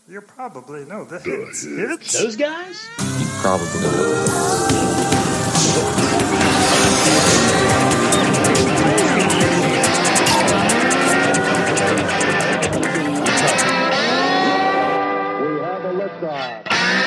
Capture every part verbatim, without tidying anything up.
You probably know the hits. Hits? Those guys? You probably know. We have a liftoff.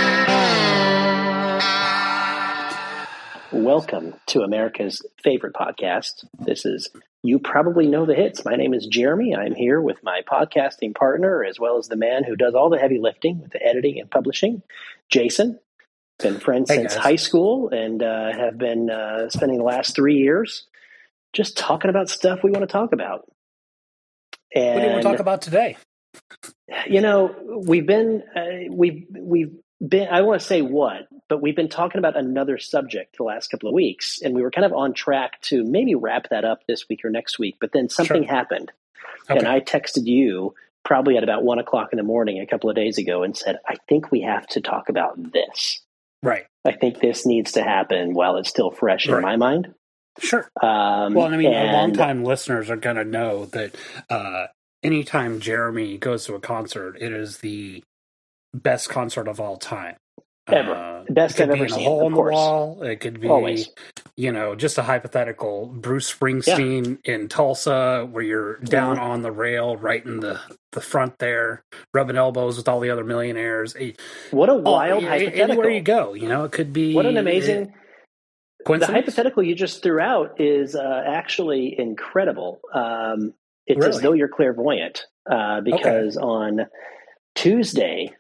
Welcome to America's favorite podcast. This is You Probably Know the Hits. My name is Jeremy. I'm here with my podcasting partner, as well as the man who does all the heavy lifting with the editing and publishing, Jason. Been friends Hey, since guys. high school and uh, have been uh, spending the last three years just talking about stuff we want to talk about. And, What do you want to talk about today? You know, we've been, uh, we've, we've been, I want to say what, but we've been talking about another subject the last couple of weeks, and we were kind of on track to maybe wrap that up this week or next week, but then something Sure. happened. Okay. And I texted you probably at about one o'clock in the morning a couple of days ago and said, I think we have to talk about this. Right. I think this needs to happen while it's still fresh in Right. my mind. Sure. Um, Well, I mean, and- long-time listeners are going to know that uh, anytime Jeremy goes to a concert, it is the best concert of all time. Ever. Uh, Best it could I've be ever in a seen, hole of in the course. wall. It could be, Always. you know, just a hypothetical Bruce Springsteen in Tulsa, where you're down Mhm. on the rail, right in the, the front there, rubbing elbows with all the other millionaires. Eh, What a oh, wild yeah, hypothetical. Anywhere you go, you know, it could be What an amazing... eh, The coincidence. hypothetical you just threw out is uh, actually incredible. Um, it's as Really? though you're clairvoyant uh, because on Tuesday,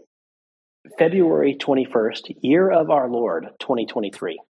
February twenty-first, year of our Lord, twenty twenty-three,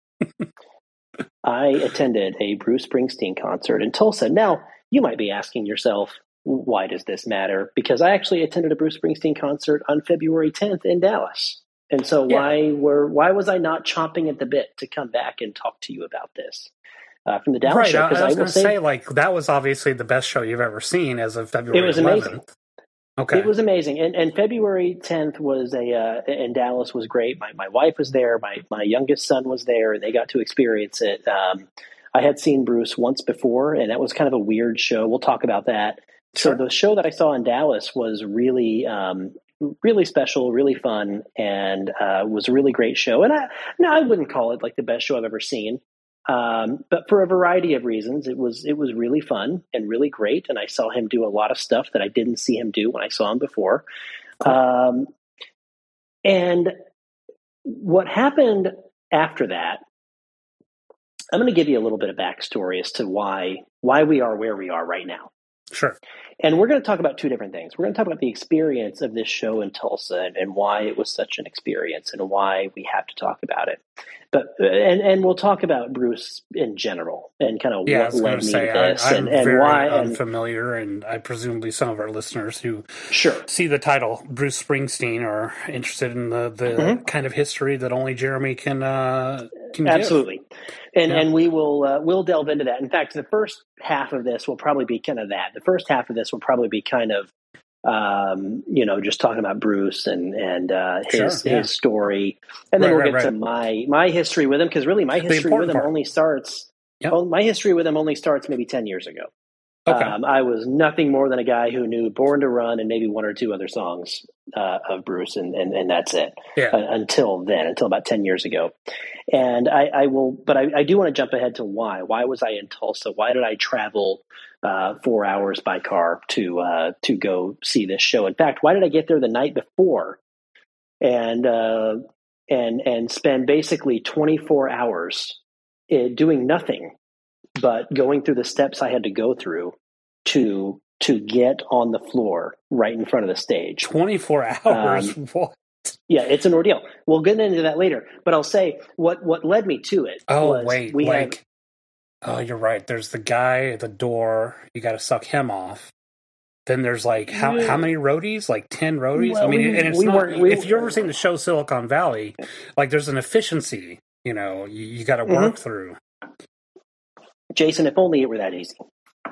I attended a Bruce Springsteen concert in Tulsa. Now, you might be asking yourself, why does this matter? Because I actually attended a Bruce Springsteen concert on February tenth in Dallas. And so Yeah. why were why was I not chomping at the bit to come back and talk to you about this uh, from the Dallas Right, show? I, I 'Cause was will going to say, say, like, that was obviously the best show you've ever seen as of February it was eleventh. amazing. Okay. It was amazing, and, and February tenth was a uh, in Dallas was great. My my wife was there, my my youngest son was there, and they got to experience it. Um, I had seen Bruce once before, and that was kind of a weird show. We'll talk about that. Sure. So the show that I saw in Dallas was really um, really special, really fun, and uh, was a really great show. And I no, I wouldn't call it like the best show I've ever seen. Um, but for a variety of reasons, it was it was really fun and really great. And I saw him do a lot of stuff that I didn't see him do when I saw him before. Um, and what happened after that, I'm going to give you a little bit of backstory as to why why we are where we are right now. Sure. And we're going to talk about two different things. We're going to talk about the experience of this show in Tulsa and, and why it was such an experience and why we have to talk about it. But and and we'll talk about Bruce in general and kind of Yeah, I what was going led to me say, to I, this I'm and, and very why. And unfamiliar, and I presumably some of our listeners who sure, see the title Bruce Springsteen are interested in the, the Mhm. kind of history that only Jeremy can uh, can give. absolutely. And Yeah. and we will uh, we'll delve into that. In fact, the first half of this will probably be kind of that. The first half of this will probably be kind of um, you know, just talking about Bruce and and uh, his Sure, yeah. his story, and then Right, we'll right, get to my my history with him because really my The history with important him part. only starts. Yep. Well, my history with him only starts maybe ten years ago. Okay. Um, I was nothing more than a guy who knew Born to Run and maybe one or two other songs uh, of Bruce, and, and, and that's it yeah. uh, until then, until about ten years ago. And I, I will, but I, I do want to jump ahead to why. Why was I in Tulsa? Why did I travel uh, four hours by car to uh, to go see this show? In fact, why did I get there the night before and uh, and and spend basically twenty-four hours uh, doing nothing but going through the steps I had to go through to to get on the floor right in front of the stage. twenty-four hours. Um, what? Yeah, it's an ordeal. We'll get into that later, but I'll say what what led me to it. Oh, was wait. we had Like, oh, you're right. There's the guy at the door. You got to suck him off. Then there's like, how Yeah. how many roadies? Like ten roadies? Well, I mean, we- and it's we not, weren't- we- if you've ever seen the show Silicon Valley, like there's an efficiency, you know, you, you got to work Mhm. through. Jason, if only it were that easy.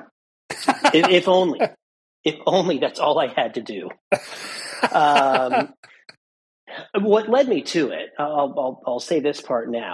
if, if only, if only that's all I had to do. Um, what led me to it? I'll, I'll I'll say this part now.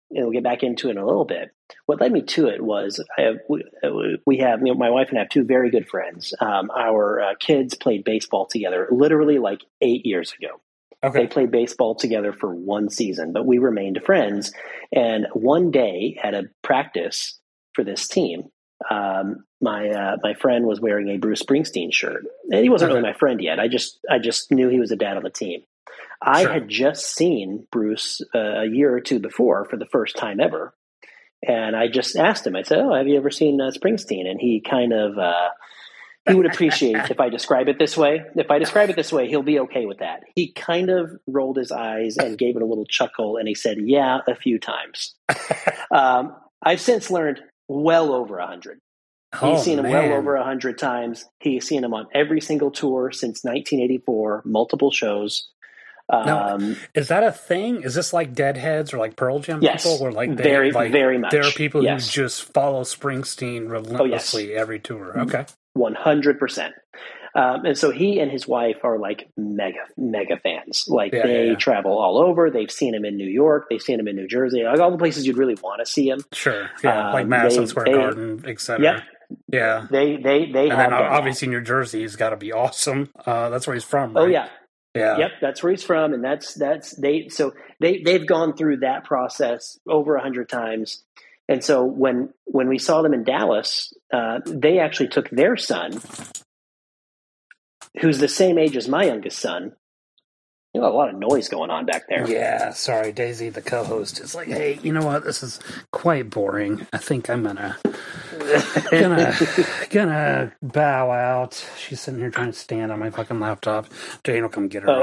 and we'll get back into it in a little bit. What led me to it was I have, we, we have, you know, my wife and I have two very good friends. Um, our uh, kids played baseball together literally like eight years ago. Okay. They played baseball together for one season, but we remained friends. And one day at a practice for this team, um, my uh, my friend was wearing a Bruce Springsteen shirt. And he wasn't Okay. really my friend yet. I just I just knew he was a dad on the team. I Sure. had just seen Bruce uh, a year or two before for the first time ever. And I just asked him, I said, oh, have you ever seen uh, Springsteen? And he kind of, uh, he would appreciate if I describe it this way. If I describe it this way, he'll be okay with that. He kind of rolled his eyes and gave it a little chuckle. And he said, yeah, a few times. um, I've since learned well over a hundred. Oh, He's seen him man. well over a hundred times. He's seen him on every single tour since nineteen eighty-four, multiple shows. Now, Um, is that a thing? Is this like Deadheads or like Pearl Jam Yes. people? Where like they, Very, like, very much. There are people Yes. who just follow Springsteen relentlessly every tour. Okay. one hundred percent. Um, and so he and his wife are like mega, mega fans. Like Yeah, they yeah, yeah. travel all over. They've seen him in New York. They've seen him in New Jersey. Like all the places you'd really want to see him. Sure. Yeah. Um, like Madison they- Square they- Garden, et cetera. Yeah. Yeah. They, they, they And have then done that. obviously New Jersey has got to be awesome. Uh, that's where he's from, right? Oh yeah. Yeah. Yep. That's where he's from. And that's, that's they, so they, they've gone through that process over a hundred times. And so when, when we saw them in Dallas, uh, they actually took their son, who's the same age as my youngest son. You know, a lot of noise going on back there. Yeah, sorry, Daisy, the co-host, is like, hey, you know what? This is quite boring. I think I'm gonna gonna gonna bow out. She's sitting here trying to stand on my fucking laptop. Jane will come get her in Oh. a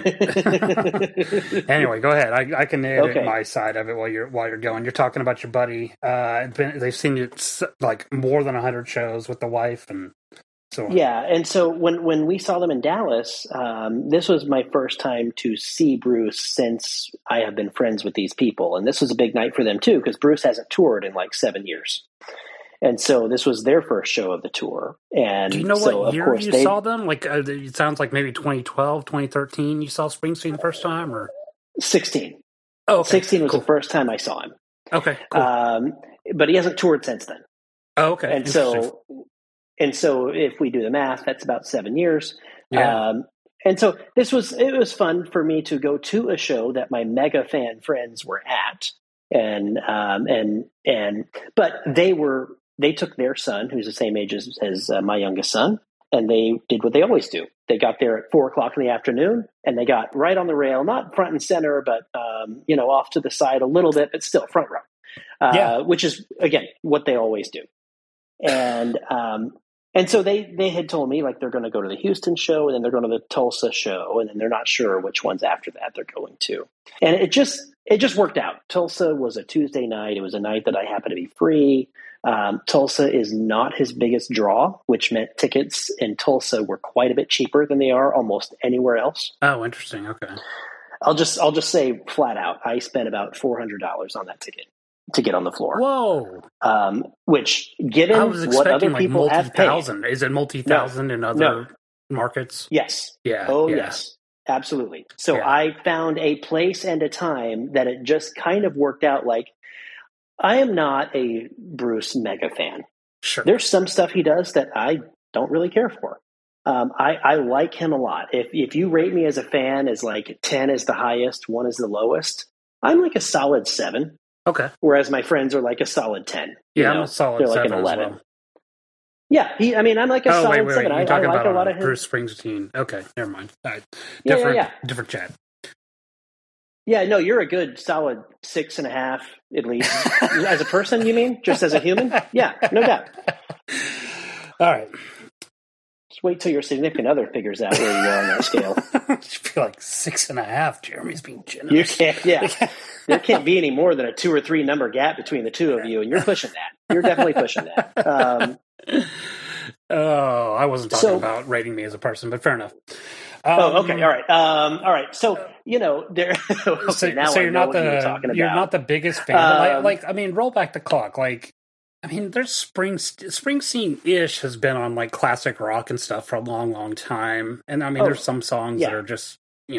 second. Anyway, go ahead. I, I can edit Okay. my side of it while you're while you're going. You're talking about your buddy. Uh, been, they've seen you s- like more than a hundred shows with the wife and so on. Yeah, and so when when we saw them in Dallas, um, this was my first time to see Bruce since I have been friends with these people, and this was a big night for them too because Bruce hasn't toured in like seven years, and so this was their first show of the tour. And Do you know so, what of year course, you they, saw them? Like, uh, it sounds like maybe twenty twelve, twenty thirteen you saw Springsteen the first time, or sixteen. oh, okay. sixteen was cool. the first time I saw him, Okay, cool. um, but he hasn't toured since then. oh, okay, And interesting. so, and so if we do the math, that's about seven years. Yeah. Um, and so this was, it was fun for me to go to a show that my mega fan friends were at. And, um, and, and, but they were, they took their son, who's the same age as, as uh, my youngest son, and they did what they always do. They got there at four o'clock in the afternoon and they got right on the rail, not front and center, but, um, you know, off to the side a little bit, but still front row, uh, Yeah. which is, again, what they always do. And, um, and so they, they had told me like they're going to go to the Houston show and then they're going to the Tulsa show and then they're not sure which ones after that they're going to. And it just it just worked out. Tulsa was a Tuesday night. It was a night that I happened to be free. Um, Tulsa is not his biggest draw, which meant tickets in Tulsa were quite a bit cheaper than they are almost anywhere else. Oh, interesting. Okay. I'll just I'll just say flat out, I spent about four hundred dollars on that ticket to get on the floor. Whoa. Um, which, given I was what other expecting like people have paid, multi-thousand. Is it multi-thousand in other No. markets? yes, Yeah. oh yeah. yes, absolutely. So Yeah. I found a place and a time that it just kind of worked out. Like, I am not a Bruce mega fan. Sure. There's some stuff he does that I don't really care for. Um, I, I like him a lot. If if you rate me as a fan as like ten is the highest, one is the lowest, I'm like a solid seven. Okay. Whereas my friends are like a solid ten. you Yeah, I'm know? a solid They're like seven an as eleven. well. Yeah, he. I mean, I'm like a Oh, solid wait, wait, wait. seven. You're I, I talking like about a lot uh, of his. Bruce Springsteen. Okay, never mind. All right. Yeah, Different, yeah, different chat. Yeah, no, you're a good solid six and a half at least. As a person, you mean? Just as a human? Yeah, no doubt. All right. Just wait till your significant other figures out where you are on that scale. I feel like six and a half. Jeremy's being generous. You can't. Yeah, there can't be any more than a two or three number gap between the two of you, and you're pushing that. You're definitely pushing that. Um, Oh, I wasn't talking So- about rating me as a person, but fair enough. Um, oh, okay, all right, um, all right. So you know, there. Okay, So, now so I you're know not what you were the talking about. you're not the biggest fan. but like, Um, like, I mean, roll back the clock. Like, I mean, there's Spring Springsteen ish has been on like classic rock and stuff for a long, long time. And I mean, Oh, there's some songs yeah. that are just you know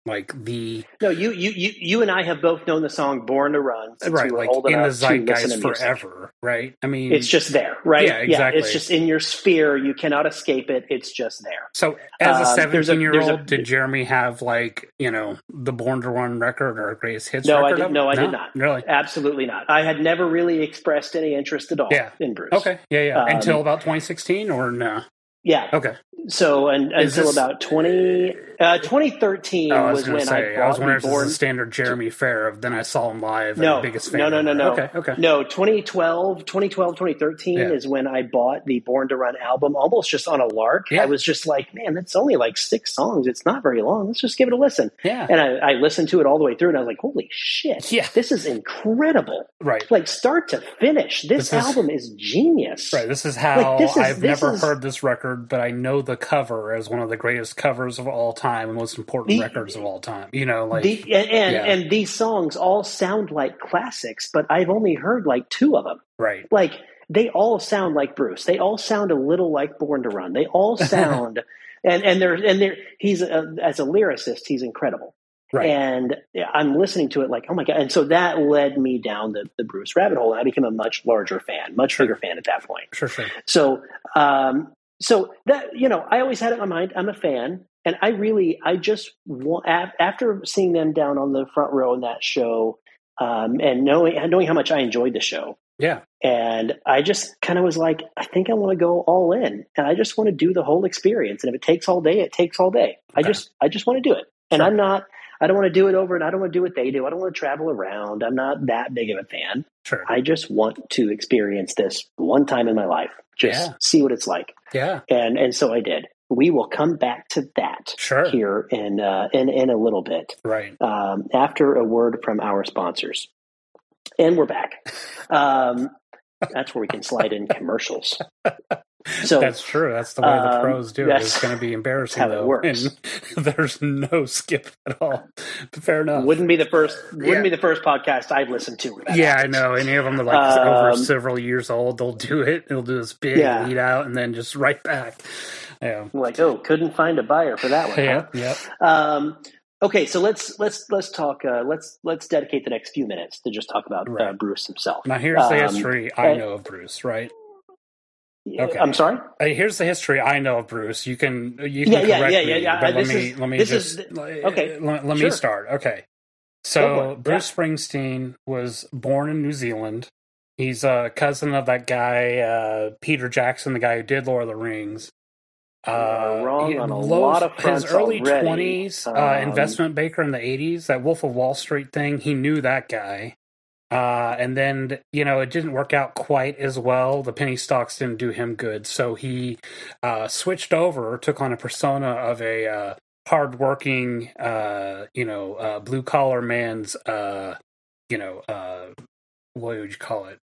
Like the no, you you you you and I have both known the song "Born to Run" since right, we were like old in the enough to listen zeitgeist to music. forever, right? I mean, It's just there, right? Yeah, exactly. It's just in your sphere. You cannot escape it. It's just there. So, as a Um, there's a- seventeen-year-old, there's a- did Jeremy have like you know the Born to Run record or Greatest Hits? No, I record did. of it? No, I did not. Really? Absolutely not. I had never really expressed any interest at all Yeah. in Bruce. Okay, yeah, yeah. Um, Until about twenty sixteen, or no? Yeah. Okay. So and, Is until this- about twenty, uh, twenty thirteen Oh, I was, was going when to say. I I was bought wondering the if Born. this is a standard Jeremy fare of then I saw him live. No, and biggest fan. no, no, no, no. Okay, okay. No, twenty twelve, twenty twelve, twenty thirteen Yeah. is when I bought the Born to Run album almost just on a lark. Yeah. I was just like, man, that's only like six songs. It's not very long. Let's just give it a listen. Yeah. And I, I listened to it all the way through and I was like, holy shit. Yeah. This is incredible. Right. Like start to finish. This, This is- album is genius. Right. This is how Like, this is- I've this never is- heard this record, but I know the cover as one of the greatest covers of all time and most important The- records of all time. You know, like The, and and, yeah. and these songs all sound like classics, but I've only heard like two of them. right. Like they all sound like Bruce. They all sound a little like Born to Run. They all sound and and they're and they're he's a, as a lyricist, he's incredible. Right. And I'm listening to it like, oh my God. And so that led me down the, the Bruce rabbit hole. And I became a much larger fan, much bigger fan at that point. Sure, sure. So, um, so that, you know, I always had it in my mind, I'm a fan. And I really, I just want, after seeing them down on the front row in that show, um, and knowing, knowing how much I enjoyed the show. Yeah. And I just kind of was like, I think I want to go all in and I just want to do the whole experience. And if it takes all day, it takes all day. I Okay. just, I just want to do it. And Sure. I'm not, I don't want to do it over and I don't want to do what they do. I don't want to travel around. I'm not that big of a fan. Sure. I just want to experience this one time in my life. Just Yeah. see what it's like. Yeah. And, and so I did. We will come back to that Sure. here in, uh, in, in a little bit, Right. um, after a word from our sponsors. And we're back. Um, that's where we can slide in commercials. So That's true. That's the way the um, pros do it. that's- It's going to be embarrassing. how it though. works. And there's no skip at all. Fair enough. wouldn't be the first wouldn't Yeah. be the first podcast I've listened to. where that Yeah, I happens. know. Any of them are like over Um, several years old. They'll do it. They'll do this big Yeah. lead out and then just right back. Yeah. I'm like, oh, couldn't find a buyer for that one. Yeah. huh? Yep. Um, okay, so let's let's let's talk. Uh, let's let's dedicate the next few minutes to just talk about uh, Right. Bruce himself. Now here's the Um, history I and- know of Bruce. Right. Okay. I'm sorry. Uh, here's the history I know of Bruce. You can you Yeah, can yeah, correct yeah, yeah, me, yeah. but Uh, let this me is- let me this just is- let, okay. Let, let Sure. me start. Okay. Go So for it. Bruce Springsteen was born in New Zealand. He's a cousin of that guy uh, Peter Jackson, the guy who did Lord of the Rings. You are wrong he- on a low- lot of fronts his early already. twenties, uh, Um, investment banker in the eighties, that Wolf of Wall Street thing. He knew that guy. Uh, and then, you know, it didn't work out quite as well. The penny stocks didn't do him good. So he uh, switched over, took on a persona of a uh, hardworking, uh, you know, uh, blue collar man's, uh, you know, uh, what would you call it?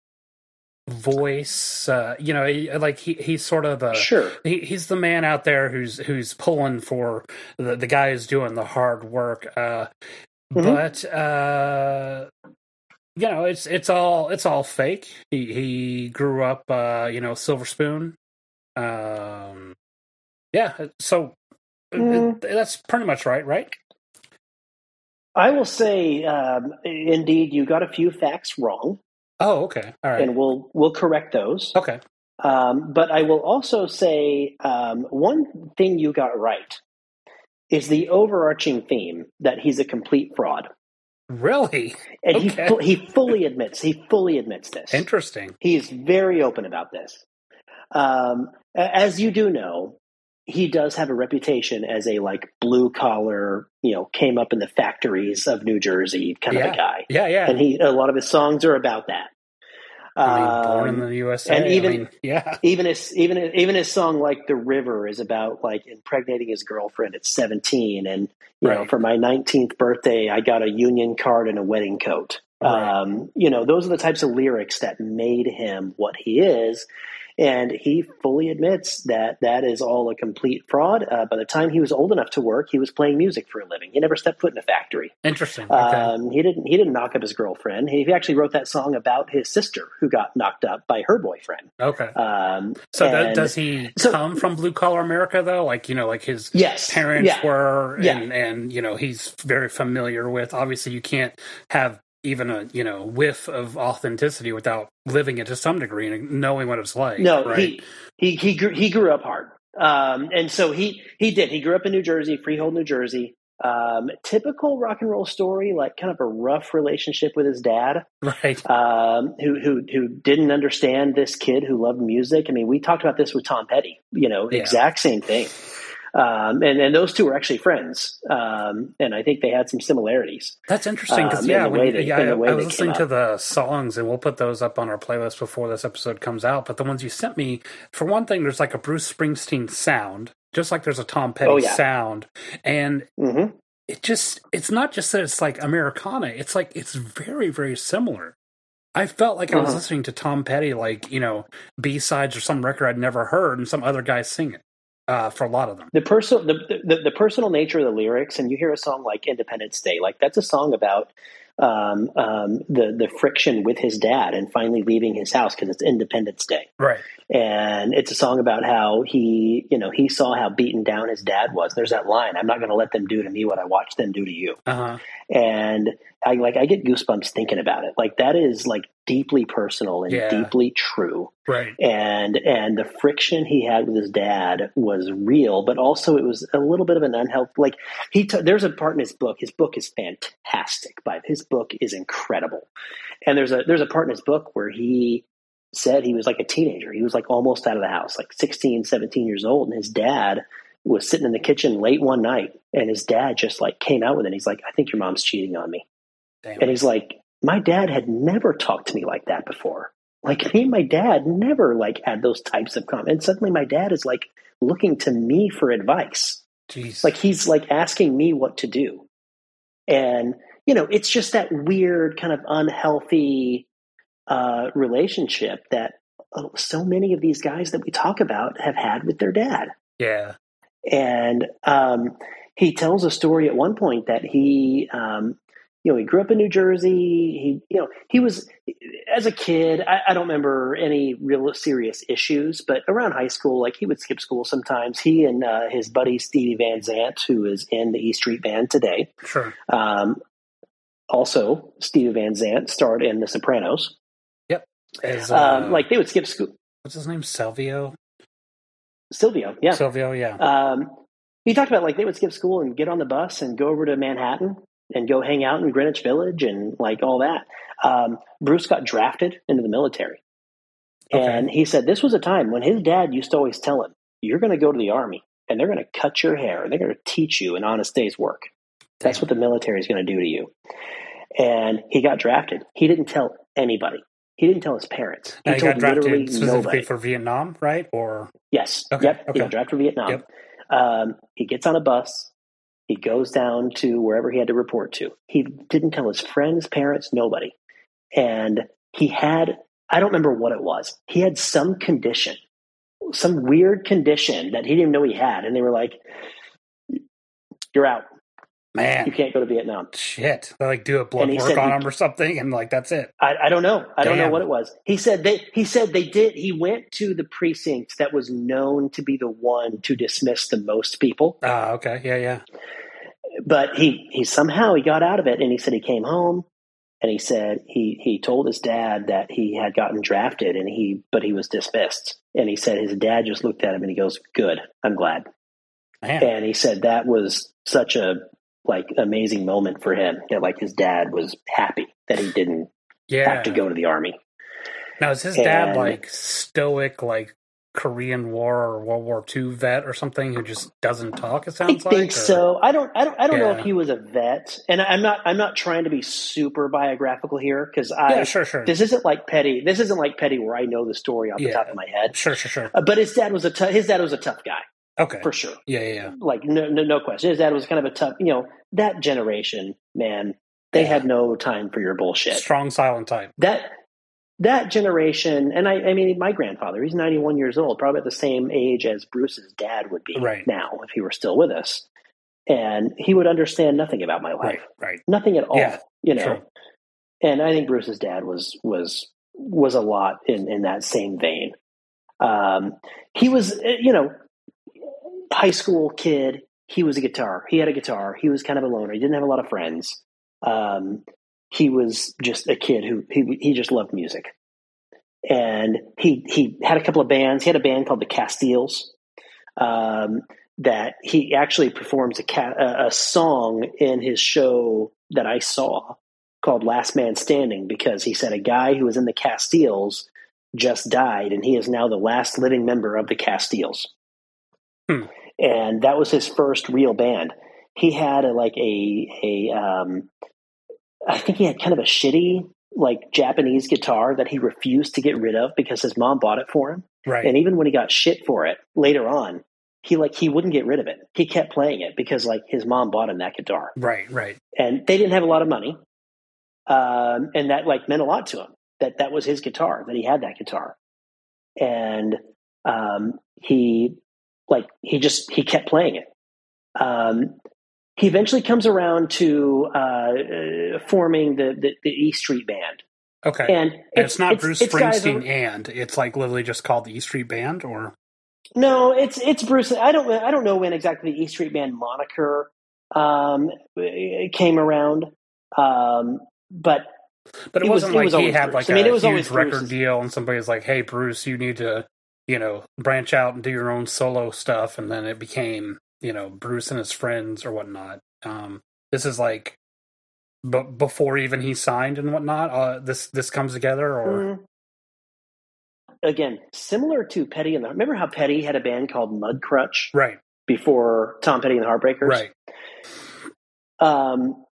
Voice. Uh, you know, he, like he, he's sort of the. Sure. He, he's the man out there who's who's pulling for the, the guy who's doing the hard work. Uh, Mhm. But uh, you know, it's it's all it's all fake. He he grew up, uh, you know, Silver Spoon. Um, yeah, so Mm. it- that's pretty much right, right? I will say, um, indeed, you got a few facts wrong, Oh, okay, all right, and we'll we'll correct those. okay, Um, but I will also say um, one thing you got right is the overarching theme that he's a complete fraud, really and he Okay. fu- he fully admits he fully admits this. interesting. He is very open about this. Um, a- as you do know, he does have a reputation as a like blue collar, you know, came up in the factories of New Jersey kind of Yeah. a guy, Yeah, yeah. and he a lot of his songs are about that. I mean, born Um, in the U S A, and even- I mean, yeah, even his even even his song like "The River" is about like impregnating his girlfriend at seventeen, and you know, Right. for my nineteenth birthday, I got a union card and a wedding coat. Right. Um, you know, those are the types of lyrics that made him what he is. And he fully admits that that is all a complete fraud. Uh, by the time he was old enough to work, he was playing music for a living. He never stepped foot in a factory. Interesting. Okay. Um, he didn't. He didn't knock up his girlfriend. He, he actually wrote that song about his sister who got knocked up by her boyfriend. Okay. Um, so and, does he so, come from blue collar America though? Like, you know, like his yes, parents yeah, were, and, yeah. and you know, he's very familiar with. Obviously, you can't have even a you know whiff of authenticity without living it to some degree and knowing what it's like. No, right? he he he grew, he grew up hard, um, and so he he did. He grew up in New Jersey, Freehold, New Jersey. Um, typical rock and roll story, like kind of a rough relationship with his dad, right? Um, who who who didn't understand this kid who loved music. I mean, we talked about this with Tom Petty. You know, Yeah. exact same thing. Um, and, and those two were actually friends. Um, and I think they had some similarities. That's interesting because Um, yeah, in the when, way they- yeah, in the I, way I was they listening came to up. the songs, and we'll put those up on our playlist before this episode comes out. But the ones you sent me, for one thing, there's like a Bruce Springsteen sound, just like there's a Tom Petty Oh, yeah. sound, and Mm-hmm. it just it's not just that it's like Americana, it's like it's very, very similar. I felt like I was Uh-huh. listening to Tom Petty, like, you know, B-sides or some record I'd never heard, and some other guys sing it uh, for a lot of them. The personal, the, the the personal nature of the lyrics, and you hear a song like Independence Day, like that's a song about um, um, the the friction with his dad and finally leaving his house because it's Independence Day. Right. And it's a song about how he, you know, he saw how beaten down his dad was. There's that line, "I'm not going to let them do to me what I watched them do to you." Uh-huh. And I like, I get goosebumps thinking about it. Like that is like deeply personal and Yeah. deeply true. Right. And, and the friction he had with his dad was real, but also it was a little bit of an unhealthy, like he, t- there's a part in his book. His book is fantastic, but his book is incredible. And there's a, there's a part in his book where he said he was like a teenager. He was like almost out of the house, like sixteen, seventeen years old. And his dad was sitting in the kitchen late one night, and his dad just like came out with it. He's like, "I think your mom's cheating on me." Damn. And he's like, my dad had never talked to me like that before. Like me and my dad never like had those types of comments. And suddenly my dad is like looking to me for advice. Jeez. Like he's like asking me what to do. And, you know, it's just that weird kind of unhealthy uh, relationship that uh, so many of these guys that we talk about have had with their dad. yeah. And um, he tells a story at one point that he, um, you know, he grew up in New Jersey. He, you know, he was, as a kid, I, I don't remember any real serious issues, but around high school, like he would skip school sometimes. He and uh, his buddy Stevie Van Zandt, who is in the E Street Band today. Sure. Um, also, Stevie Van Zandt starred in The Sopranos. Yep. As, uh, Um, like they would skip school. what's his name? Silvio? Silvio, yeah. Silvio, yeah. Um, he talked about like they would skip school and get on the bus and go over to Manhattan and go hang out in Greenwich Village and like all that. Um, Bruce got drafted into the military. Okay. And he said this was a time when his dad used to always tell him, "You're going to go to the Army and they're going to cut your hair and they're going to teach you an honest day's work. That's what the military is going to do to you." And he got drafted. He didn't tell anybody. He didn't tell his parents. He Now, he told got drafted literally specifically nobody. for Vietnam, right? Or Yes. Okay, Yep. okay. He got drafted for Vietnam. Yep. Um, he gets on a bus. He goes down to wherever he had to report to. He didn't tell his friends, parents, nobody. And he had, I don't remember what it was. He had some condition, some weird condition that he didn't even know he had. And they were like, "You're out. man, You can't go to Vietnam." shit. They like do a blood And he work said on he- him or something, and like that's it. I, I don't know. I don't know Damn. what it was. He said they. He said they did. He went to the precinct that was known to be the one to dismiss the most people. Ah, okay, yeah, yeah. But he he somehow he got out of it, and he said he came home, and he said he he told his dad that he had gotten drafted, and he but he was dismissed. And he said his dad just looked at him and he goes, "Good, I'm glad." Man, And he said that was such a like amazing moment for him that like his dad was happy that he didn't yeah. have to go to the Army. Now is his dad And- like stoic, like Korean War or World War Two vet or something who just doesn't talk? It I sounds think like. or- so. I don't. I don't. I don't know Yeah. if he was a vet, and I'm not. I'm not trying to be super biographical here because I. Yeah, sure, sure, This isn't like Petty. This isn't like Petty where I know the story off the Yeah. top of my head. sure, sure, sure. Uh, but his dad was a. T- his dad was a tough guy Okay, for sure. yeah, yeah, yeah. Like no, no, no question. His dad was kind of a tough. You know, that generation, man, they Yeah. had no time for your bullshit. Strong, silent type. That that generation, and I, I mean, my grandfather, he's ninety-one years old, probably at the same age as Bruce's dad would be right. now if he were still with us. And he would understand nothing about my life, right? right. Nothing at all, yeah, you know. true. And I think Bruce's dad was was was a lot in, in that same vein. Um, he was, you know, high school kid. He was a guitar. He had a guitar. He was kind of a loner. He didn't have a lot of friends. Um, he was just a kid who he he just loved music, and he he had a couple of bands. He had a band called the Castiles um, that he actually performs a, ca- a song in his show that I saw called "Last Man Standing," because he said a guy who was in the Castiles just died, and he is now the last living member of the Castiles. Hmm. And that was his first real band. He had a, like a a um, I think he had kind of a shitty like Japanese guitar that he refused to get rid of because his mom bought it for him. Right. And even when he got shit for it later on, he like he wouldn't get rid of it. He kept playing it because like his mom bought him that guitar. Right, right. And they didn't have a lot of money, um, and that like meant a lot to him. That that was his guitar. That he had that guitar, and um, he. Like he just he kept playing it. Um, he eventually comes around to uh, uh, forming the, the the E Street Band. Okay, and it's, it's, it's not it's, Bruce it's Springsteen, guys, and it's like literally just called the E Street Band, or no, it's it's Bruce. I don't I don't know when exactly the E Street Band moniker um, came around, um, but but it, it wasn't was, like it he had Bruce. like I mean, a it was huge record Bruce's. deal, and somebody's like, "Hey, Bruce, you need to." you know, branch out and do your own solo stuff, and then it became, you know, Bruce and his friends or whatnot. Um, this is like, b- before even he signed and whatnot. Uh, this this comes together, or mm. Again, similar to Petty and the. Remember how Petty had a band called Mudcrutch, right? Before Tom Petty and the Heartbreakers, right? Um,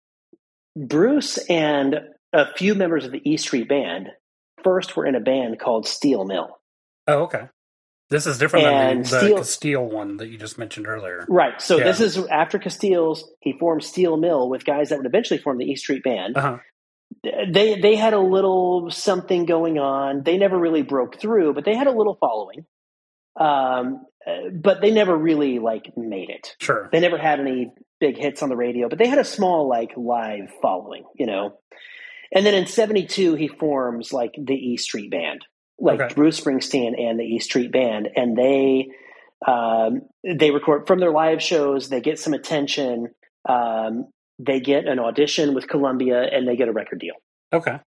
Bruce and a few members of the E Street Band first were in a band called Steel Mill. Oh, okay. This is different and than the, Steel, the Castile one that you just mentioned earlier. Right. So yeah. this is after Castiles. He formed Steel Mill with guys that would eventually form the E Street Band. Uh-huh. They they had a little something going on. They never really broke through, but they had a little following. Um, but they never really like made it. Sure. They never had any big hits on the radio, but they had a small like live following, you know. And then in seventy-two, he forms like the E Street Band. Like okay. Bruce Springsteen and the E Street Band, and they um, they record from their live shows. They get some attention. Um, they get an audition with Columbia, and they get a record deal. Okay.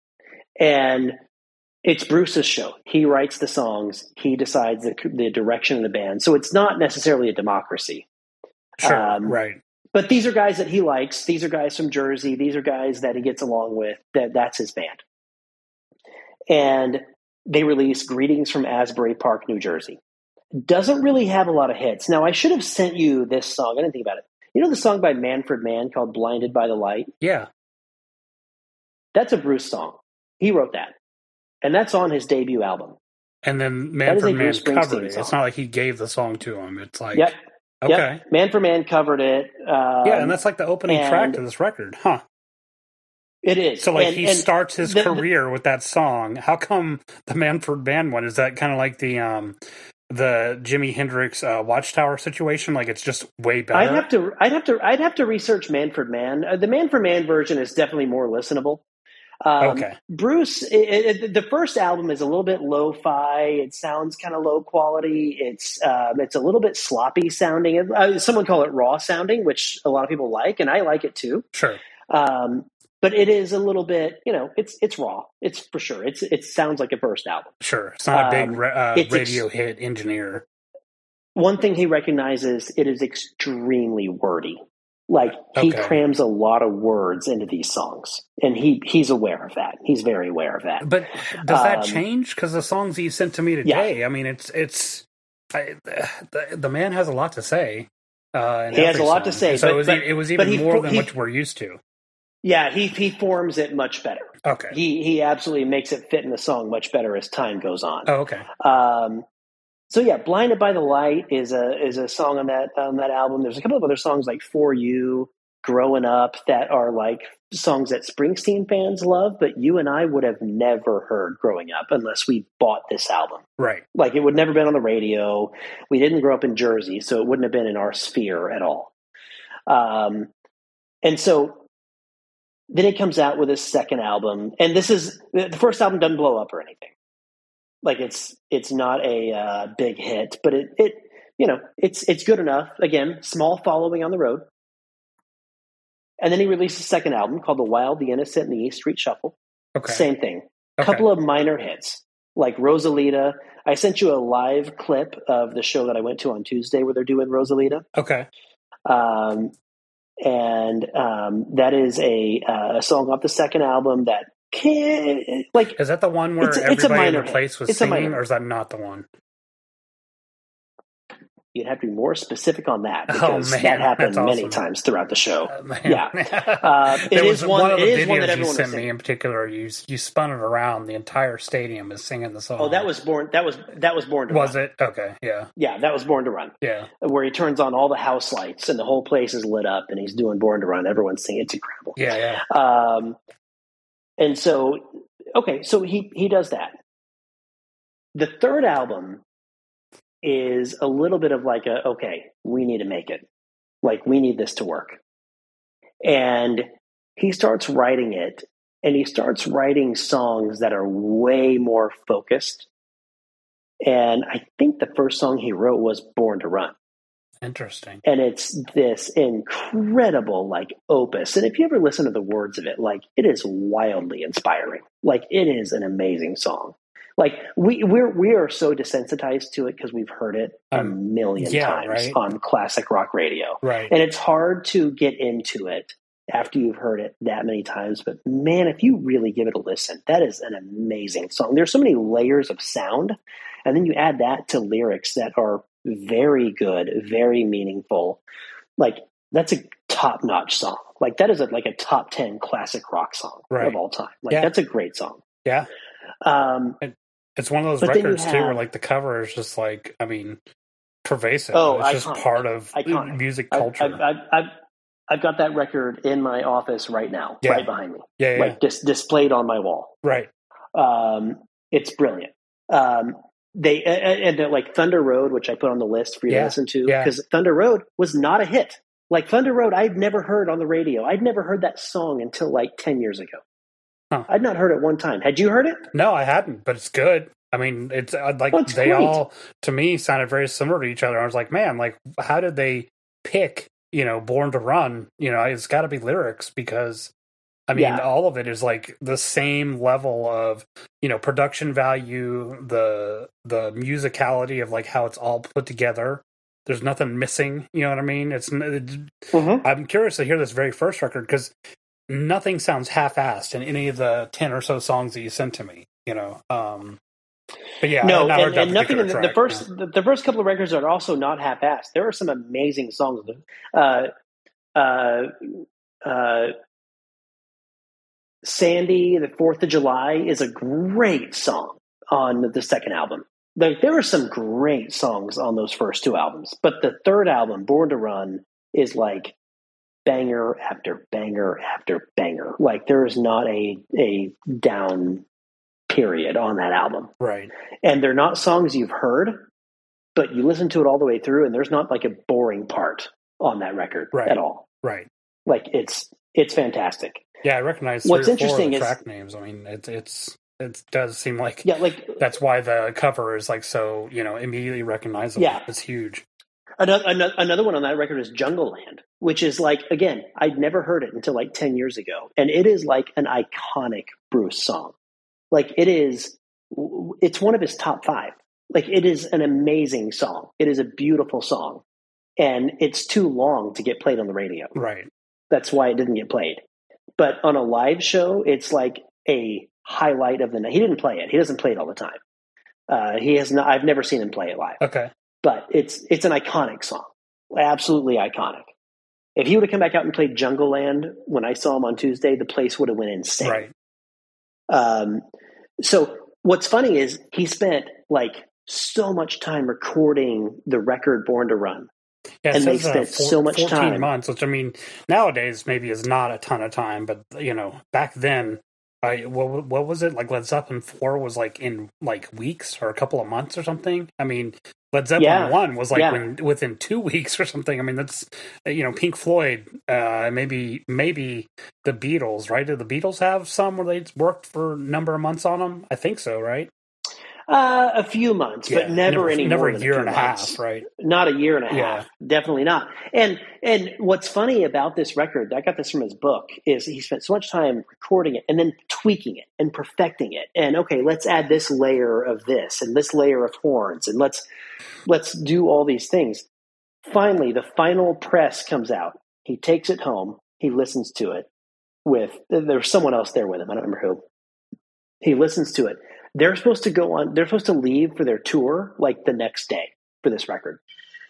And it's Bruce's show. He writes the songs. He decides the, the direction of the band. So it's not necessarily a democracy. Sure. Um, right. But these are guys that he likes. These are guys from Jersey. These are guys that he gets along with. That that's his band. And they released Greetings from Asbury Park, New Jersey. Doesn't really have a lot of hits. Now, I should have sent you this song. I didn't think about it. You know the song by Manfred Mann called Blinded by the Light? Yeah. That's a Bruce song. He wrote that. And that's on his debut album. And then Manfred Mann covered it. Song. It's not like he gave the song to him. It's like, yep. okay. Yep. Manfred Mann covered it. Um, yeah, and that's like the opening and, track to this record. Huh. It is. So, like, and, he and starts his the, career the, with that song. How come the Manfred Mann one? Is that kind of like the um, the Jimi Hendrix uh, Watchtower situation? Like, it's just way better? I'd have to, I'd have to, I'd have to research Manfred Mann. Uh, the Manfred Mann version is definitely more listenable. Um, okay. Bruce, it, it, the first album is a little bit lo-fi. It sounds kind of low quality. It's um, it's a little bit sloppy sounding. Uh, someone call it raw sounding, which a lot of people like, and I like it too. Sure. Um, but it is a little bit, you know, it's it's raw. It's for sure. It's it sounds like a first album. Sure. It's not a big um, uh, radio ex- hit engineer. One thing he recognizes, it is extremely wordy. Like he okay. crams a lot of words into these songs, and he he's aware of that. He's very aware of that. But does that um, change? Because the songs he sent to me today, yeah. I mean, it's it's I, the, the man has a lot to say. Uh, he has a lot song. to say. So but, it was, but, it was even he, more than he, what we're used to. Yeah, he he forms it much better. Okay. He he absolutely makes it fit in the song much better as time goes on. Oh, okay. Um, so yeah, "Blinded by the Light" is a is a song on that on that album. There's a couple of other songs like "For You," growing up that are like songs that Springsteen fans love, but you and I would have never heard growing up unless we bought this album. Right. Like it would never been on the radio. We didn't grow up in Jersey, so it wouldn't have been in our sphere at all. Um, and so then he comes out with his second album, and this is the first album doesn't blow up or anything. Like it's it's not a uh, big hit, but it it you know it's it's good enough. Again, small following on the road. And then he released a second album called The Wild, the Innocent, and the E Street Shuffle. Okay. Same thing. A okay. couple of minor hits like Rosalita. I sent you a live clip of the show that I went to on Tuesday where they're doing Rosalita. Okay. Um, and um, that is a uh, a song off the second album that can like. Is that the one where it's, everybody it's a minor in the place was it's singing, or is that not the one? You'd have to be more specific on that because oh, man, that happened awesome. many times throughout the show. Uh, yeah, uh, it is one. one of the it videos is one that everyone you sent me in particular. You you spun it around. The entire stadium is singing the song. Oh, that was born. That was that was Born to was Run. Was it? Okay, yeah, yeah, that was Born to Run. Yeah, where he turns on all the house lights and the whole place is lit up, and he's doing Born to Run. Everyone's singing. It's incredible. Yeah, yeah. Um, and so okay, so he he does that. The third album is a little bit of like a, okay, we need to make it. Like, we need this to work. And he starts writing it, and he starts writing songs that are way more focused. And I think the first song he wrote was Born to Run. Interesting. And it's this incredible, like, opus. And if you ever listen to the words of it, like, it is wildly inspiring. Like, it is an amazing song. Like we we're we are so desensitized to it because we've heard it a um, million yeah, times right? on classic rock radio, right? And it's hard to get into it after you've heard it that many times. But man, if you really give it a listen, that is an amazing song. There's so many layers of sound, and then you add that to lyrics that are very good, very meaningful. Like that's a top-notch song. Like that is a, like a top ten classic rock song right. of all time. Like yeah. that's a great song. Yeah. Um, and it's one of those records have, too, where like the cover is just like, I mean, pervasive. Oh, it's iconic, just part of iconic. music culture. I've, I've, I've, I've got that record in my office right now, yeah. right behind me, yeah, yeah. like dis- displayed on my wall. Right. Um, it's brilliant. Um, they and, and like Thunder Road, which I put on the list for you yeah. to listen to, yeah. because Thunder Road was not a hit. Like Thunder Road, I'd never heard on the radio. I'd never heard that song until like ten years ago. Huh. I'd not heard it one time. Had you heard it? No, I hadn't, but it's good. I mean, it's like oh, it's they great. all, to me, sounded very similar to each other. I was like, man, like, how did they pick, you know, Born to Run? You know, it's got to be lyrics because, I mean, yeah. all of it is like the same level of, you know, production value, the the musicality of like how it's all put together. There's nothing missing. You know what I mean? It's. it, mm-hmm. I'm curious to hear this very first record because nothing sounds half-assed in any of the ten or so songs that you sent to me, you know. Um, but yeah, no, I and, and nothing in the, the first, yeah. the, the first couple of records are also not half-assed. There are some amazing songs. Uh, uh, uh, Sandy, the Fourth of July is a great song on the second album. Like there are some great songs on those first two albums, but the third album, Born to Run, is like banger after banger after banger. Like there is not a a down period on that album. Right. And they're not songs you've heard, but you listen to it all the way through and there's not like a boring part on that record right. at all. Right. Like it's it's fantastic. Yeah, I recognize what's three or interesting four of the is track names. I mean, it's it's it does seem like yeah, like that's why the cover is like so, you know, immediately recognizable. Yeah. It's huge. Another, another one on that record is Jungle Land, which is like, again, I'd never heard it until like ten years ago. And it is like an iconic Bruce song. Like it is, it's one of his top five. Like it is an amazing song. It is a beautiful song. And it's too long to get played on the radio. Right. That's why it didn't get played. But on a live show, it's like a highlight of the night. He didn't play it. He doesn't play it all the time. Uh, he has not, I've never seen him play it live. Okay. But it's it's an iconic song, absolutely iconic. If he would have come back out and played Jungle Land when I saw him on Tuesday, the place would have went insane. Right. Um, so what's funny is he spent like so much time recording the record Born to Run Yeah, and it they says, uh, spent four, so much fourteen time. months, which I mean, nowadays maybe is not a ton of time, but you know, back then, I what what was it like? Led Zeppelin four was like in like weeks or a couple of months or something. I mean, Led Zeppelin Yeah, one was like yeah. when within two weeks or something. I mean, that's you know, Pink Floyd, uh, maybe maybe the Beatles, right? Did the Beatles have some where they worked for a number of months on them? I think so, right? Uh, a few months, Yeah, but never, never, any never more a than year a few and a months. half, right? Not a year and a Yeah. half. Definitely not. And and what's funny about this record, I got this from his book, is he spent so much time recording it and then tweaking it and perfecting it. And okay, let's add this layer of this and this layer of horns and let's let's do all these things. Finally, the final press comes out. He takes it home. He listens to it with there's someone else there with him. I don't remember who. He listens to it. They're supposed to go on, they're supposed to leave for their tour like the next day for this record.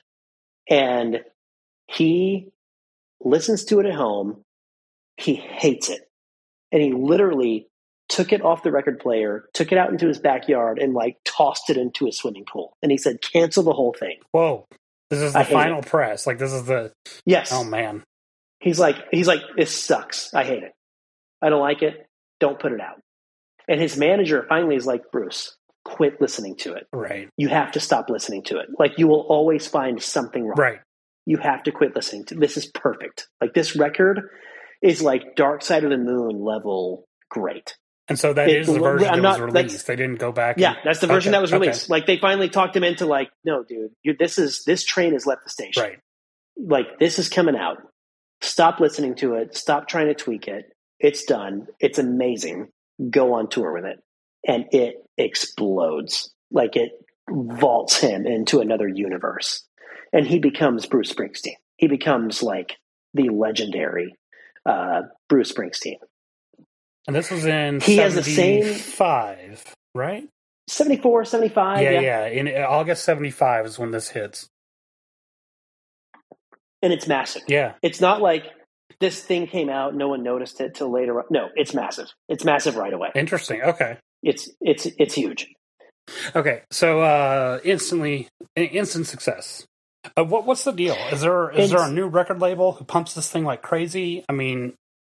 And he listens to it at home. He hates it. And he literally took it off the record player, took it out into his backyard, and like tossed it into a swimming pool. And he said, cancel the whole thing. Whoa. This is I the hate final it. press. Like, this is the. Yes. Oh, man. He's like, he's like, this sucks. I hate it. I don't like it. Don't put it out. And his manager finally is like, Bruce, quit listening to it. Right. You have to stop listening to it. Like, you will always find something wrong. Right. You have to quit listening to this. Is perfect. Like, this record is like Dark Side of the Moon level great. And so that It- is the version I'm that not- was that's- released. They didn't go back. Yeah, and- that's the version Okay, that was okay. released. Like, they finally talked him into like, no, dude, you, this is this train has left the station. Right. Like, this is coming out. Stop listening to it. Stop trying to tweak it. It's done. It's amazing. Go on tour with it. And it explodes. Like, it vaults him into another universe. And he becomes Bruce Springsteen. He becomes like the legendary uh, Bruce Springsteen. And this was in He has the same- seventy-five, right? seventy-four, seventy-five. yeah, Yeah. yeah. In August seventy-five is when this hits. And it's massive. Yeah. It's not like this thing came out, no one noticed it till later on. No, it's massive. It's massive right away. Interesting. Okay. It's it's it's huge. Okay. So uh, instantly, instant success. Uh, what what's the deal? Is there is there a It's- new record label who pumps this thing like crazy? I mean,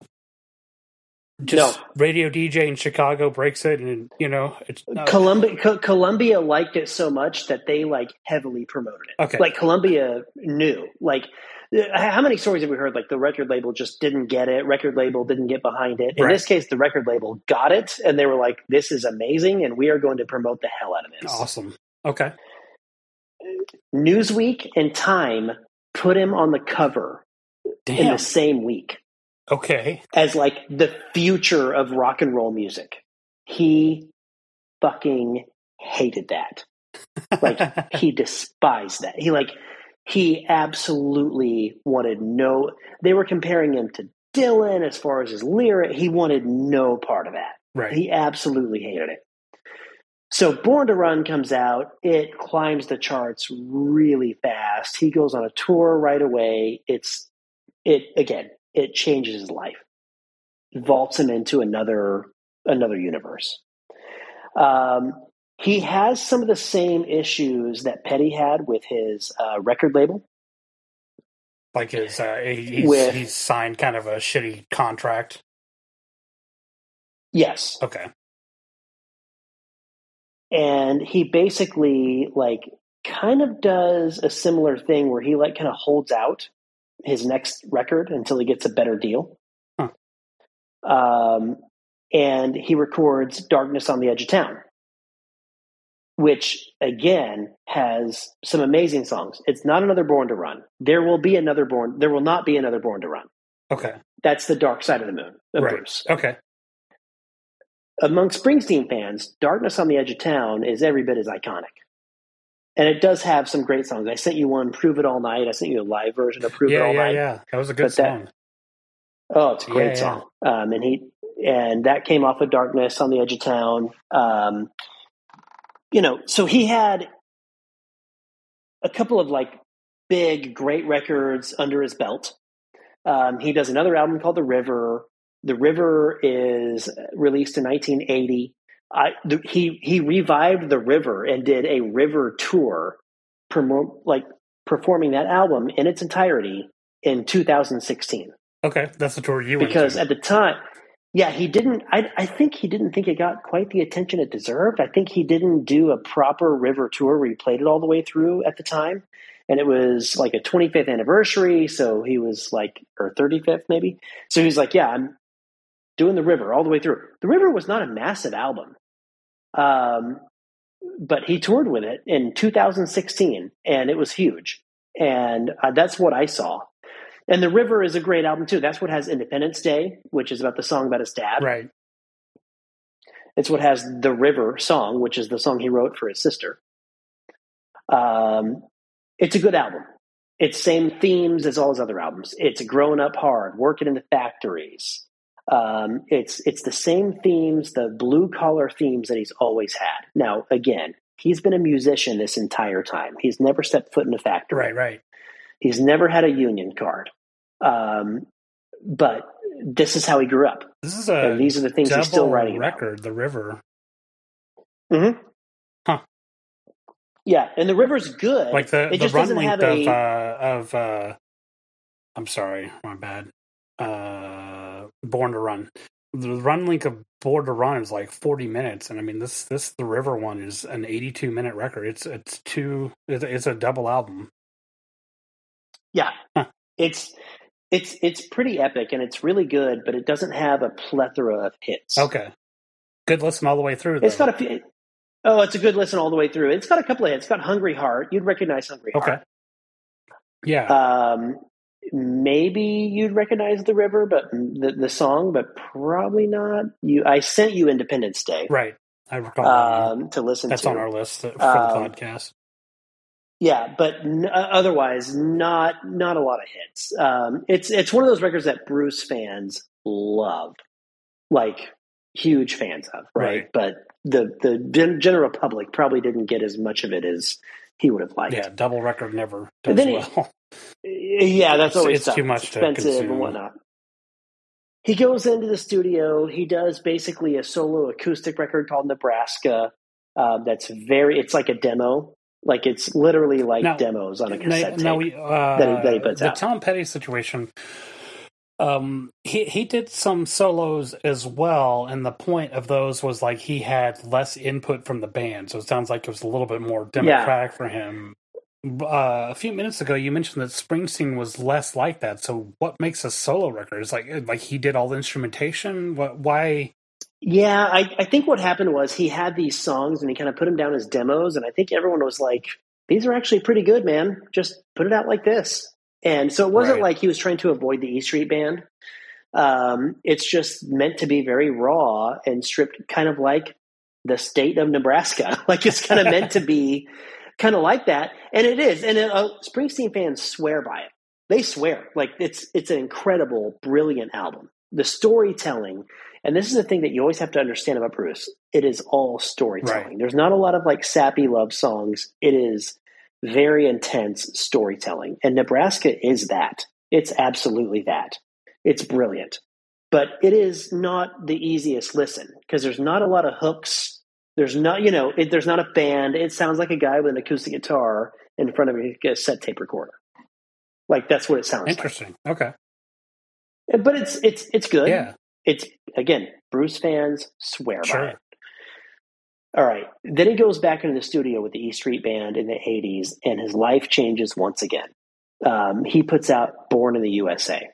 just No. radio D J in Chicago breaks it, and you know, it's uh, Columbia Co- Columbia liked it so much that they like heavily promoted it. Okay. Like, Columbia knew. Like, uh, how many stories have we heard? Like, the record label just didn't get it. Record label didn't get behind it. In Right. this case, the record label got it, and they were like, "This is amazing, and we are going to promote the hell out of this." awesome. Okay. Newsweek and Time put him on the cover in Damn. the same week Okay. as like the future of rock and roll music. He fucking hated that. Like, he despised that. He like he absolutely wanted no. They were comparing him to Dylan as far as his lyric. He wanted no part of that. right. He absolutely hated it. So Born to Run comes out. It climbs the charts really fast. He goes on a tour right away. It's it again. It changes his life. Vaults him into another another universe. Um, he has some of the same issues that Petty had with his uh, record label. Like his, uh, he- he's, With- he's signed kind of a shitty contract. Yes, Okay. and he basically like kind of does a similar thing where he like kind of holds out his next record until he gets a better deal. Huh. Um, and he records Darkness on the Edge of Town, which again has some amazing songs. It's not another Born to Run. There will be another Born. There will not be another Born to Run. Okay. That's the Dark Side of the Moon of Right. Bruce. Okay. Among Springsteen fans, Darkness on the Edge of Town is every bit as iconic. And it does have some great songs. I sent you one, Prove It All Night. I sent you a live version of Prove It Yeah, All yeah, Night. yeah. That was a good But that- song. Oh, it's a great Yeah, yeah. song. Um, and he and that came off of Darkness on the Edge of Town. Um, you know, so he had a couple of like big, great records under his belt. Um, he does another album called The River. The River is released in nineteen eighty. I, the, he he revived The River and did a River tour, promote like performing that album in its entirety in two thousand sixteen. Okay, that's the tour you because went to. at the time, yeah, he didn't. I, I think he didn't think it got quite the attention it deserved. I think he didn't do a proper River tour where he played it all the way through at the time, and it was like a twenty-fifth anniversary. So he was like, or thirty-fifth maybe. So he was like, yeah, I'm doing the River all the way through. The River was not a massive album, um, but he toured with it in two thousand sixteen, and it was huge. And uh, that's what I saw. And The River is a great album, too. That's what has Independence Day, which is about the song about his dad. Right. It's what has The River song, which is the song he wrote for his sister. Um, it's a good album. It's same themes as all his other albums. It's growing up hard, working in the factories. Um, it's it's the same themes, the blue-collar themes that he's always had. Now, again, he's been a musician this entire time. He's never stepped foot in a factory. Right, right. He's never had a union card. Um, but this is how he grew up. This is a and these are the things he's still writing record, about. The River. Mm-hmm. Huh. Yeah, and The River's good. Like the, it the just run doesn't length have of, a, uh, of uh, I'm sorry, my bad. Uh, Born to Run. The run length of Born to Run is like forty minutes, and I mean this this The River one is an eighty-two minute record. It's it's two. It's, it's a double album. Yeah, huh. it's it's it's pretty epic and it's really good, but it doesn't have a plethora of hits. Okay, good listen all the way through. Though. It's got a few. Oh, it's a good listen all the way through. It's got a couple of hits. It's got Hungry Heart. You'd recognize Hungry Heart. Okay. Yeah. Um, maybe you'd recognize The River, but the the song, but probably not. You, I sent you Independence Day, right? I recall um, to listen That's to. on our list for um, the podcast. Yeah, but n- otherwise, not not a lot of hits. Um, it's it's one of those records that Bruce fans loved, like huge fans of, right? Right. But the the gen- general public probably didn't get as much of it as he would have liked. Yeah, double record never And does then well. He, yeah, that's It's- always it's tough. too much It's to expensive consume. and whatnot. He goes into the studio. He does basically a solo acoustic record called Nebraska. Uh, that's very. It's like a demo. Like it's literally like Now- demos on a cassette Now, tape. we, uh, that he- that he puts the out. Tom Petty situation. Um, he he did some solos as well, and the point of those was like he had less input from the band, so it sounds like it was a little bit more democratic for him. Uh, a few minutes ago, you mentioned that Springsteen was less like that. So, what makes a solo record? Is like like he did all the instrumentation. What? Why? Yeah, I, I think what happened was he had these songs and he kind of put them down as demos, and I think everyone was like, "These are actually pretty good, man. Just put it out like this." And so it wasn't Right. like he was trying to avoid the E Street Band. Um, it's just meant to be very raw and stripped, kind of like the state of Nebraska. Like it's kind of meant to be kind of like that, and it is. And uh, Springsteen fans swear by it. They swear like it's it's an incredible, brilliant album. The storytelling, and this is the thing that you always have to understand about Bruce. It is all storytelling. Right. There's not a lot of like sappy love songs. It is very intense storytelling, and Nebraska is that. It's absolutely that. It's brilliant, but it is not the easiest listen because there's not a lot of hooks. There's not, you know, it, there's not a band. It sounds like a guy with an acoustic guitar in front of a cassette tape recorder. Like that's what it sounds Interesting. Okay. like. But it's it's it's good. Yeah. It's again, Bruce fans swear by Sure. it. All right. Then he goes back into the studio with the E Street Band in the eighties, and his life changes once again. Um, he puts out Born in the U S A,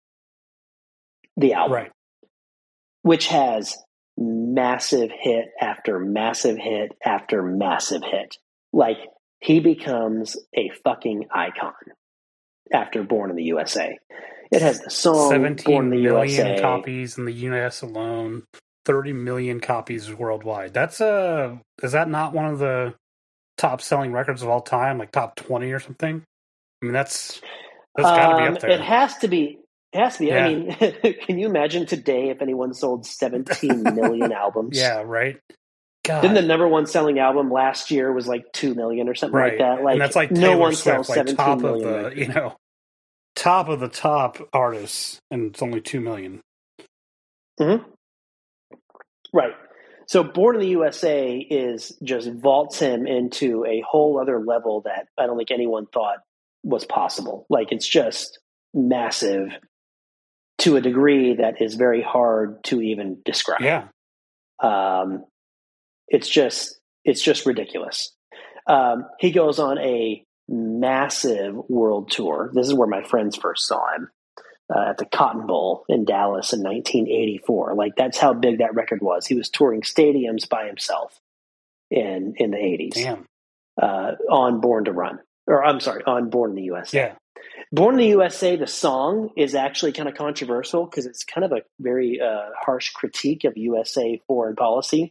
the album, Right. which has massive hit after massive hit after massive hit. Like, he becomes a fucking icon after Born in the U S A. It has the song Born in Seventeen the million U S A. copies in the U S alone. Thirty million copies worldwide. That's a. Is that not one of the top selling records of all time? Like top twenty or something? I mean, that's that's got to be Um, up there. It has to be. It has to be. Yeah. I mean, can you imagine today if anyone sold seventeen million albums? Yeah, right. God. Didn't the number one selling album last year was like two million or something right. like that? Like, and that's like no Taylor one Swift, sells like seventeen top of million. the records. you know top of the top artists, and it's only two million. Mm-hmm. Right. So Born in the U S A is just vaults him into a whole other level that I don't think anyone thought was possible. Like, it's just massive to a degree that is very hard to even describe. Yeah. Um, it's just, it's just ridiculous. Um, he goes on a massive world tour. This is where my friends first saw him, uh, at the Cotton Bowl in Dallas in nineteen eighty-four. Like, that's how big that record was. He was touring stadiums by himself in, in the eighties. Damn. Uh, on Born to Run. Or, I'm sorry, on Born in the U S A. Yeah. Born in the U S A, the song is actually kind of controversial because it's kind of a very uh, harsh critique of U S A foreign policy.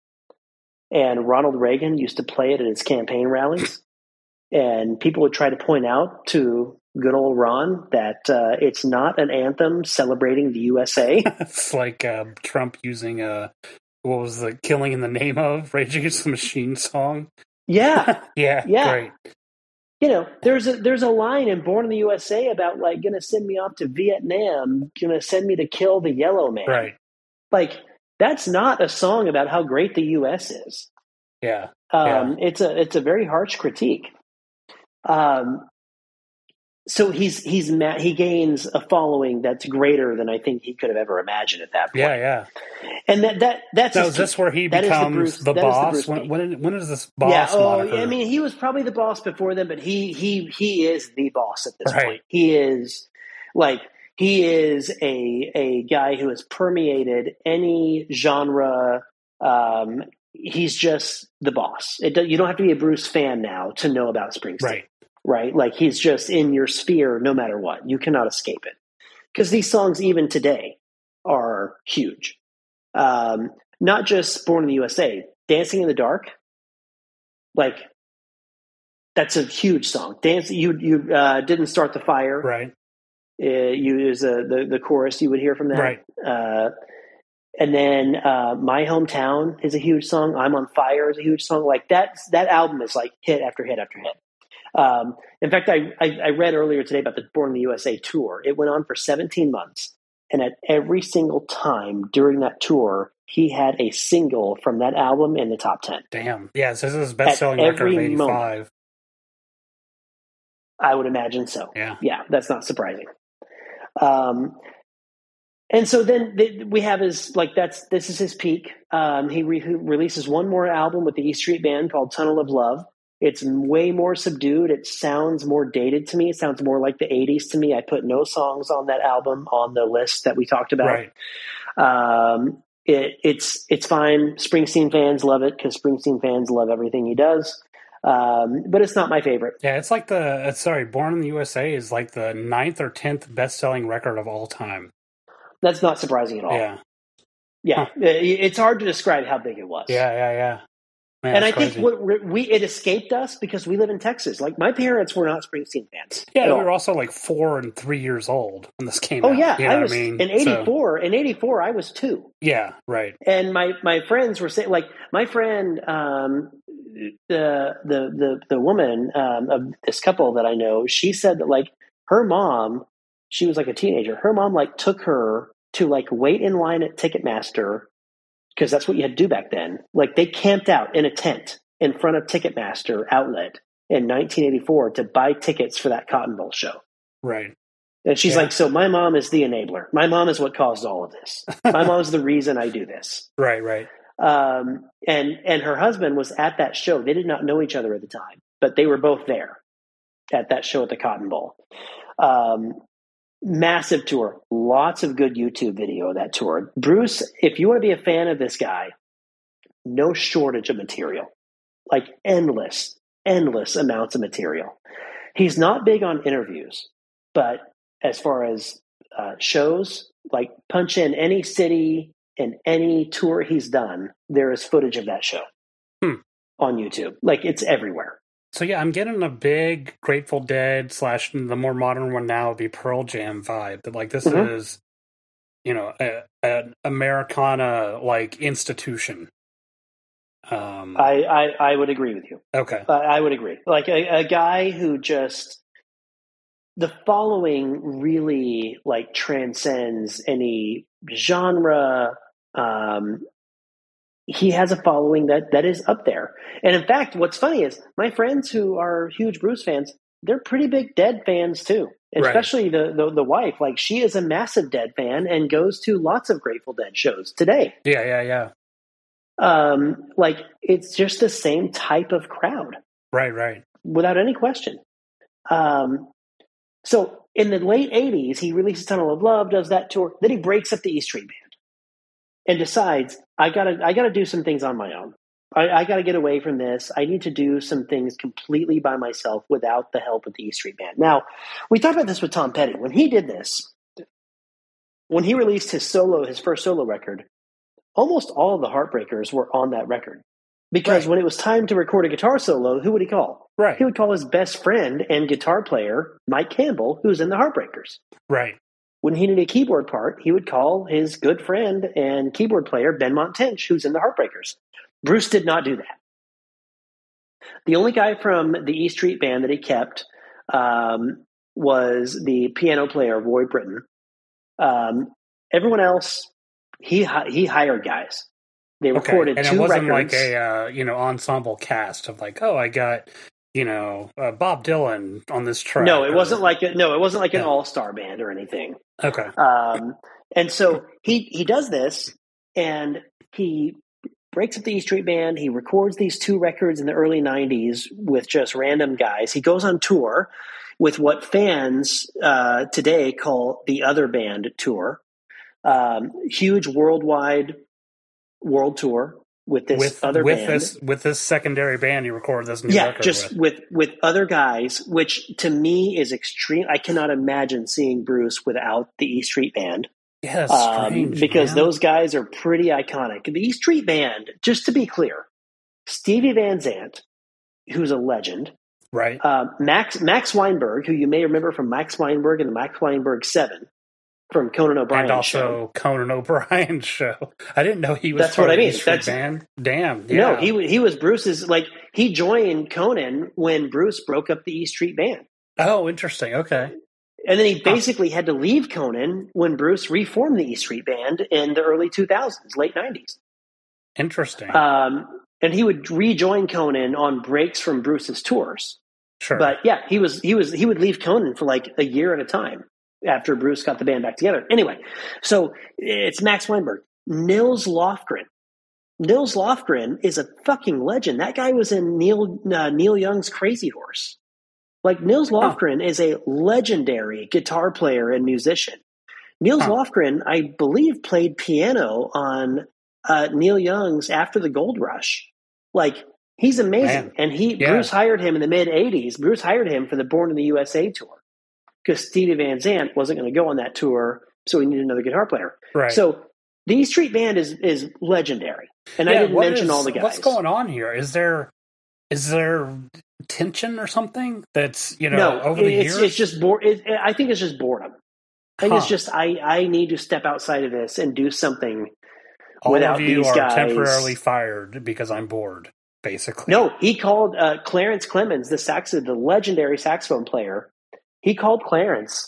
And Ronald Reagan used to play it at his campaign rallies. And people would try to point out to good old Ron that uh, it's not an anthem celebrating the U S A. It's like uh, Trump using a, what was the Killing in the Name of Rage Against the Machine song? Yeah. yeah. Yeah. Great. You know, there's a there's a line in Born in the U S A about, like, gonna send me off to Vietnam, gonna send me to kill the yellow man. Right. Like, that's not a song about how great the U S is. Yeah. Um, yeah. It's a it's a very harsh critique. Um, so he's he's ma- he gains a following that's greater than I think he could have ever imagined at that point. Yeah, yeah. And that that that's Now, his is this peak. where he That is becomes Bruce- the that is boss? Bruce when, peak. when when is this boss Yeah, oh, moniker? I mean, he was probably the boss before then, but he he he is the boss at this Right. point. He is like he is a a guy who has permeated any genre. Um, he's just the boss. It do, you don't have to be a Bruce fan now to know about Springsteen, Right. right? Like, he's just in your sphere no matter what. You cannot escape it because these songs, even today, are huge. Um, not just Born in the U S A, Dancing in the Dark. Like, that's a huge song. Dance, you you uh, didn't start the fire. Right. Uh, you is uh, the the chorus you would hear from that. Right. Uh, and then uh, My Hometown is a huge song. I'm on Fire is a huge song. Like, that that album is like hit after hit after hit. Um, in fact, I, I I read earlier today about the Born in the U S A tour. It went on for seventeen months, and at every single time during that tour, he had a single from that album in the top ten. Damn. Yeah, so this is his best-selling At record of every eighty-five. moment. I would imagine so. Yeah. Yeah, that's not surprising. Um, and so then th- we have his, like, that's, this is his peak. Um, he, re- he releases one more album with the E Street Band called Tunnel of Love. It's way more subdued. It sounds more dated to me. It sounds more like the eighties to me. I put no songs on that album on the list that we talked about. Right. Um, it, it's, it's fine. Springsteen fans love it because Springsteen fans love everything he does. Um, but it's not my favorite. Yeah, it's like the, uh, sorry, Born in the U S A is like the ninth or tenth best-selling record of all time. That's not surprising at all. Yeah. Yeah. Huh. It's hard to describe how big it was. Yeah, yeah, yeah. Man, and I that's think crazy. what we it escaped us because we live in Texas. Like, my parents were not Springsteen fans. Yeah, at we all. were also like four and three years old when this came Oh out. yeah, You know I what was mean? in So- eighty-four. In eighty-four, I was two. yeah, right. And my, my friends were saying, like, my friend, um, the the the the woman um, of this couple that I know, she said that, like, her mom, she was like a teenager. Her mom, like, took her to, like, wait in line at Ticketmaster because that's what you had to do back then. Like, they camped out in a tent in front of Ticketmaster outlet in nineteen eighty-four to buy tickets for that Cotton Bowl show. Right. And she's Yeah. like, so my mom is the enabler. My mom is what caused all of this. My mom's the reason I do this. Right, right. Um, and, and her husband was at that show. They did not know each other at the time, but they were both there at that show at the Cotton Bowl. Um, massive tour, lots of good YouTube video of that tour. Bruce, if you want to be a fan of this guy, no shortage of material, like endless, endless amounts of material. He's not big on interviews, but as far as uh, shows, like, punch in any city and any tour he's done, there is footage of that show Hmm. on YouTube. Like, it's everywhere. So yeah, I'm getting a big Grateful Dead slash the more modern one now would be Pearl Jam vibe. That, like, this Mhm. is, you know, a, an Americana like institution. Um, I, I, I would agree with you. okay. I, I would agree. Like, a, a guy who just, the following really, like, transcends any genre. Um, he has a following that, that is up there. And in fact, what's funny is my friends who are huge Bruce fans, they're pretty big Dead fans too. Especially right. the, the the wife. Like, she is a massive Dead fan and goes to lots of Grateful Dead shows today. Yeah, yeah, yeah. Um, like, it's just the same type of crowd. Right, right. Without any question. Um, so in the late eighties, he releases Tunnel of Love, does that tour. Then he breaks up the E Street Band and decides, I gotta, I gotta do some things on my own. I, I gotta get away from this. I need to do some things completely by myself without the help of the E Street Band. Now, we talked about this with Tom Petty. When he did this, when he released his solo, his first solo record, almost all of the Heartbreakers were on that record. Because right. when it was time to record a guitar solo, who would he call? Right. He would call his best friend and guitar player, Mike Campbell, who's in the Heartbreakers. Right. When he needed a keyboard part, he would call his good friend and keyboard player, Benmont Tench, who's in the Heartbreakers. Bruce did not do that. The only guy from the E Street Band that he kept um, was the piano player, Roy Britton. Um, everyone else, he he hired guys. They recorded okay. and two it wasn't records. like a uh, you know ensemble cast of like, oh, I got you know uh, Bob Dylan on this track. No, it or, wasn't like a, no, it wasn't like an yeah. all-star band or anything. Okay, um, and so he he does this, and he breaks up the E Street Band. He records these two records in the early nineties with just random guys. He goes on tour with what fans uh, today call the Other Band tour. Um, huge worldwide world tour with this with, other with band. This, with this secondary band he recorded this new yeah, record just with. with with other guys, which to me is extreme. I cannot imagine seeing Bruce without the E Street Band. Yeah, that's um, strange, because man. those guys are pretty iconic. The E Street Band, just to be clear, Stevie Van Zandt, who's a legend, right? Uh, Max Max Weinberg, who you may remember from Max Weinberg and the Max Weinberg Seven from Conan O'Brien's and also show. Conan O'Brien's show. I didn't know he was. That's part what I of the mean. E Street That's Band. Damn. Yeah. No, he he was Bruce's. Like, he joined Conan when Bruce broke up the E Street Band. Oh, interesting. Okay. And then he basically had to leave Conan when Bruce reformed the E Street Band in the early two thousands, late nineties. Interesting. Um, and he would rejoin Conan on breaks from Bruce's tours. Sure. But yeah, he was he was he would leave Conan for like a year at a time after Bruce got the band back together. Anyway, so it's Max Weinberg. Nils Lofgren. Nils Lofgren is a fucking legend. That guy was in Neil uh, Neil Young's Crazy Horse. Like, Nils Lofgren huh. is a legendary guitar player and musician. Nils huh. Lofgren, I believe, played piano on uh, Neil Young's After the Gold Rush. Like, he's amazing. Man. And he yeah. Bruce hired him in the mid-eighties. Bruce hired him for the Born in the U S A tour because Stevie Van Zandt wasn't going to go on that tour, so he needed another guitar player. Right. So the E Street Band is is legendary. And yeah, I didn't mention is, all the guys. What's going on here? Is there is there tension or something that's, you know, no, over the it's, years? it's just bore. It, I think it's just boredom. I think huh. it's just I, I need to step outside of this and do something all without of you these are guys. temporarily fired because I'm bored, basically. No, he called uh, Clarence Clemens, the sax, the legendary saxophone player. He called Clarence,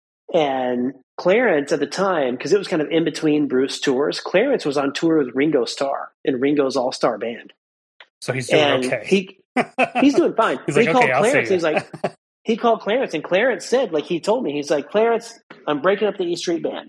and Clarence at the time, because it was kind of in between Bruce tours, Clarence was on tour with Ringo Starr in Ringo's All Star Band. So he's doing and okay. He he's doing fine. He's he like, called okay, I'll Clarence. see He's like, he called Clarence, and Clarence said, like he told me, he's like, Clarence, I'm breaking up the E Street Band.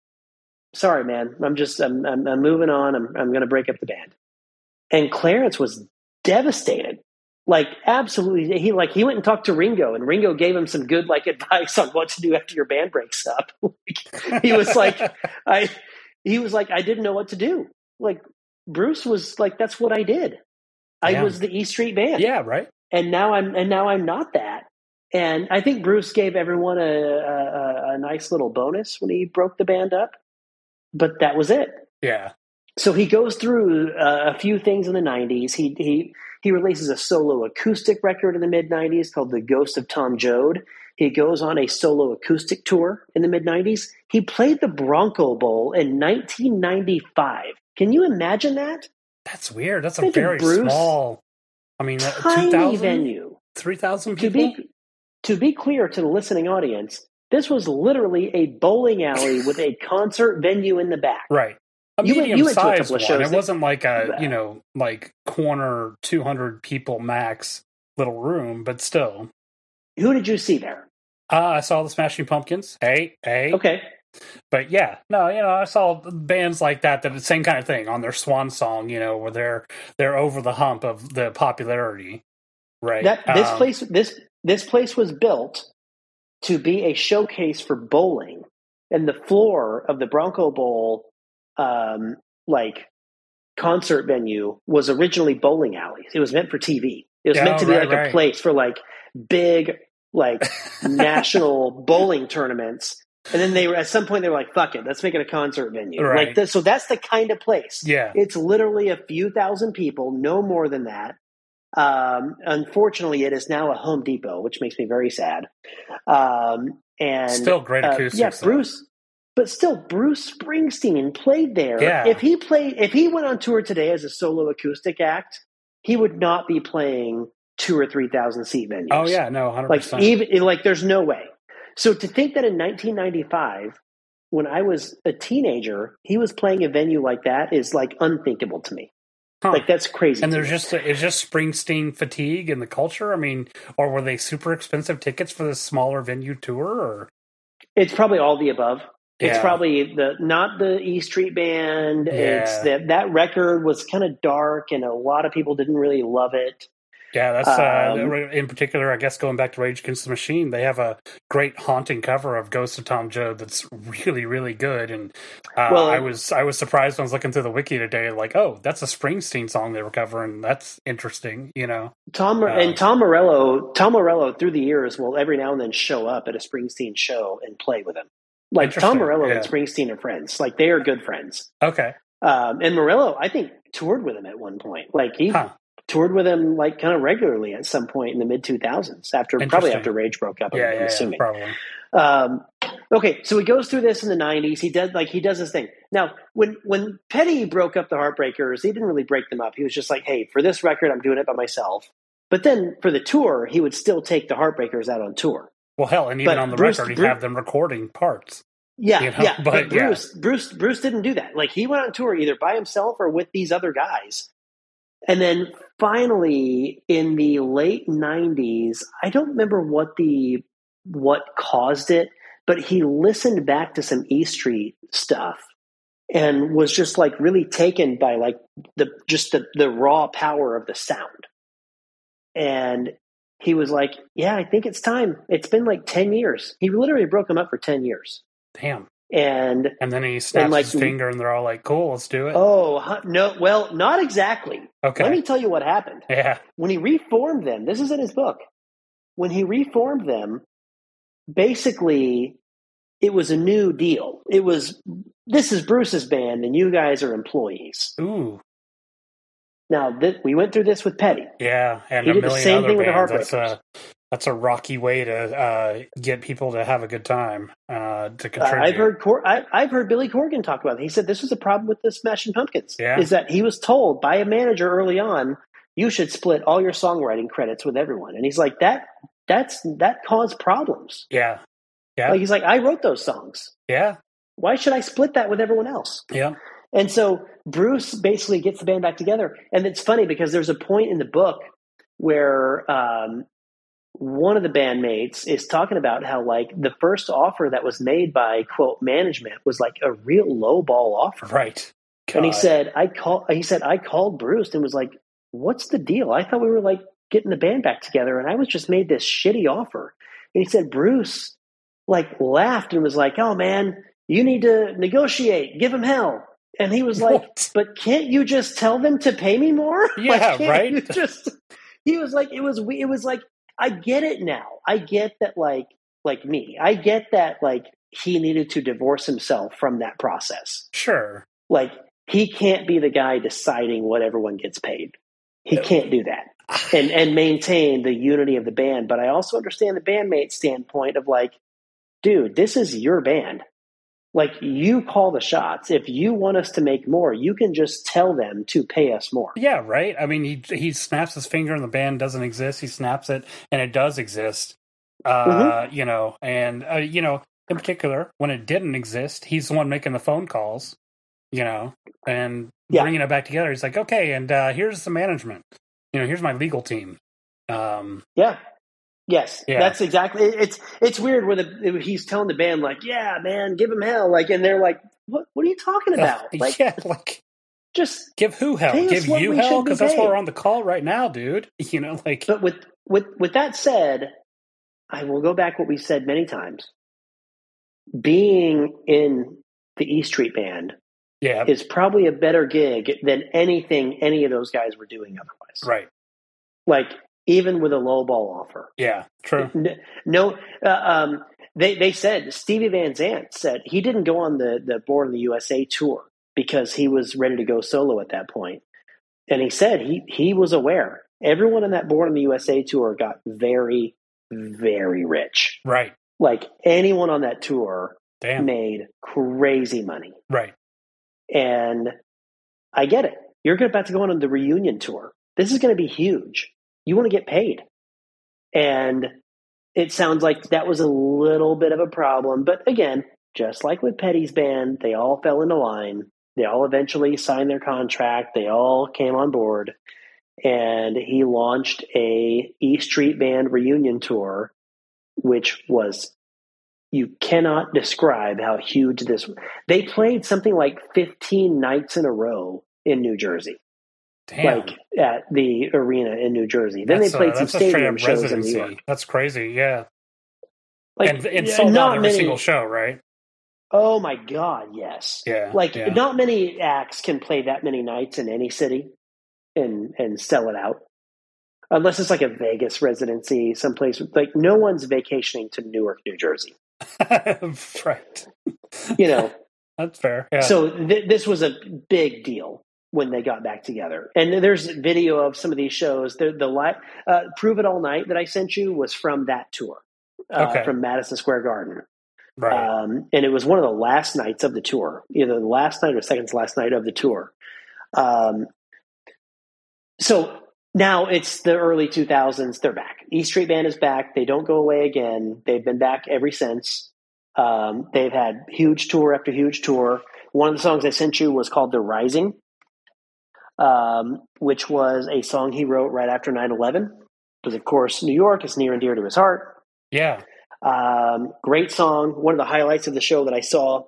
Sorry, man. I'm just I'm I'm, I'm moving on. I'm I'm going to break up the band. And Clarence was devastated. Like, absolutely. He like he went and talked to Ringo, and Ringo gave him some good like advice on what to do after your band breaks up. he was like, I he was like, I didn't know what to do. Like, Bruce was like, that's what I did. I yeah. was the E Street Band. Yeah, right. And now I'm and now I'm not that. And I think Bruce gave everyone a, a, a nice little bonus when he broke the band up, but that was it. Yeah. So he goes through uh, a few things in the nineties. He he he releases a solo acoustic record in the mid nineties called The Ghost of Tom Joad. He goes on a solo acoustic tour in the mid nineties. He played the Bronco Bowl in nineteen ninety-five. Can you imagine that? That's weird. That's a Think very Bruce, small, I mean, tiny two thousand venue. three thousand people? To be, to be clear to the listening audience, this was literally a bowling alley with a concert venue in the back. Right. A You went- you went to a medium-sized couple of one. shows It that- wasn't like a, you know, like corner two hundred people max little room, but still. who did you see there? Uh, I saw the Smashing Pumpkins. Hey, hey. Okay. But yeah, no, you know, I saw bands like that that the same kind of thing on their swan song, you know, where they're they're over the hump of the popularity, right? That this um, place this this place was built to be a showcase for bowling, and the floor of the Bronco Bowl, um, like concert venue, was originally bowling alleys. It was meant for T V. It was Yeah, meant to be right, like right. a place for like big, like national bowling tournaments. And then they were at some point they were like, "Fuck it, let's make it a concert venue." Right. Like this, so that's the kind of place. Yeah. It's literally a few thousand people, no more than that. Um, unfortunately, it is now a Home Depot, which makes me very sad. Um, and Still great uh, acoustics. yeah, though. Bruce, but still, Bruce Springsteen played there. Yeah. If he played, if he went on tour today as a solo acoustic act, he would not be playing two or three thousand seat venues. Oh yeah, no, hundred like percent. even like there's no way. So to think that in nineteen ninety-five, when I was a teenager, he was playing a venue like that is like unthinkable to me. Huh. Like that's crazy. And to there's me. just it's just Springsteen fatigue in the culture. I mean, or were they super expensive tickets for this smaller venue tour? Or It's probably all the above. It's Yeah. probably the not the E Street Band. Yeah. It's that that record was kind of dark, and a lot of people didn't really love it. yeah, that's uh, Um, in particular. I guess going back to Rage Against the Machine, they have a great haunting cover of Ghost of Tom Joad that's really really good. And uh, Well, I was I was surprised when I was looking through the wiki today, like, oh, that's a Springsteen song they were covering. That's interesting, you know. Tom Um, and Tom Morello, Tom Morello through the years will every now and then show up at a Springsteen show and play with him. Like Tom Interesting, Morello yeah. and Springsteen are friends. Like they are good friends. Okay, Um, and Morello, I think, toured with him at one point. Like he Huh. toured with him like kind of regularly at some point in the mid two thousands. After probably Interesting. after Rage broke up. yeah, I'm yeah, yeah, assuming. probably. Um, okay, so he goes through this in the nineties. He does like he does his thing. Now, when when Petty broke up the Heartbreakers, he didn't really break them up. He was just like, "Hey, for this record, I'm doing it by myself." But then for the tour, he would still take the Heartbreakers out on tour. Well, hell, and even But on the Bruce- record, he'd Bruce- have them recording parts. Yeah, You know, yeah. but, But, yeah. Bruce, Bruce, Bruce didn't do that. Like he went on tour either by himself or with these other guys. And then finally, in the late nineties, I don't remember what the what caused it, but he listened back to some E Street stuff and was just like really taken by like the just the, the raw power of the sound. And he was like, "Yeah, I think it's time. It's been like ten years." He literally broke them up for ten years. Damn. And And then he snaps like- his finger, and they're all like, "Cool, let's do it." oh, huh, no, well, not exactly. okay. Let me tell you what happened. yeah. When he reformed them, this is in his book. When he reformed them, basically, it was a new deal. It was, this is Bruce's band, and you guys are employees. Ooh. Now, th- we went through this with Petty. Yeah, and He a did the million same other thing with the bands. That's Heartbreakers. a that's a rocky way to uh, get people to have a good time uh, to Uh, contribute. I've heard Cor- I, I've heard Billy Corgan talk about it. He said this was a problem with the Smashing Pumpkins. Yeah. Is that he was told by a manager early on, you should split all your songwriting credits with everyone. And he's like, that that's that caused problems. Yeah, yeah, Like he's like, I wrote those songs. yeah, Why should I split that with everyone else? yeah. And so Bruce basically gets the band back together. And it's funny because there's a point in the book where um, one of the bandmates is talking about how like the first offer that was made by quote management was like a real low ball offer. Right. And he God. said, I call he said, I called Bruce and was like, what's the deal? I thought we were like getting the band back together and I was just made this shitty offer. And he said, Bruce like laughed and was like, oh man, you need to negotiate, give him hell. And he was like, What? but can't you just tell them to pay me more? Yeah, Like, can't right? you just, he was like, it was, it was like, I get it now. I get that like, like me, I get that like he needed to divorce himself from that process. Sure. Like he can't be the guy deciding what everyone gets paid. He can't do that and, and maintain the unity of the band. But I also understand the bandmate standpoint of like, dude, this is your band. Like you call the shots. If you want us to make more, you can just tell them to pay us more. Yeah, right. I mean, he he snaps his finger and the band doesn't exist. He snaps it and it does exist. Uh, Mm-hmm. You know, and uh, you know, in particular, when it didn't exist, he's the one making the phone calls. You know, and Yeah. bringing it back together. He's like, okay, and uh, here's the management. You know, here's my legal team. Um, Yeah. Yes, Yeah. that's exactly. It's it's weird where the he's telling the band like, "Yeah, man, give him hell," like, and they're like, "What? What are you talking about? Uh, Like, yeah, like just give who hell? pay us Give what you we hell? should be Because that's why paid." we're on the call right now, dude. You know, like But with with with that said, I will go back what we said many times. Being in the E Street Band yeah, is probably a better gig than anything any of those guys were doing otherwise. right. Like, even with a low ball offer. Yeah, true. N- No, uh, um, they they said Stevie Van Zandt said he didn't go on the the Born in the U S A tour because he was ready to go solo at that point, and he said he he was aware everyone on that Born in the U S A tour got very very rich. Right. Like, anyone on that tour Damn. made crazy money, Right. and I get it. You're about to go on the reunion tour. This is going to be huge. You want to get paid. And it sounds like that was a little bit of a problem. But again, just like with Petty's band, they all fell into line. They all eventually signed their contract. They all came on board. And he launched a E Street Band reunion tour, which was, you cannot describe how huge this was. They played something like fifteen nights in a row in New Jersey. Damn. Like at the arena in New Jersey. Then That's they played a, some that's a straight stadium up shows in residency. New York. That's crazy. Yeah. Like, and and yeah, sold out not every many. single show, right? Oh my God, yes. Yeah. Like, yeah. not many acts can play that many nights in any city and and sell it out, unless it's like a Vegas residency, someplace. Like, no one's vacationing to Newark, New Jersey. Right. You know. That's fair. Yeah. So th- this was a big deal when they got back together. And there's video of some of these shows. The, the li- uh, Prove It All Night that I sent you was from that tour, uh, Okay. from Madison Square Garden. right. Um, and it was one of the last nights of the tour, either the last night or second to last night of the tour. Um, so now it's the early two thousands. They're back. E Street Band is back. They don't go away again. They've been back ever since. Um, they've had huge tour after huge tour. One of the songs I sent you was called The Rising, um, which was a song he wrote right after nine eleven. Because, of course, New York is near and dear to his heart. yeah. Um, great song. One of the highlights of the show that I saw,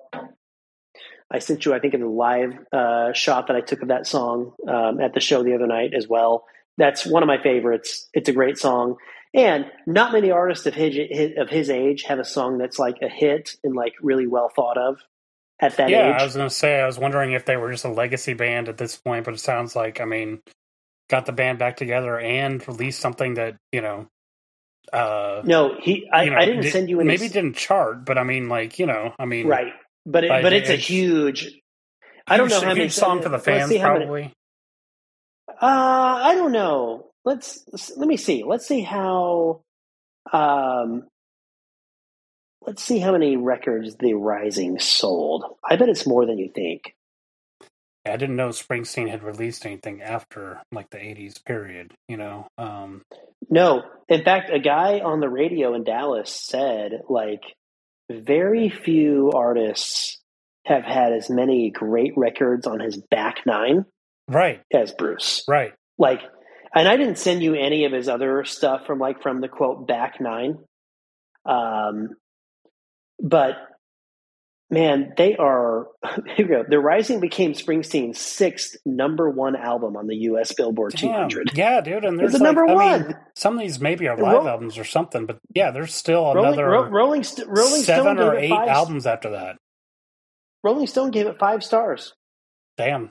I sent you, I think, in the live uh, shot that I took of that song um, at the show the other night as well. That's one of my favorites. It's a great song. And not many artists of his, of his age have a song that's like a hit and like really well thought of at that Yeah, age. I was going to say, I was wondering if they were just a legacy band at this point, but it sounds like, I mean, got the band back together and released something that, you know, uh, No, he. I, you know, I didn't did- send you any. maybe it didn't chart, but I mean, like, you know, I mean, Right, but it, by but it's a age- huge. I don't know huge- how many huge song for the let's fans, see how many- probably. Uh, I don't know. Let's let me see. Let's see how. Um, let's see how many records The Rising sold. I bet it's more than you think. I didn't know Springsteen had released anything after like the eighties period, you know. Um, No, in fact, a guy on the radio in Dallas said like very few artists have had as many great records on his back nine right, as Bruce. right. Like, and I didn't send you any of his other stuff from like from the quote back nine. Um, but man, they are, here we go. The Rising became Springsteen's sixth number one album on the U S Billboard two hundred. Yeah, dude. And there's It's the like, number I one. mean, some of these maybe are And live Ro- albums or something, but yeah, there's still Rolling, another Ro- Rolling, St- Rolling seven Stone or gave it eight five. albums after that. Rolling Stone gave it five stars. Damn.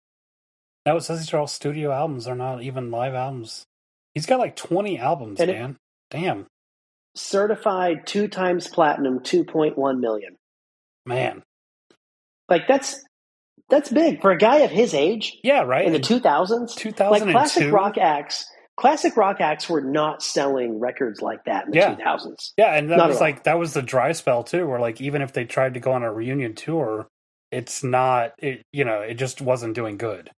That was these are all studio albums. They're not even live albums. He's got like twenty albums, And it- man. Damn, Certified two times platinum, two point one million. man. Like that's that's big for a guy of his age Yeah, right. in the two thousands. two Like thousand classic two. rock acts, classic rock acts were not selling records like that in the Yeah. two thousands. Yeah, and that Not was at all. like that was the dry spell too, where like even if they tried to go on a reunion tour, it's not. It you know it just wasn't doing good.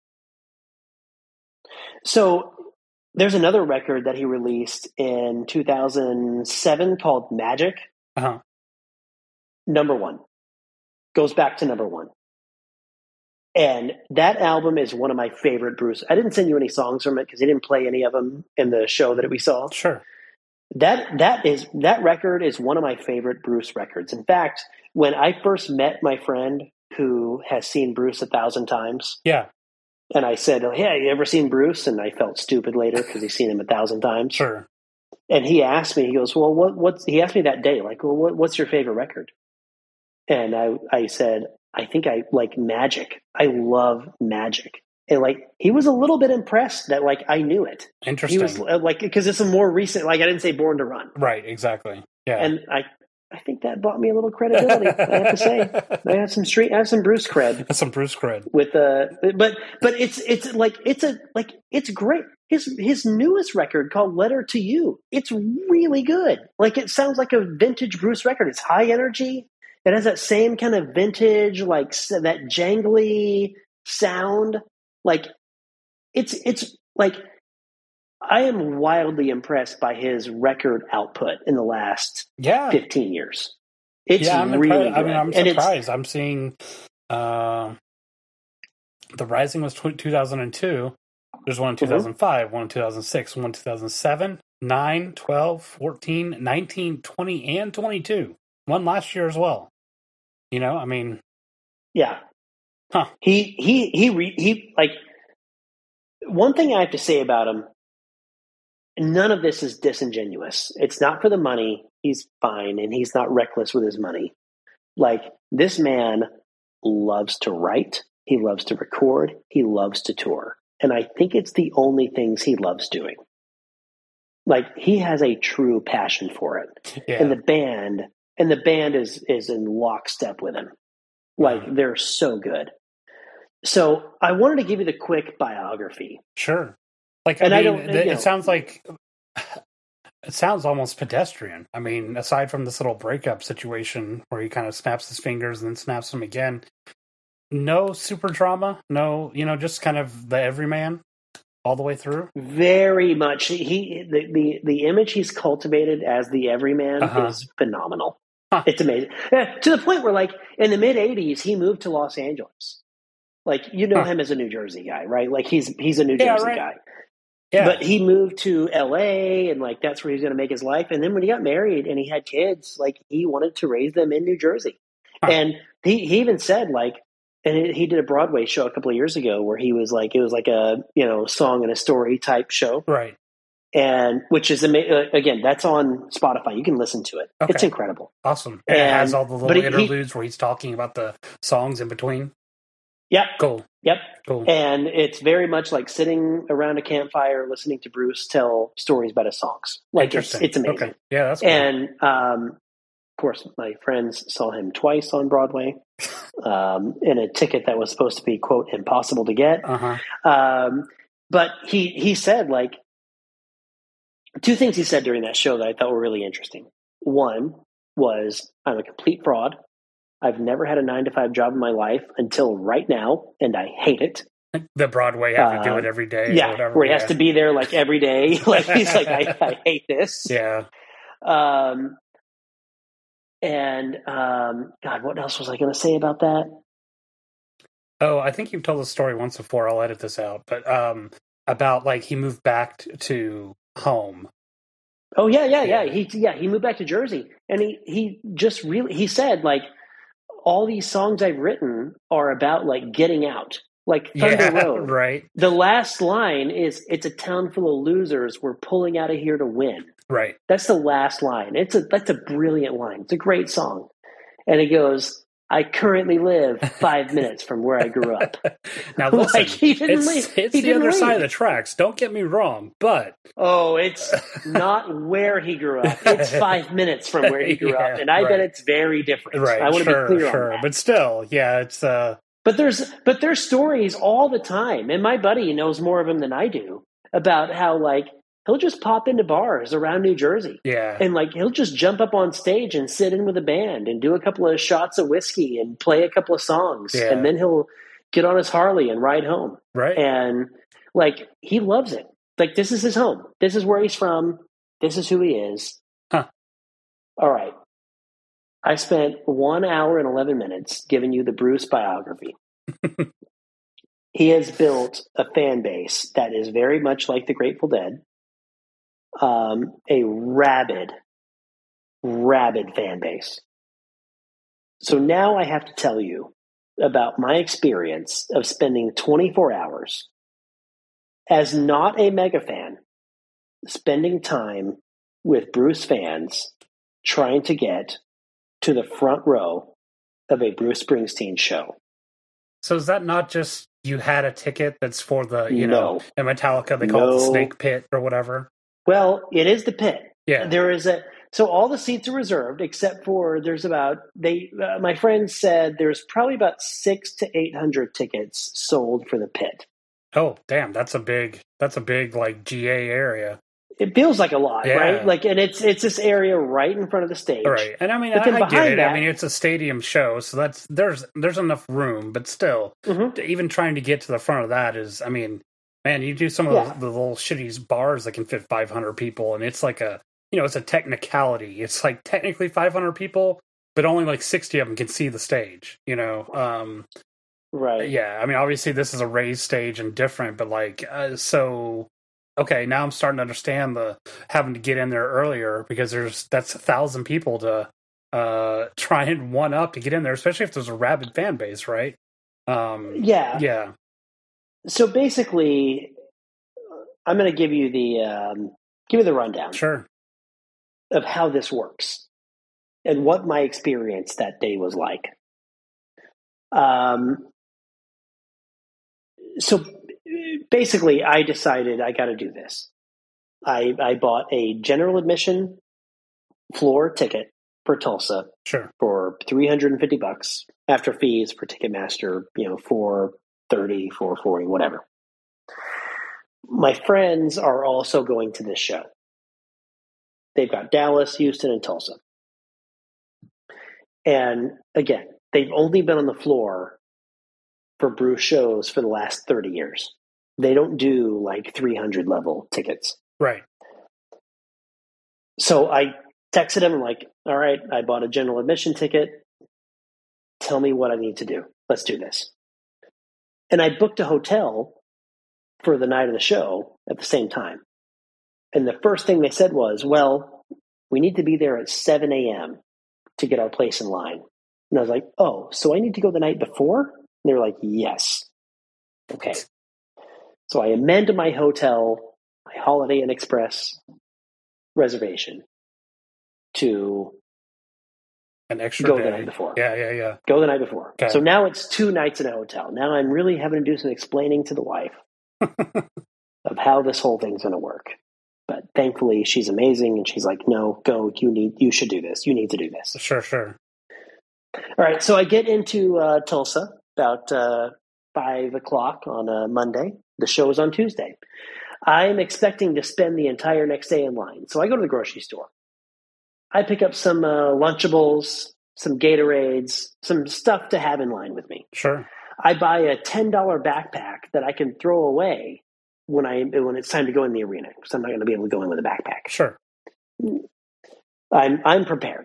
So there's another record that he released in two thousand seven called Magic. Uh-huh. Number one. Goes back to number one. And that album is one of my favorite Bruce. I didn't send you any songs from it because he didn't play any of them in the show that we saw. Sure. that that is that record is one of my favorite Bruce records. In fact, when I first met my friend who has seen Bruce a thousand times, Yeah, and I said, "Oh, yeah, you ever seen Bruce?" And I felt stupid later because he's seen him a thousand times. sure. And he asked me, he goes, "Well, what what's?" He asked me that day, like, "Well, what, what's your favorite record?" And I I said, "I think I like Magic. I love Magic." And like he was a little bit impressed that like I knew it. He Interesting. was uh, like, because it's a more recent, like I didn't say Born to Run. Right, exactly. Yeah. And I, I think that bought me a little credibility. I have to say, I have some street, I have some Bruce cred That's some Bruce cred. with uh but but it's it's like it's a like it's great. His his newest record called Letter to You. It's really good. Like it sounds like a vintage Bruce record. It's high energy. It has that same kind of vintage, like s- that jangly sound. Like it's it's like I am wildly impressed by his record output in the last Yeah. fifteen years. It's Yeah, I'm really impressed. I good. mean, I'm And it's- surprised. I'm seeing uh, The Rising was tw- two thousand two. There's one in two thousand five, one in two thousand six, one in two thousand seven, nine, twelve, fourteen, nineteen, twenty, and twenty-two. One last year as well. You know, I mean, Yeah. Huh. He he he re, he like one thing I have to say about him, none of this is disingenuous. It's not for the money. He's fine and he's not reckless with his money. Like this man loves to write, he loves to record, he loves to tour. And I think it's the only things he loves doing. Like he has a true passion for it. yeah. And the band and the band is is in lockstep with him. Like they're so good. So I wanted to give you the quick biography. Sure. Like, And I I mean, don't- th- you it know. sounds like it sounds almost pedestrian. I mean, aside from this little breakup situation where he kind of snaps his fingers and then snaps them again, no super drama, no, you know, just kind of the everyman all the way through. Very much he the the, the image he's cultivated as the everyman Uh-huh. is phenomenal. Huh. It's amazing. Yeah, to the point where like in the mid eighties he moved to Los Angeles. Like you know Huh. him as a New Jersey guy, right? Like he's he's a New Yeah, Jersey right. guy. Yeah. But he moved to L A and like that's where he's going to make his life. And then when he got married and he had kids, like he wanted to raise them in New Jersey. Huh. And he, he even said like, and it, he did a Broadway show a couple of years ago where he was like, it was like a, you know, song and a story type show. right. And which is amazing. Uh, again, that's on Spotify. You can listen to it. Okay. It's incredible. Awesome. And it has And- all the little but he- he- interludes where he's talking about the songs in between. Yep. Cool. Yep. Cool. And it's very much like sitting around a campfire, listening to Bruce tell stories about his songs. Like it's, Interesting. it's amazing. Okay. Yeah, that's cool. And um, of course, my friends saw him twice on Broadway um, in a ticket that was supposed to be, quote, impossible to get. uh-huh. Um, but he, he said, like, two things he said during that show that I thought were really interesting. One was, I'm a complete fraud. I've never had a nine to five job in my life until right now, and I hate it. The Broadway have to do Uh, it every day. Yeah, or whatever. where he yeah. has to be there like every day. Like he's like, I, I hate this. Yeah. Um, and um, God, what else was I going to say about that? Oh, I think you've told the story once before. I'll edit this out. But um, about like he moved back t- to home. Oh yeah, yeah, yeah. Yeah. He yeah he moved back to Jersey, and he he just really he said like all these songs I've written are about like getting out, like Thunder Yeah, Road. right, The last line is, "It's a town full of losers. We're pulling out of here to win." right. That's the last line. It's a that's a brilliant line. It's a great song, and it goes, "I currently live five minutes from where I grew up." Now listen, Like, he didn't it's, leave. it's He the didn't other side leave. of the tracks. Don't get me wrong, but Oh, it's not where he grew up. It's five minutes from where he grew Yeah, up, and I bet right. it's very different. right, I want sure, to be clear sure. on that. But still, yeah, it's uh, But there's but there's stories all the time, and my buddy knows more of them than I do about how like he'll just pop into bars around New Jersey, yeah, and like he'll just jump up on stage and sit in with a band and do a couple of shots of whiskey and play a couple of songs, Yeah. and then he'll get on his Harley and ride home. right. And like he loves it. Like this is his home. This is where he's from. This is who he is. Huh. All right. I spent one hour and eleven minutes giving you the Bruce biography. He has built a fan base that is very much like the Grateful Dead. um, a rabid, rabid fan base. So now I have to tell you about my experience of spending twenty-four hours as not a mega fan, spending time with Bruce fans trying to get to the front row of a Bruce Springsteen show. So is that not just you had a ticket that's for the, you No. know, in Metallica, they call No. it the Snake Pit or whatever? Well, it is the pit. Yeah. There is a, so all the seats are reserved except for there's about, they, uh, my friend said there's probably about six to eight hundred tickets sold for the pit. Oh, damn, that's a big, that's a big, like, G A area. It feels like a lot, Yeah. right? Like, and it's it's this area right in front of the stage. Right. And I mean, But then I, I get behind it. that- I mean, it's a stadium show, so that's, there's, there's enough room, but still, Mhm. even trying to get to the front of that is, I mean, man, you do some of Yeah. the, the little shitty bars that can fit five hundred people, and it's like a, you know, it's a technicality. It's like technically five hundred people, but only like sixty of them can see the stage, you know? Um, Right. yeah, I mean, obviously this is a raised stage and different, but like, uh, so, okay, now I'm starting to understand the having to get in there earlier because there's, that's a thousand people to uh, try and one up to get in there, especially if there's a rabid fan base, right? Um, Yeah. yeah, So basically, I'm going to give you the um, give you the rundown sure. of how this works and what my experience that day was like. Um, so basically, I decided I got to do this. I, I bought a general admission floor ticket for Tulsa Sure. for three hundred fifty bucks after fees for Ticketmaster, you know, four thirty, four forty, whatever. My friends are also going to this show. They've got Dallas, Houston, and Tulsa. And again, they've only been on the floor for Bruce shows for the last thirty years. They don't do like three hundred level tickets. Right. So I texted him, I'm like, all right, I bought a general admission ticket. Tell me what I need to do. Let's do this. And I booked a hotel for the night of the show at the same time. And the first thing they said was, well, we need to be there at seven a.m. to get our place in line. And I was like, oh, so I need to go the night before? And they were like, yes. Okay. So I amend my hotel, my Holiday Inn Express reservation to An extra go day. the night before. Yeah, yeah, yeah. Go the night before. Okay. So now it's two nights in a hotel. Now I'm really having to do some explaining to the wife of how this whole thing's going to work. But thankfully, she's amazing, and she's like, "No, go. You need. You should do this. You need to do this." Sure, sure. All right. So I get into uh, Tulsa about uh, five o'clock on a Monday. The show is on Tuesday. I'm expecting to spend the entire next day in line. So I go to the grocery store. I pick up some uh, Lunchables, some Gatorades, some stuff to have in line with me. Sure. I buy a ten dollar backpack that I can throw away when I when it's time to go in the arena, because I'm not going to be able to go in with a backpack. Sure. I'm I'm prepared.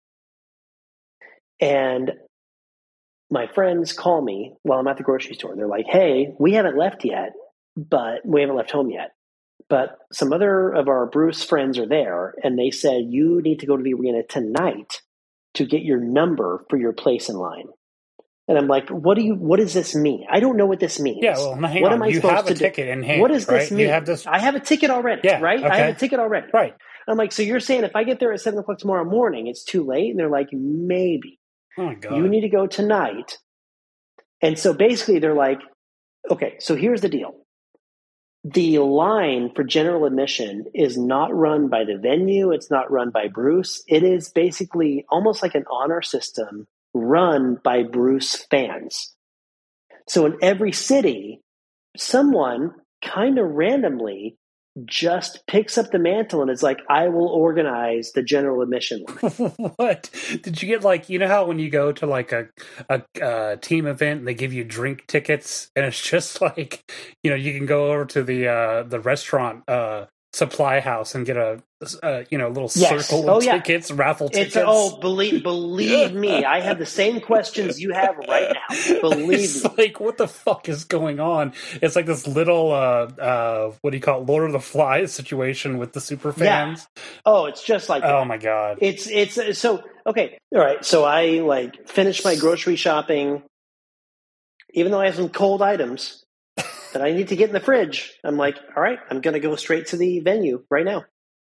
And my friends call me while I'm at the grocery store. They're like, "Hey, we haven't left yet, but we haven't left home yet. But some other of our Bruce friends are there, and they said you need to go to the arena tonight to get your number for your place in line." And I'm like, "What do you? What does this mean? I don't know what this means. Yeah, well, now hang what on. am I You supposed have a to do? ticket in hand. What does this right? mean? You have this. I have a ticket already, Yeah, right? I have okay. a ticket already. Right. I'm like, so you're saying if I get there at seven o'clock tomorrow morning, it's too late? And they're like, maybe. Oh, my God. You need to go tonight. And so basically they're like, okay, so here's the deal. The line for general admission is not run by the venue. It's not run by Bruce. It is basically almost like an honor system run by Bruce fans. So in every city, someone kind of randomly just picks up the mantle and is like, I will organize the general admission line. What did you get? Like, you know how when you go to like a, a uh, team event and they give you drink tickets, and it's just like, you know, you can go over to the uh, the restaurant uh, supply house and get a, a you know little Yes. circle Oh, of yeah. tickets, raffle It's tickets. oh, believe believe me, I have the same questions you have right now. Believe It's me. like, what the fuck is going on? It's like this little, uh, uh, what do you call it, Lord of the Flies situation with the super fans. Oh, it's just like Oh that. my god! It's it's so okay. All right. So I like finished my grocery shopping, even though I have some cold items that I need to get in the fridge. I'm like, all right, I'm going to go straight to the venue right now.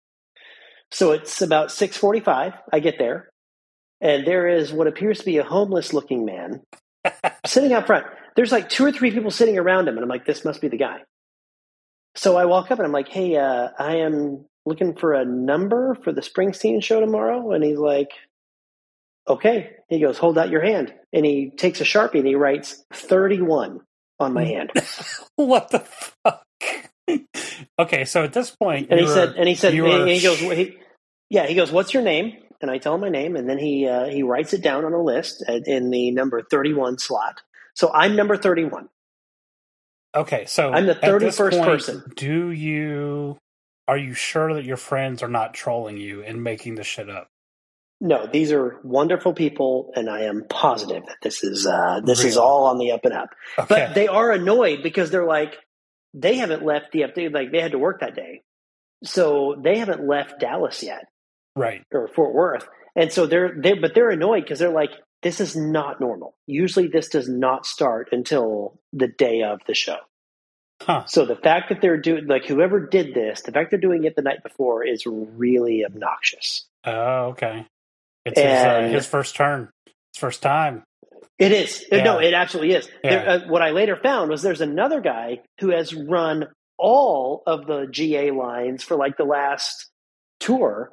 So it's about six forty-five. I get there, and there is what appears to be a homeless-looking man sitting out front. There's like two or three people sitting around him, and I'm like, this must be the guy. So I walk up, and I'm like, hey, uh, I am looking for a number for the Springsteen show tomorrow. And he's like, okay. He goes, hold out your hand. And he takes a Sharpie, and he writes thirty-one on my hand. What the fuck? Okay, so at this point, And you he were- said, and he said, you and were- he goes, he, yeah, he goes, what's your name? And I tell him my name, and then he uh, he writes it down on a list at, in the number thirty-one slot. So I'm number thirty-one. okay, so I'm the at this thirty-first point, person. Do you? Are you sure that your friends are not trolling you and making this shit up? No, these are wonderful people, and I am positive that this is uh, this is Really? all on the up and up. Okay. But they are annoyed because they're like, they haven't left the update. Like they had to work that day, so they haven't left Dallas yet Right. or Fort Worth, and so they're they but they're annoyed because they're like, this is not normal. Usually, this does not start until the day of the show. Huh. So the fact that they're doing like whoever did this, the fact they're doing it the night before is really obnoxious. Oh, okay. It's his, uh, And- his first turn. His first time. It is. Yeah. No, it absolutely is. Yeah. There, uh, what I later found was there's another guy who has run all of the G A lines for like the last tour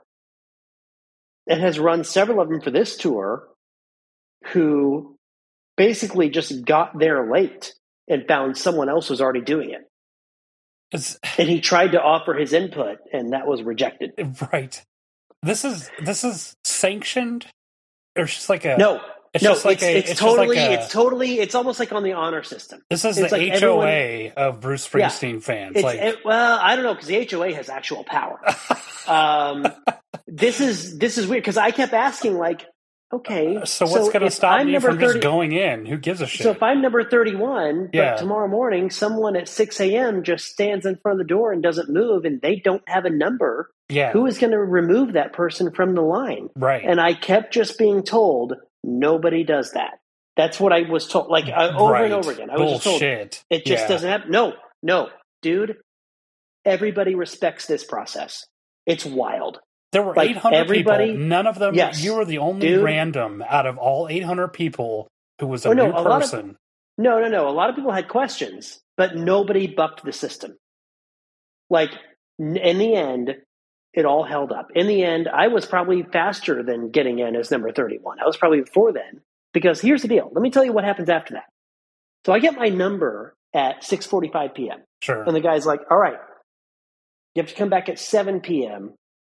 and has run several of them for this tour who basically just got there late and found someone else was already doing it. It's And he tried to offer his input and that was rejected. right. This is this is sanctioned, or it's just like a No, It's no, just like it's, a- it's, it's just like totally, a- it's totally, it's almost like on the honor system. This is It's the like H O A of Bruce Yeah. Springsteen fans. It's, like, it, well, I don't know because the H O A has actual power. um, this is this is weird because I kept asking, like, okay, so what's going to if stop I'm you number from just thirty going in? Who gives a shit? So if I'm number thirty-one, Yeah. but tomorrow morning someone at six a.m. just stands in front of the door and doesn't move, and they don't have a number, yeah, who is going to remove that person from the line? right. And I kept just being told nobody does that. That's what I was told, like uh, over right. and over again. I was just told Bullshit. it just Yeah. doesn't happen. No, no, dude. Everybody respects this process. It's wild. There were like, eight hundred everybody- people. None of them. Yes. You were the only Dude. random out of all eight hundred people who was a Oh, no, new a lot of- person. No, no, no. A lot of people had questions, but nobody bucked the system. Like, n- in the end, it all held up. In the end, I was probably faster than getting in as number thirty-one. I was probably before then. Because here's the deal. Let me tell you what happens after that. So I get my number at six forty-five p.m. Sure. And the guy's like, all right, you have to come back at seven p.m.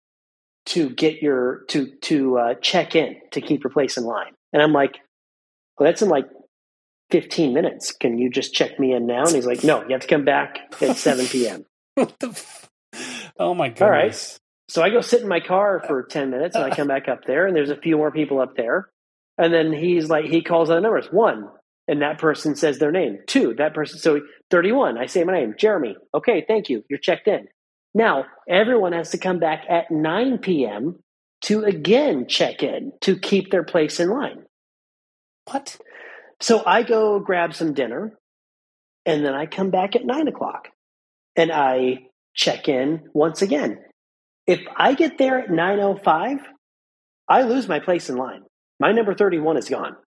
to get your, to, to uh, check in, to keep your place in line. And I'm like, well, that's in like fifteen minutes. Can you just check me in now? And he's like, no, you have to come back at seven p.m. What the f- oh my goodness. All right. So I go sit in my car for ten minutes and I come back up there and there's a few more people up there. And then he's like, he calls out numbers. One, and that person says their name. Two, that person. So thirty-one, I say my name, Jeremy. Okay, thank you. You're checked in. Now, everyone has to come back at nine p.m. to again check in to keep their place in line. What? So I go grab some dinner and then I come back at nine o'clock and I check in once again. If I get there at nine oh five, I lose my place in line. My number thirty-one is gone.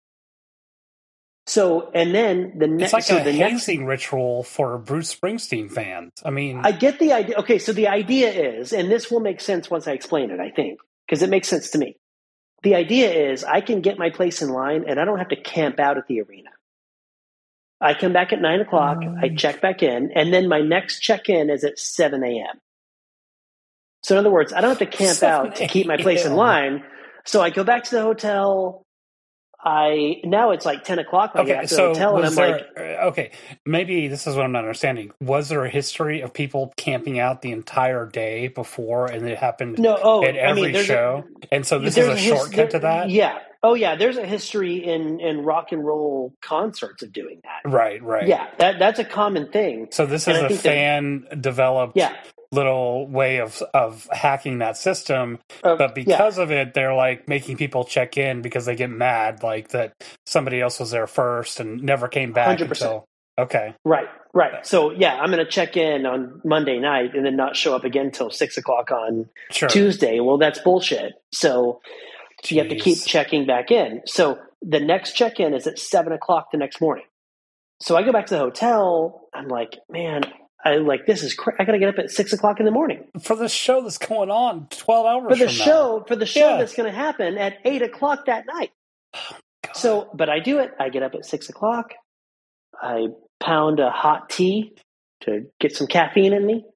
So, and then the next, It's like so a the next, hazing ritual for Bruce Springsteen fans. I mean, I get the idea. Okay, so the idea is, and this will make sense once I explain it, I think, because it makes sense to me. The idea is I can get my place in line and I don't have to camp out at the arena. I come back at nine o'clock, I check back in, and then my next check-in is at seven a.m. So in other words, I don't have to camp out to keep my place in line. So I go back to the hotel. I now it's like ten o'clock when I get Okay, back to the so hotel, and I'm was there? like, uh, okay, maybe this is what I'm not understanding. Was there a history of people camping out the entire day before, and it happened no, oh, at every I mean, there's show? a, and so this is there's a, a his- shortcut there- to that. Yeah. Oh, yeah. There's a history in in rock and roll concerts of doing that. Right, right. Yeah, that that's a common thing. So this And is I a think that- fan developed Yeah. little way of of hacking that system, Uh, but because of it, they're like making people check in because they get mad, like that somebody else was there first and never came back one hundred percent. until. Okay, Right, right. So yeah, I'm going to check in on Monday night and then not show up again until six o'clock on sure. Tuesday. Well, that's bullshit. So you have to keep Jeez. checking back in. So the next check in is at seven o'clock the next morning. So I go back to the hotel. I'm like, man, I like this is cra- I got to get up at six o'clock in the morning For the show that's going on twelve hours for the from now. show for the show Yeah. that's going to happen at eight o'clock that night. God. So, but I do it. I get up at six o'clock. I pound a hot tea to get some caffeine in me.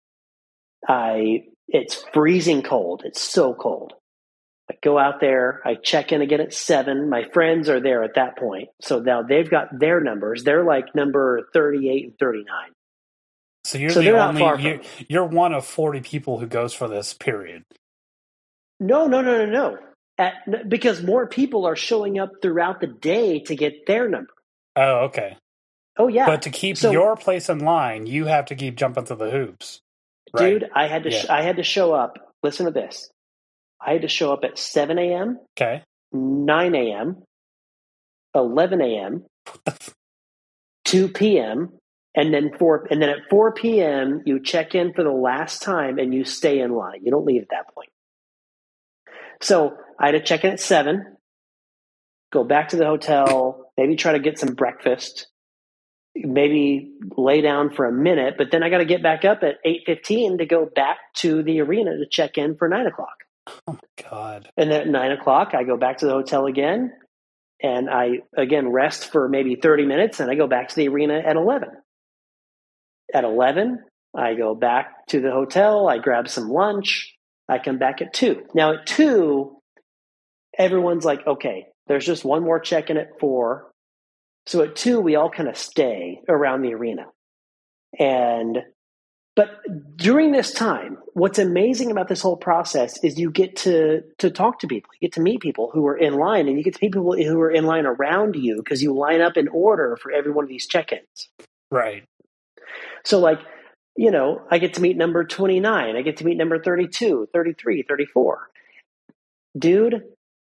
I it's freezing cold. It's so cold. I go out there. I check in again at seven. My friends are there at that point, so now they've got their numbers. They're like number thirty-eight and thirty-nine. So you're So the they're not only far you're, from you're one of forty people who goes for this period. No, no, no, no, no. At, because more people are showing up throughout the day to get their number. Oh, okay. Oh yeah, But to keep So- your place in line, you have to keep jumping through the hoops. Right. dude. I had to. Sh- I had to show up. Listen to this. I had to show up at seven a.m., Okay. nine a.m., eleven a.m., two p.m., and then four. And then at four p.m., you check in for the last time and you stay in line. You don't leave at that point. So I had to check in at seven, go back to the hotel, maybe try to get some breakfast, maybe lay down for a minute, but then I got to get back up at eight fifteen to go back to the arena to check in for nine o'clock. Oh my God. And then at nine o'clock, I go back to the hotel again, and I again rest for maybe thirty minutes, and I go back to the arena at eleven. At eleven, I go back to the hotel, I grab some lunch, I come back at two. Now at two, everyone's like, okay, there's just one more check-in at four. So at two, we all kind of stay around the arena. And but during this time, what's amazing about this whole process is you get to to talk to people. You get to meet people who are in line, and you get to meet people who are in line around you because you line up in order for every one of these check-ins. Right. So like, you know, I get to meet number twenty-nine. I get to meet number thirty-two, thirty-three, thirty-four. Dude,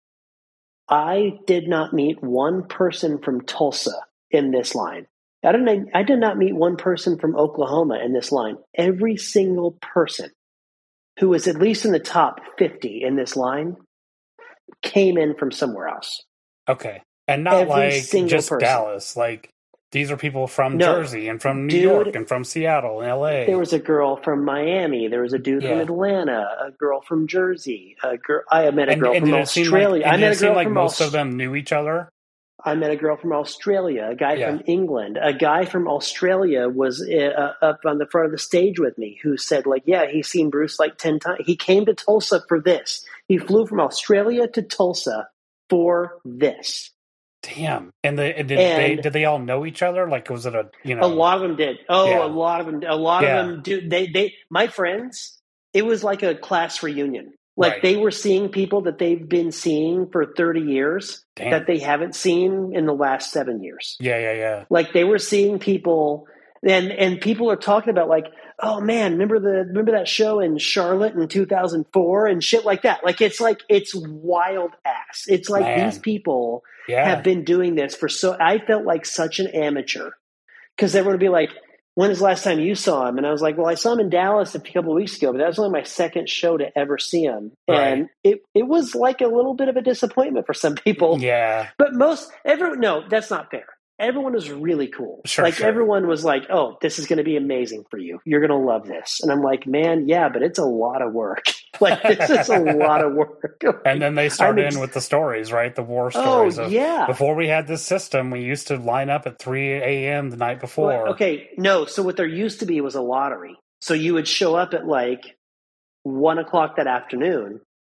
I did not meet one person from Tulsa in this line. I didn't. I did not meet one person from Oklahoma in this line. Every single person who was at least in the top fifty in this line came in from somewhere else. Okay. And not Every like single just person. Dallas. Like these are people from No. Jersey and from New Dude, York and from Seattle and L A. There was a girl from Miami. There was a dude from Yeah. Atlanta. A girl from Jersey. A girl. I met a and, girl and from did it seem Australia. like, and I did met it a seem girl like from most Aus- of them knew each other? I met a girl from Australia, a guy Yeah. from England. A guy from Australia was uh, up on the front of the stage with me who said, like, yeah, he's seen Bruce like ten times. He came to Tulsa for this. He flew from Australia to Tulsa for this. Damn. And, the, and did And- they did they all know each other? Like was it a you know A lot of them did. Oh, Yeah. a lot of them. A lot Yeah. of them do. They, they, my friends, it was like a class reunion. Like Right. they were seeing people that they've been seeing for thirty years Damn. that they haven't seen in the last seven years. Yeah, yeah, yeah. Like they were seeing people, and and people are talking about like, oh man, remember the remember that show in Charlotte in two thousand four and shit like that. Like it's like it's wild ass. It's like Man. these people Yeah. have been doing this for so. I felt like such an amateur because everyone would be like, when is the last time you saw him? And I was like, well, I saw him in Dallas a couple of weeks ago, but that was only my second show to ever see him. And Right. it, it was like a little bit of a disappointment for some people. Yeah. But most, everyone, no, that's not fair. Everyone was really cool. Sure, like sure. everyone was like, oh, this is going to be amazing for you. You're going to love this. And I'm like, man, yeah, but it's a lot of work. Like this is a lot of work. And then they start I'm ex- in with the stories, right? The war Oh, stories. of, yeah. Before we had this system, we used to line up at three a.m. the night before. Well, okay, no. So what there used to be was a lottery. So you would show up at like one o'clock that afternoon,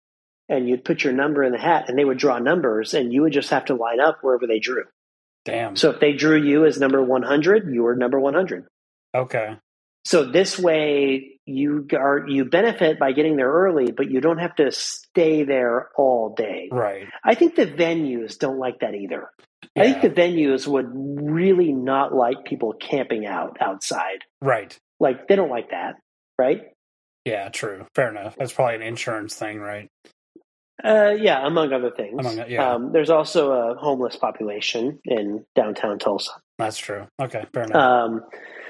and you'd put your number in the hat, and they would draw numbers, and you would just have to line up wherever they drew. Damn. So if they drew you as number one hundred, you were number one hundred. Okay. So this way you are, you benefit by getting there early, but you don't have to stay there all day. Right. I think the venues don't like that either. Yeah. I think the venues would really not like people camping out outside. Right. Like, they don't like that, right? Yeah, true. Fair enough. That's probably an insurance thing, right? Uh, yeah, among other things. Among, yeah. Um, there's also a homeless population in downtown Tulsa. That's true. Okay, fair enough. Um,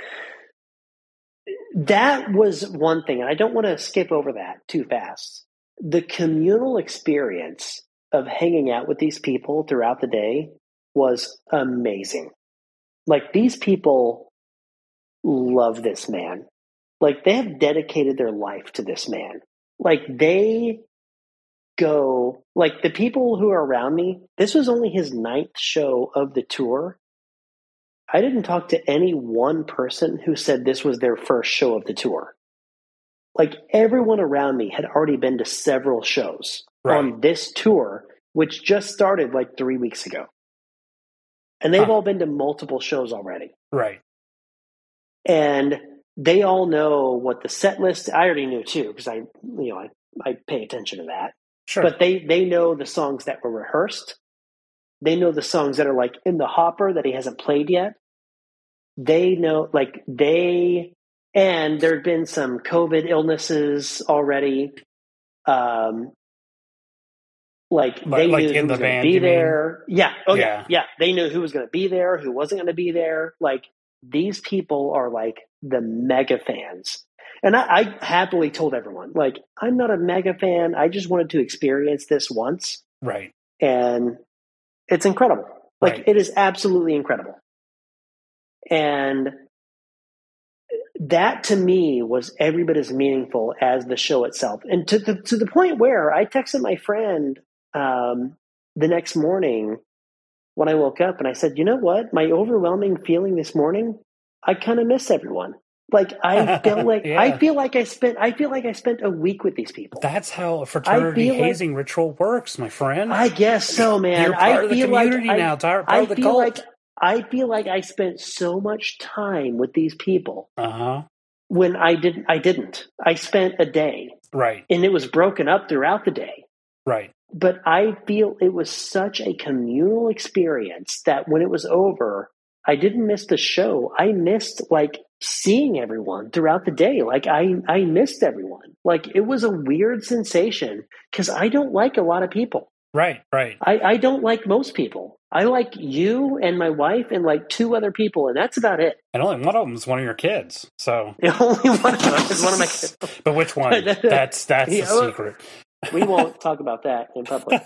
that was one thing, and I don't want to skip over that too fast. The communal experience of hanging out with these people throughout the day was amazing. Like, these people love this man. Like, they have dedicated their life to this man. Like, they go, like, the people who are around me, this was only his ninth show of the tour. I didn't talk to any one person who said this was their first show of the tour. Like, everyone around me had already been to several shows Right. on this tour, which just started like three weeks ago. And they've Huh. all been to multiple shows already. Right. And they all know what the set list, I already knew too, because I, you know, I, I pay attention to that. Sure. But they, they know the songs that were rehearsed. They know the songs that are like in the hopper that he hasn't played yet. They know, like, they, and there have been some COVID illnesses already. Um, like, Like- they like knew in who the was going band, to be you mean? there. Yeah. Oh, yeah. Yeah. Yeah. They knew who was going to be there, who wasn't going to be there. Like, these people are like the mega fans. And I, I happily told everyone, like, I'm not a mega fan. I just wanted to experience this once. Right. And it's incredible. Like, Right. it is absolutely incredible. And that to me was every bit as meaningful as the show itself. And to the, to the point where I texted my friend um, the next morning when I woke up and I said, you know what? My overwhelming feeling this morning, I kind of miss everyone. Like, I felt like, Yeah. I feel like I spent, I feel like I spent a week with these people. That's how a fraternity feel like- hazing ritual works, my friend. I guess so, man. You're part I of the feel community like now, I, part I of the feel cult. like I feel like I spent so much time with these people Uh-huh. when I didn't. I didn't. I spent a day, Right. and it was broken up throughout the day. Right. But I feel it was such a communal experience that when it was over, I didn't miss the show. I missed, like, seeing everyone throughout the day. Like, I, I missed everyone. Like, it was a weird sensation because I don't like a lot of people. Right. Right. I, I don't like most people. I like you and my wife and like two other people, and that's about it. And only one of them is one of your kids. So, The only one of them is one of my kids. but which one? That's that's Yeah, the well, secret. We won't talk about that in public.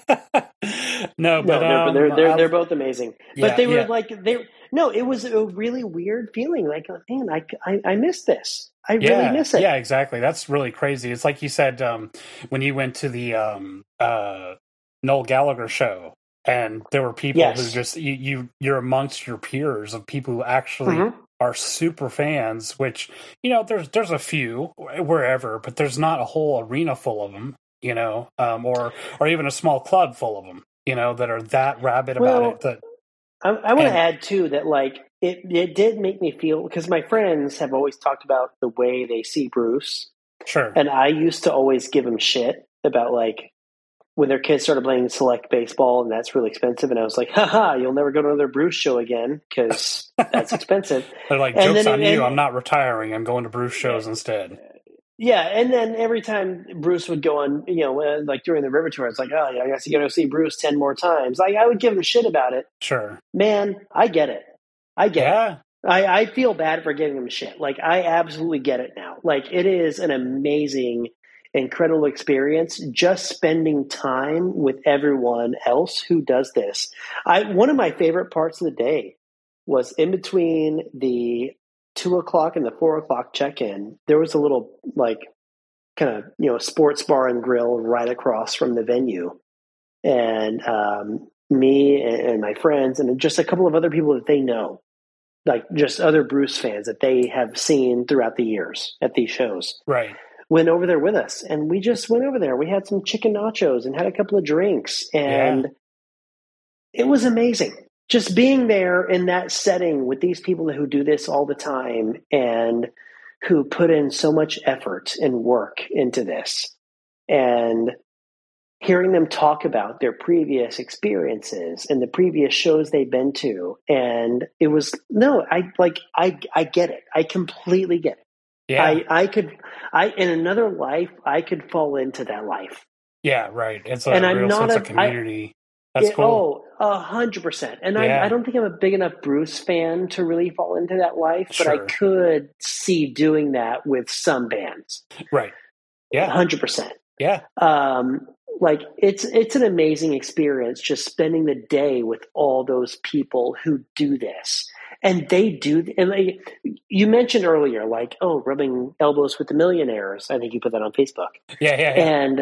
no, No, but they're, um, they're they're I- they're both amazing. Yeah, But they were yeah. like they no, it was a really weird feeling. Like, man, I I, I miss this. I yeah, really miss it. Yeah, exactly. That's really crazy. It's like you said um, when you went to the um, uh, Noel Gallagher show, and there were people Yes. who just you, you you're amongst your peers of people who actually Mhm. are super fans. Which, you know, there's there's a few wherever, but there's not a whole arena full of them. You know, um, or or even a small club full of them. You know, that are that rabid about Well, it. That I, I want to And- add too that like it it did make me feel, because my friends have always talked about the way they see Bruce. sure, And I used to always give them shit about, like, when their kids started playing select baseball and that's really expensive. And I was like, haha, you'll never go to another Bruce show again because that's expensive. they're like, and jokes then- on you. and- I'm not retiring. I'm going to Bruce shows instead. Yeah. And then every time Bruce would go on, you know, uh, like during the River Tour, it's like, oh, yeah, I guess you got to see Bruce ten more times. Like, I would give them shit about it. Sure, Man, I get it. I get it. yeah, I, I feel bad for giving them shit. Like, I absolutely get it now. Like, it is an amazing, incredible experience just spending time with everyone else who does this. I one of my favorite parts of the day was in between the two o'clock and the four o'clock check-in. There was a little, like, kind of, you know, sports bar and grill right across from the venue. And um, me and, and my friends and just a couple of other people that they know, like just other Bruce fans that they have seen throughout the years at these shows. right. went over there with us, and we just went over there. We had some chicken nachos and had a couple of drinks, and Yeah. it was amazing. Just being there in that setting with these people who do this all the time and who put in so much effort and work into this, and hearing them talk about their previous experiences and the previous shows they've been to. And it was, no, I like, I, I get it. I completely get it. Yeah. I, I could, I, in another life, I could fall into that life. Yeah, right. It's a And I'm real not sense a- of community. That's It- cool. Oh, a hundred percent. And Yeah. I, I don't think I'm a big enough Bruce fan to really fall into that life, but I Sure. could see doing that with some bands. Right. A Yeah. hundred percent. Yeah. Um, like it's it's an amazing experience just spending the day with all those people who do this, and they do. And like, you mentioned earlier, like oh, rubbing elbows with the millionaires. I think you put that on Facebook, Yeah. Yeah. Yeah. and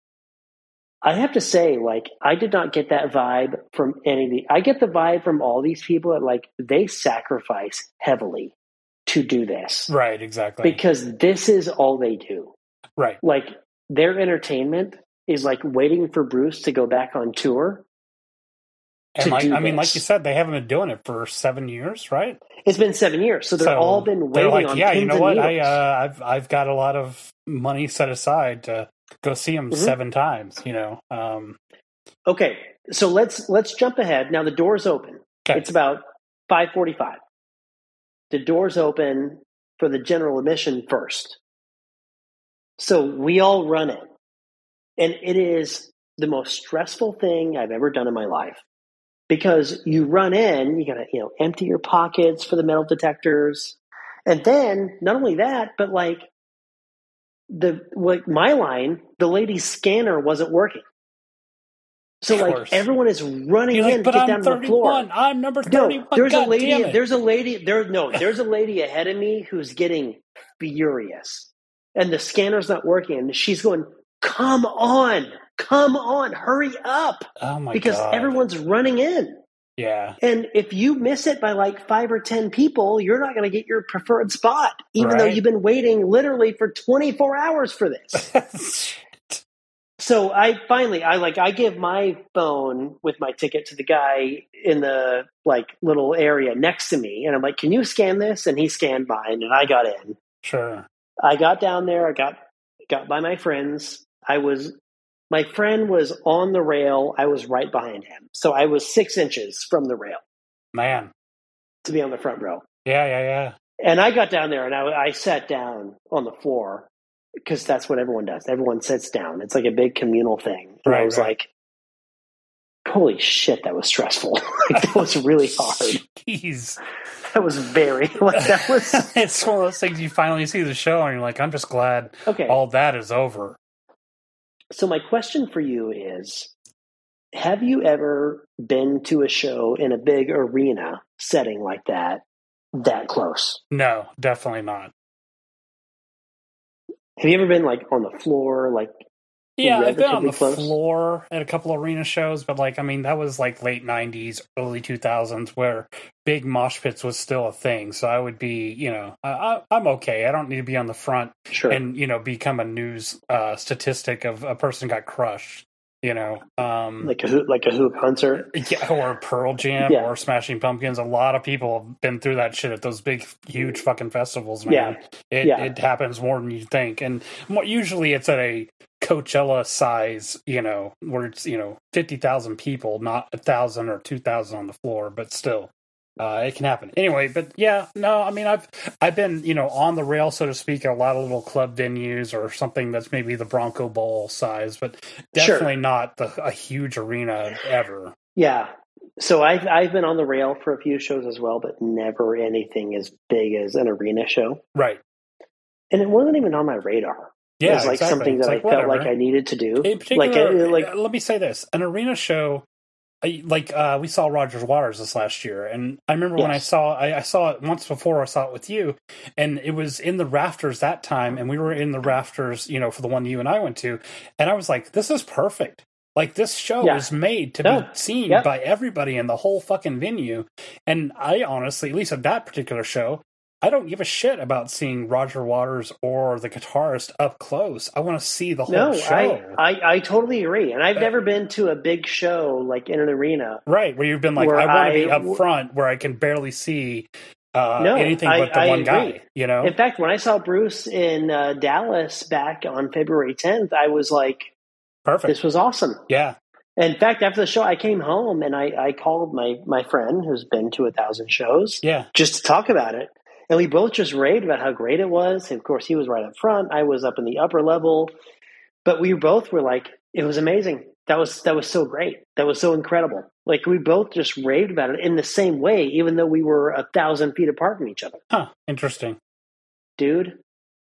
I have to say, like I did not get that vibe from any of the. I get the vibe from all these people that like they sacrifice heavily to do this Right. Exactly. because this is all they do. right. Like their entertainment is like waiting for Bruce to go back on tour. And to like, do I mean, like this. you said, they haven't been doing it for seven years, right? It's been seven years, so they've So all been they're waiting like, on yeah, pins you know and what? I, needles. uh, I've, I've got a lot of money set aside to go see them Mhm. seven times, you know? Um, Okay, so let's let's jump ahead. Now the doors open. okay. It's about five forty-five. The doors open for the general admission first. So we all run it. And it is the most stressful thing I've ever done in my life. Because you run in, you gotta, you know, empty your pockets for the metal detectors. And then not only that, but like the like my line, the lady's scanner wasn't working. So Of like course. everyone is running You're in like, to but get I'm down to the floor. thirty-one. I'm number No, thirty-one. there's God a lady. damn it. There's a lady. There, no, there's a lady ahead of me who's getting furious, and the scanner's not working. And she's going, "Come on, come on, hurry up!" oh my Because God. everyone's running in. Yeah. And if you miss it by like five or ten people, you're not going to get your preferred spot, even though Right. you've been waiting literally for twenty-four hours for this. So I finally, I like, I give my phone with my ticket to the guy in the like little area next to me, and I'm like, "Can you scan this?" And he scanned mine, and I got in. Sure. I got down there. I got got by my friends. I was, my friend was on the rail. I was right behind him, so I was six inches from the rail Man. to be on the front row. Yeah, yeah, yeah. And I got down there, and I, I sat down on the floor. Because that's what everyone does. Everyone sits down. It's like a big communal thing. And Right, I was right. like, holy shit, that was stressful. Like, that was really hard. Jeez. That was very, like, that was, It's one of those things you finally see the show and you're like, I'm just glad okay. all that is over. So my question for you is, have you ever been to a show in a big arena setting like that, that close? No, definitely not. Have you ever been, like, on the floor, like, Yeah, I've been on relatively the close? floor at a couple arena shows, but like, I mean, that was like late nineties, early two thousands, where big mosh pits was still a thing. So I would be, you know, I, I, I'm okay. I don't need to be on the front Sure. and, you know, become a news uh, statistic of a person got crushed, you know. Um, like a hoop, like a hoop concert? yeah, or Pearl Jam Yeah. or Smashing Pumpkins. A lot of people have been through that shit at those big, huge fucking festivals, man. Yeah. It, Yeah. it happens more than you think. And more, usually it's at a Coachella size, you know, where it's, you know, fifty thousand people, not a thousand or two thousand on the floor, but still, uh, it can happen. Anyway, but yeah, no, I mean, I've, I've been, you know, on the rail, so to speak, at a lot of little club venues or something that's maybe the Bronco Bowl size, but definitely Sure. not the, a huge arena ever. Yeah. So I've I've been on the rail for a few shows as well, but never anything as big as an arena show. Right. And it wasn't even on my radar. Yeah, it was like exactly. something It's that like, I felt whatever. like I needed to do. In particular, like, uh, like uh, let me say this: an arena show, I- like uh, we saw Rogers Waters this last year, and I remember when I Yes. saw I, I saw it once before. I saw it with you, and it was in the rafters that time, and we were in the rafters, you know, for the one you and I went to, and I was like, "This is perfect." Like, this show Yeah. is made to Yeah. be seen Yep. by everybody in the whole fucking venue, and I honestly, at least at that particular show, I don't give a shit about seeing Roger Waters or the guitarist up close. I want to see the whole no, show. I, I, I totally agree. And I've uh, never been to a big show like in an arena. Right, where you've been like, I want to be up front where I can barely see uh, no, agree. anything but the I, one I guy. You know. In fact, when I saw Bruce in uh, Dallas back on February tenth, I was like, "Perfect! This was awesome." Yeah. In fact, after the show, I came home and I, I called my my friend who's been to a thousand shows, yeah, just to talk about it. And we both just raved about how great it was. And of course, he was right up front. I was up in the upper level. But we both were like, it was amazing. That was that was so great. That was so incredible. Like, we both just raved about it in the same way, even though we were a thousand feet apart from each other. Huh. Interesting. Dude,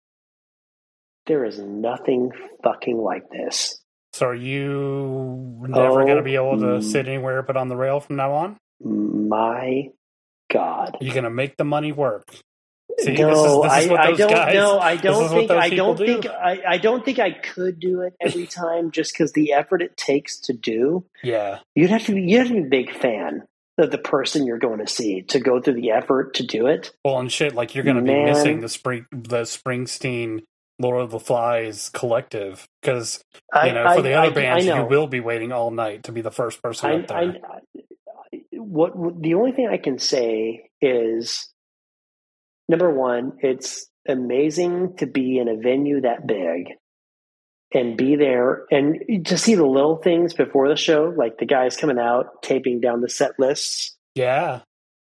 there is nothing fucking like this. So are you never oh, going to be able to sit anywhere but on the rail from now on? My God. You're going to make the money work. See, no, this is, this is what I, those I don't. Guys, no, I don't think. I don't do. think. I, I don't think I could do it every time, just because the effort it takes to do. Yeah, you'd have to be. You have to be a big fan of the person you're going to see to go through the effort to do it. Well, and shit, like you're going to be missing the spring, the Springsteen, Lord of the Flies collective, because you know I, for the I, other I, bands, you will be waiting all night to be the first person up there. What the only thing I can say is, number one, it's amazing to be in a venue that big and be there and to see the little things before the show, like the guys coming out, taping down the set lists. Yeah.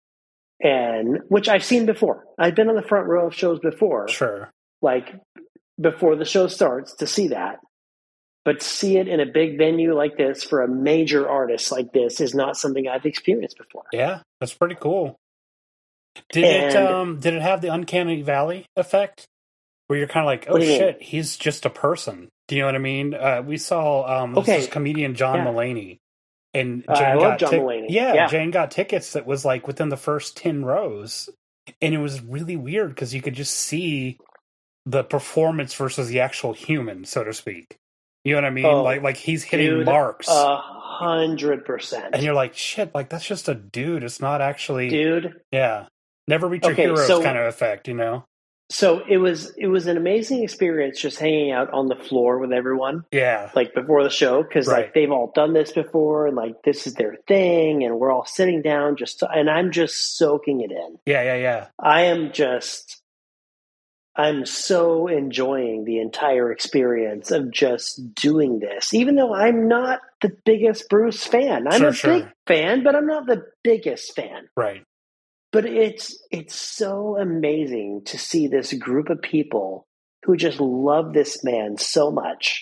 And which I've seen before. I've been on the front row of shows before. Sure. Like before the show starts to see that. But to see it in a big venue like this for a major artist like this is not something I've experienced before. Yeah, that's pretty cool. Did and, it um did it have the Uncanny Valley effect where you're kind of like, oh shit, mean? he's just a person? Do you know what I mean? Uh, we saw um okay. this comedian John yeah. Mulaney, and Jane uh, I got love John tic- Mulaney. Yeah, yeah, Jane got tickets that was like within the first ten rows, and it was really weird because you could just see the performance versus the actual human, so to speak. You know what I mean? Oh, like like he's hitting dude, marks. A hundred percent. And you're like, shit, like that's just a dude. It's not actually dude. Yeah. Never reach your okay, heroes so, kind of effect, you know? So it was it was an amazing experience just hanging out on the floor with everyone. Yeah. Like before the show, because right. like they've all done this before and like this is their thing and we're all sitting down just to, and I'm just soaking it in. Yeah, yeah, yeah. I am just I'm so enjoying the entire experience of just doing this, even though I'm not the biggest Bruce fan. I'm sure, a sure. big fan, but I'm not the biggest fan. Right. But it's it's so amazing to see this group of people who just love this man so much.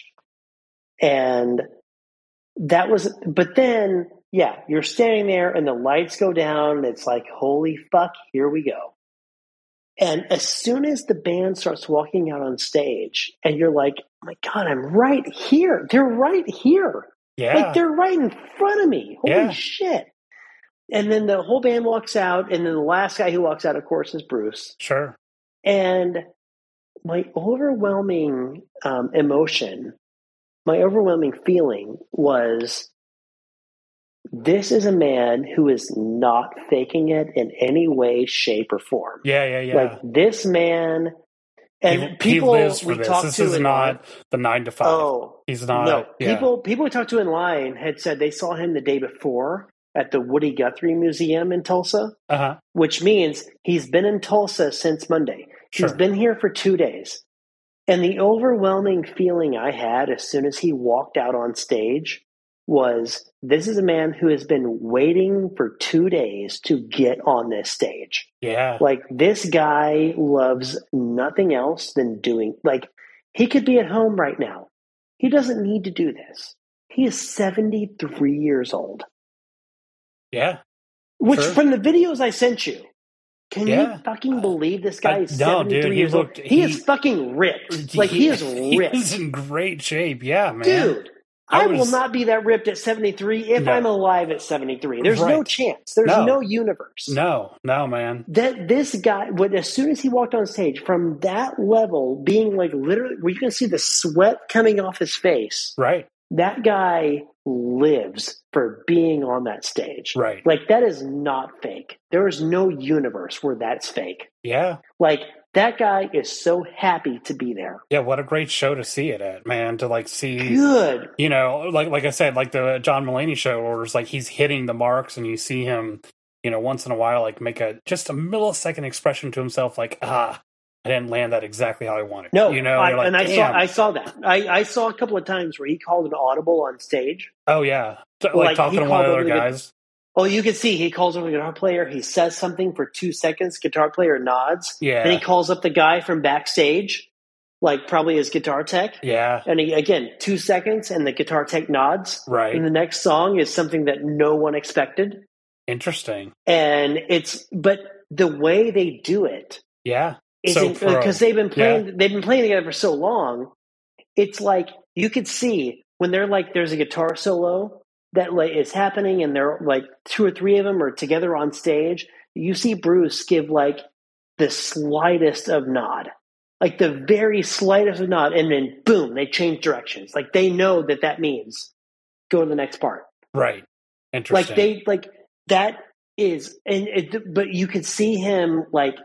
And that was, but then, yeah, you're standing there and the lights go down and it's like, holy fuck, here we go. And as soon as the band starts walking out on stage and you're like, oh my God, I'm right here. They're right here. Yeah. Like they're right in front of me. Holy yeah. shit. And then the whole band walks out. And then the last guy who walks out, of course, is Bruce. Sure. And my overwhelming um, emotion, my overwhelming feeling was, this is a man who is not faking it in any way, shape, or form. Yeah, yeah, yeah. Like this man, and he, people he lives for we this. talked this to is in not line, the nine to five. Oh, he's not. No, yeah. people people we talked to in line had said they saw him the day before at the Woody Guthrie Museum in Tulsa, uh-huh. which means he's been in Tulsa since Monday. Sure. He's been here for two days, and the overwhelming feeling I had as soon as he walked out on stage was, this is a man who has been waiting for two days to get on this stage. Yeah. Like, this guy loves nothing else than doing, like, he could be at home right now. He doesn't need to do this. He is seventy-three years old. Yeah. Which, sure. from the videos I sent you, can yeah. you fucking believe this guy I, is no, seventy-three dude, he years looked, old? He, he is fucking ripped. Like, he, he is ripped. He's in great shape. Yeah, man. Dude. I, I was, will not be that ripped at seventy-three if no. I'm alive at seventy-three. There's right. no chance. There's no. no universe. No, no, man. That this guy, when, as soon as he walked on stage, from that level, being like literally, where you can see the sweat coming off his face. Right. That guy lives for being on that stage. Right. Like, that is not fake. There is no universe where that's fake. Yeah. Like, that guy is so happy to be there. Yeah, what a great show to see it at, man. To like see, Good. you know, like like I said, like the John Mulaney show, where it's like he's hitting the marks, and you see him, you know, once in a while, like make a just a millisecond expression to himself, like, ah, I didn't land that exactly how I wanted. No, you know, I, like, and I damn. saw I saw that. I, I saw a couple of times where he called an audible on stage. Oh yeah, like, Like, talking he to one of the called other over the- guys. Oh, you can see he calls over the guitar player. He says something for two seconds. Guitar player nods. Yeah. Then he calls up the guy from backstage, like probably his guitar tech. Yeah, And he, again, two seconds, and the guitar tech nods. right. And the next song is something that no one expected. Interesting. And it's, but the way they do it Yeah. isn't, for a- because they've been playing, they've been playing together for so long. It's like you could see when they're like, there's a guitar solo that like is happening, and they're like two or three of them are together on stage. You see Bruce give like the slightest of nod, like the very slightest of nod, and then boom, they change directions. Like they know that that means go to the next part. Right. Interesting. Like they like that is, and it, but you could see him like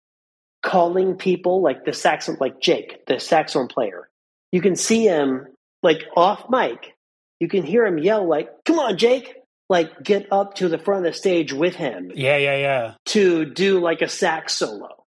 calling people, like the saxophone, like Jake, the saxophone player. You can see him like off mic. You can hear him yell like, "Come on, Jake!" Like get up to the front of the stage with him Yeah, yeah, yeah. to do like a sax solo.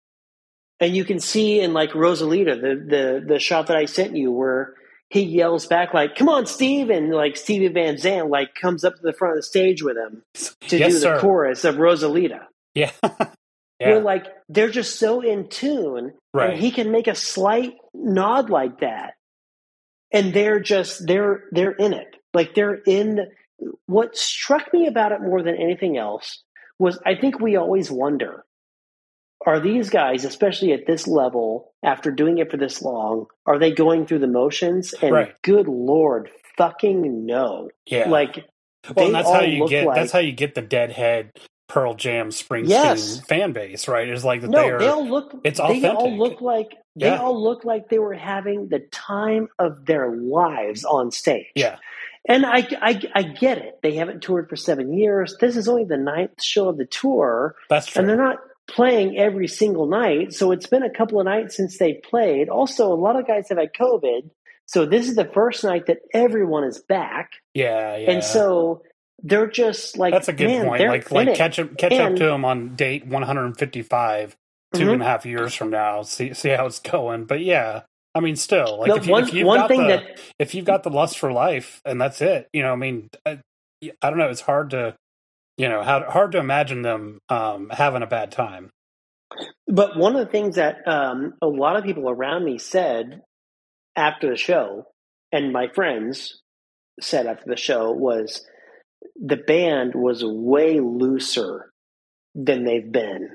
And you can see in like Rosalita, the the the shot that I sent you, where he yells back like, "Come on, Steve!" And like Stevie Van Zandt like comes up to the front of the stage with him to Yes, do the sir. chorus of Rosalita. Yeah. Where yeah. like they're just so in tune, Right. and he can make a slight nod like that, and they're just they're they're in it. Like they're in. What struck me about it more than anything else was I think we always wonder, are these guys, especially at this level, after doing it for this long, are they going through the motions? And Right. good Lord, fucking no. Yeah. Like, well, they and that's all how you look get like, that's how you get the Deadhead, Pearl Jam, Springsteen Yes. fan base, right? It's like that no, they are they all look. it's They all authentic. look like they Yeah. all look like they were having the time of their lives on stage. Yeah. And I, I, I get it. They haven't toured for seven years. This is only the ninth show of the tour, That's true. and they're not playing every single night. So it's been a couple of nights since they played. Also, a lot of guys have had COVID. So this is the first night that everyone is back. yeah, yeah. And so they're just like, that's a good man, point. they're Like in like it. catch up catch up And- to him on date one hundred fifty-five, two Mhm. and a half years from now. See see how it's going. But yeah. I mean, still, like No, if, you, one- if you've one got thing the that- if you've got the lust for life, and that's it, you know, I mean, I, I don't know, it's hard to, you know, how, hard to imagine them um, having a bad time. But one of the things that um, a lot of people around me said after the show, and my friends said after the show, was the band was way looser than they've been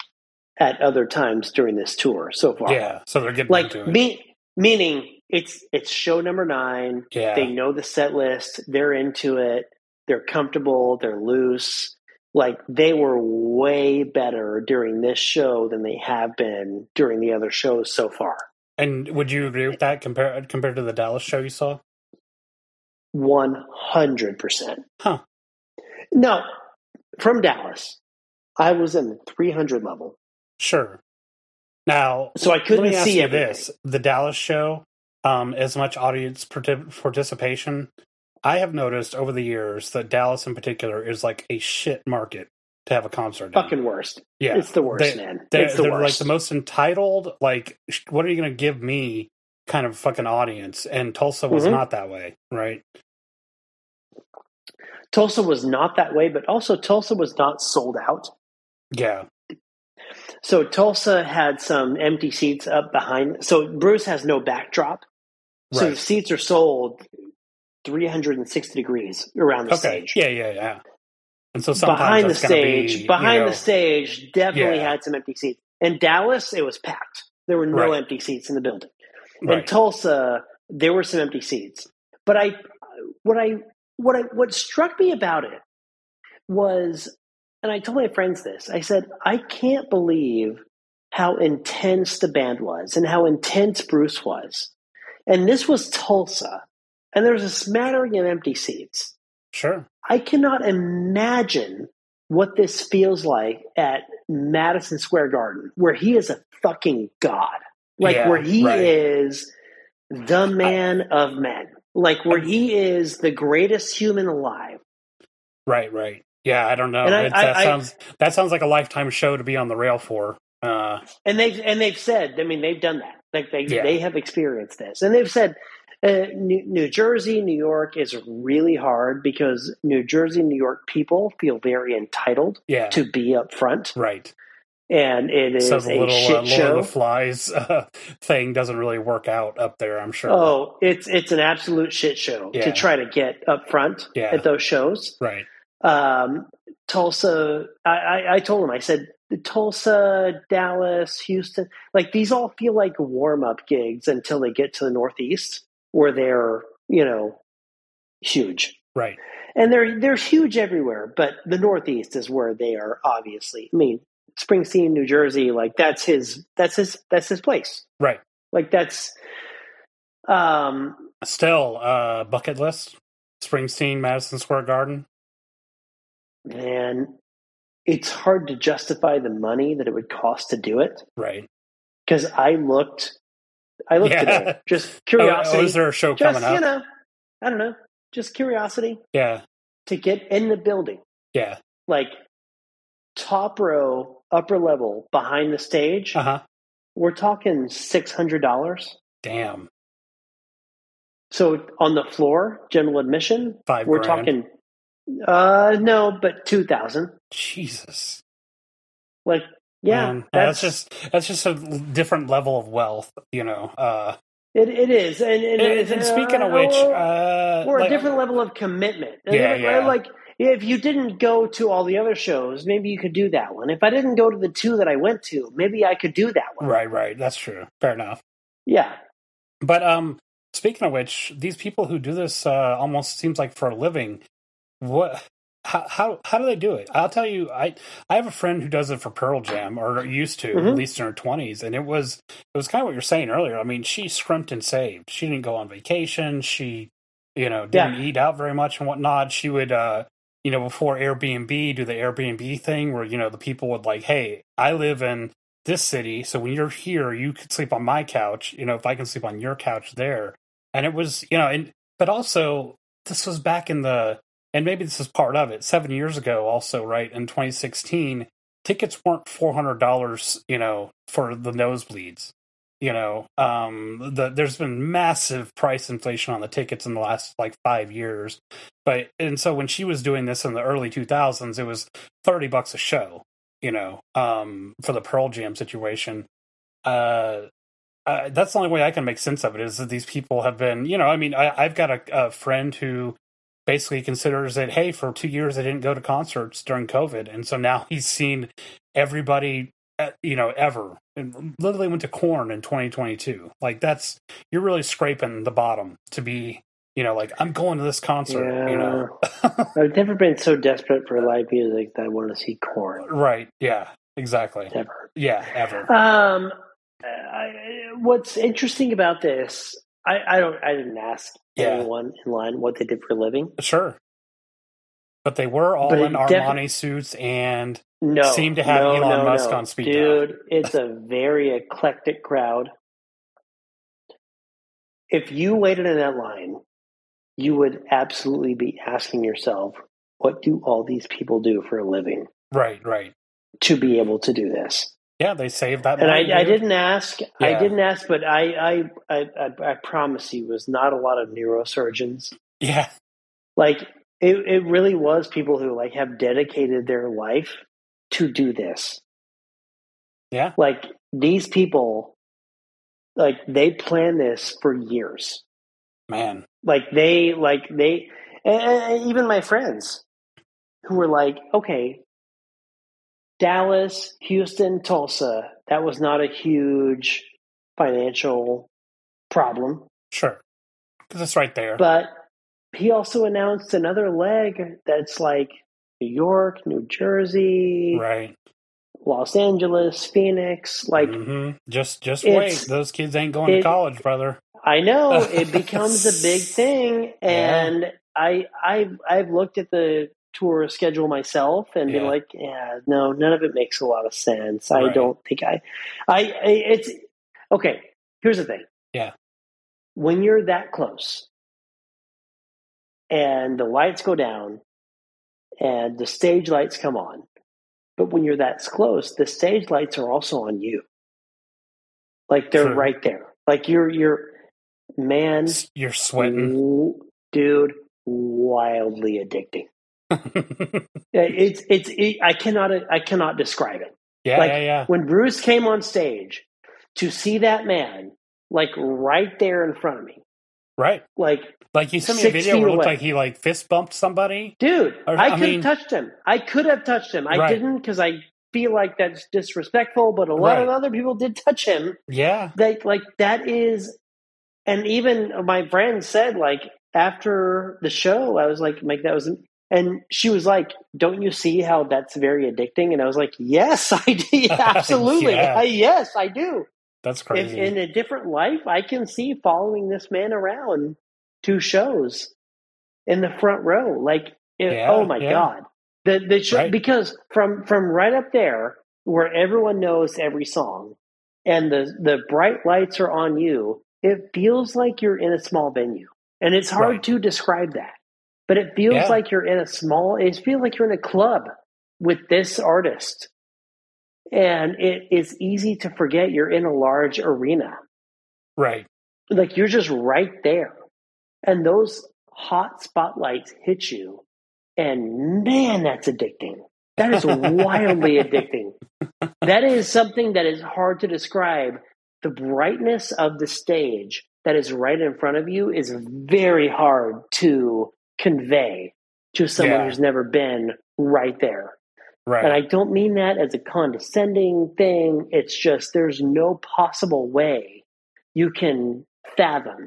at other times during this tour so far. Yeah, so they're getting Like into it. me, meaning it's it's show number nine. Yeah. They know the set list. They're into it. They're comfortable. They're loose. Like they were way better during this show than they have been during the other shows so far. And would you agree with that compared compared to the Dallas show you saw? One hundred percent. Huh. Now, from Dallas, I was in the three hundred level, Sure. Now, so I couldn't let me ask see you everything. this: the Dallas show, um, as much audience partic- participation, I have noticed over the years that Dallas, in particular, is like a shit market to have a concert. in. Fucking worst. Yeah, It's the worst, They- man. They're, It's the they're worst. like the most entitled. Like, sh- what are you going to give me? Kind of fucking audience, and Tulsa was Mhm. not that way, right? Tulsa was not that way, but also Tulsa was not sold out. Yeah, So Tulsa had some empty seats up behind. So Bruce has no backdrop. So Right. the seats are sold three hundred sixty degrees around the okay, stage. yeah, yeah, yeah. And so sometimes Behind the that's gonna stage, be, you behind know, the stage, definitely Yeah. had some empty seats. In Dallas, it was packed. There were no Right. empty seats in the building. In right. Tulsa, there were some empty seats. But I, what I, what I, what struck me about it was, and I told my friends this. I said, I can't believe how intense the band was and how intense Bruce was. And this was Tulsa. and there's a smattering of empty seats. Sure. I cannot imagine what this feels like at Madison Square Garden, where he is a fucking god. Like, Yeah, where he right. is the man of men. Like, where he is the greatest human alive. Right, right. Yeah, I don't know. And I- It's- I- that I- sounds that sounds like a lifetime show to be on the rail for. Uh, And they've and they've said, I mean, they've done that. Like they Yeah. they have experienced this, and they've said uh, New, New Jersey, New York is really hard because New Jersey, New York people feel very entitled yeah, to be up front, right. and it is So the a little shit uh, Lord show. of the Flies uh, thing doesn't really work out up there, I'm sure. Oh, it's it's an absolute shit show Yeah. to try to get up front Yeah. at those shows. Right. Um, Tulsa, I, I, I told him, I said, Tulsa, Dallas, Houston, like these all feel like warm up gigs until they get to the Northeast where they're, you know, huge. Right. And they're, they're huge everywhere, but the Northeast is where they are obviously. I mean, Springsteen, New Jersey, like that's his, that's his, that's his place. Right. Like that's, um, Still, uh, bucket list. Springsteen, Madison Square Garden. man, it's hard to justify the money that it would cost to do it. Right. Because I looked, I looked Yeah. at it, just Oh, curiosity. oh, is there a show just, coming up? you know, I don't know, just curiosity Yeah. to get in the building. Yeah. Like top row, upper level, behind the stage. Uh huh. We're talking six hundred dollars. Damn. So on the floor, general admission, Five we're grand. talking, uh, no, but two thousand. Jesus. Like, yeah, Man, yeah, that's, that's just that's just a different level of wealth, you know. Uh, it. It is, and, and, and, and speaking of which, or, uh, or like- a different level of commitment. And Yeah, then, yeah. Like if you didn't go to all the other shows, maybe you could do that one. If I didn't go to the two that I went to, maybe I could do that one. Right, right. That's true. Fair enough. Yeah. But um, speaking of which, these people who do this uh, almost seems like for a living. What? How, how how do they do it? I'll tell you. I I have a friend who does it for Pearl Jam, or used to, Mhm. at least in her twenties, and it was it was kind of what you're saying earlier. I mean, she scrimped and saved. She didn't go on vacation. She, you know, didn't Yeah. eat out very much and whatnot. She would, uh, you know, before Airbnb, do the Airbnb thing where, you know, the people would like, hey, I live in this city, so when you're here, you could sleep on my couch. You know, if I can sleep on your couch there, and it was, you know, and but also this was back in the. And maybe this is part of it. Seven years ago, also, right, in twenty sixteen, tickets weren't four hundred dollars, you know, for the nosebleeds. You know, um, the, there's been massive price inflation on the tickets in the last, like, five years. But, and so when she was doing this in the early two thousands, it was thirty bucks a show, you know, um, for the Pearl Jam situation. Uh, uh, that's the only way I can make sense of it, is that these people have been, you know, I mean, I, I've got a, a friend who basically considers that, hey, for two years I didn't go to concerts during COVID, and so now he's seen everybody, uh, you know, ever, and literally went to Korn in twenty twenty-two. Like, that's, you're really scraping the bottom to be, you know, like, I'm going to this concert, Yeah. you know. I've never been so desperate for live music that I want to see Korn. Right? Yeah, exactly. Ever. Yeah, ever. Um, I, what's interesting about this, I, I don't, I didn't ask Yeah. anyone in line what they did for a living. Sure. But they were all But it in defi- Armani suits and No, seem to have no, Elon no, Musk no. on speed dial. Dude, it's a very eclectic crowd. If you waited in that line, you would absolutely be asking yourself, what do all these people do for a living Right, right. to be able to do this? Yeah, they saved that And money. I, I dude. didn't ask. I Yeah. didn't ask, but I, I, I, I, I promise you, it was not a lot of neurosurgeons. Yeah, Like it, it really was people who like have dedicated their life to do this. yeah, Like these people, like they plan this for years. man. Like they, like they, and, and even my friends who were like, okay, Dallas, Houston, Tulsa, that was not a huge financial problem. Sure. Because it's right there. But he also announced another leg that's like New York, New Jersey, right. Los Angeles, Phoenix. Like, hmm Just just It's- wait. Those kids ain't going to it- college, brother. I know it becomes a big thing, and yeah. I I've I've looked at the tour schedule myself and yeah. been like, yeah, no, none of it makes a lot of sense. Right. I don't think I, I, I, it's okay. Here's the thing. Yeah. When you're that close and the lights go down and the stage lights come on, but when you're that close, the stage lights are also on you. Like they're True. right there. Like you're, you're, man, you're sweating, w- dude, wildly addicting. it's it's it, I cannot I cannot describe it. Yeah, like yeah, yeah. When Bruce came on stage, to see that man like right there in front of me, right? Like like you sent me a video where it looked away. like he like fist bumped somebody, dude. Or, I, I could mean, have touched him. I could have touched him. I right. didn't because I feel like that's disrespectful. But a lot right. of other people did touch him. Yeah, like like that is, and even my friend said like after the show, I was like, like that was. And she was like, don't you see how that's very addicting? And I was like, yes, I do. Absolutely. yeah. I, yes, I do. That's crazy. If, in a different life, I can see following this man around to shows in the front row. Like, yeah, oh my yeah. God. The, the show, right. Because from, from right up there where everyone knows every song and the, the bright lights are on you, it feels like you're in a small venue. And it's hard right. to describe that. But it feels yeah. like you're in a small, it feels like you're in a club with this artist. And it is easy to forget you're in a large arena. Right. Like you're just right there. And those hot spotlights hit you. And man, that's addicting. That is wildly addicting. That is something that is hard to describe. The brightness of the stage that is right in front of you is very hard to convey to someone yeah. who's never been right there. Right. And I don't mean that as a condescending thing. It's just there's no possible way you can fathom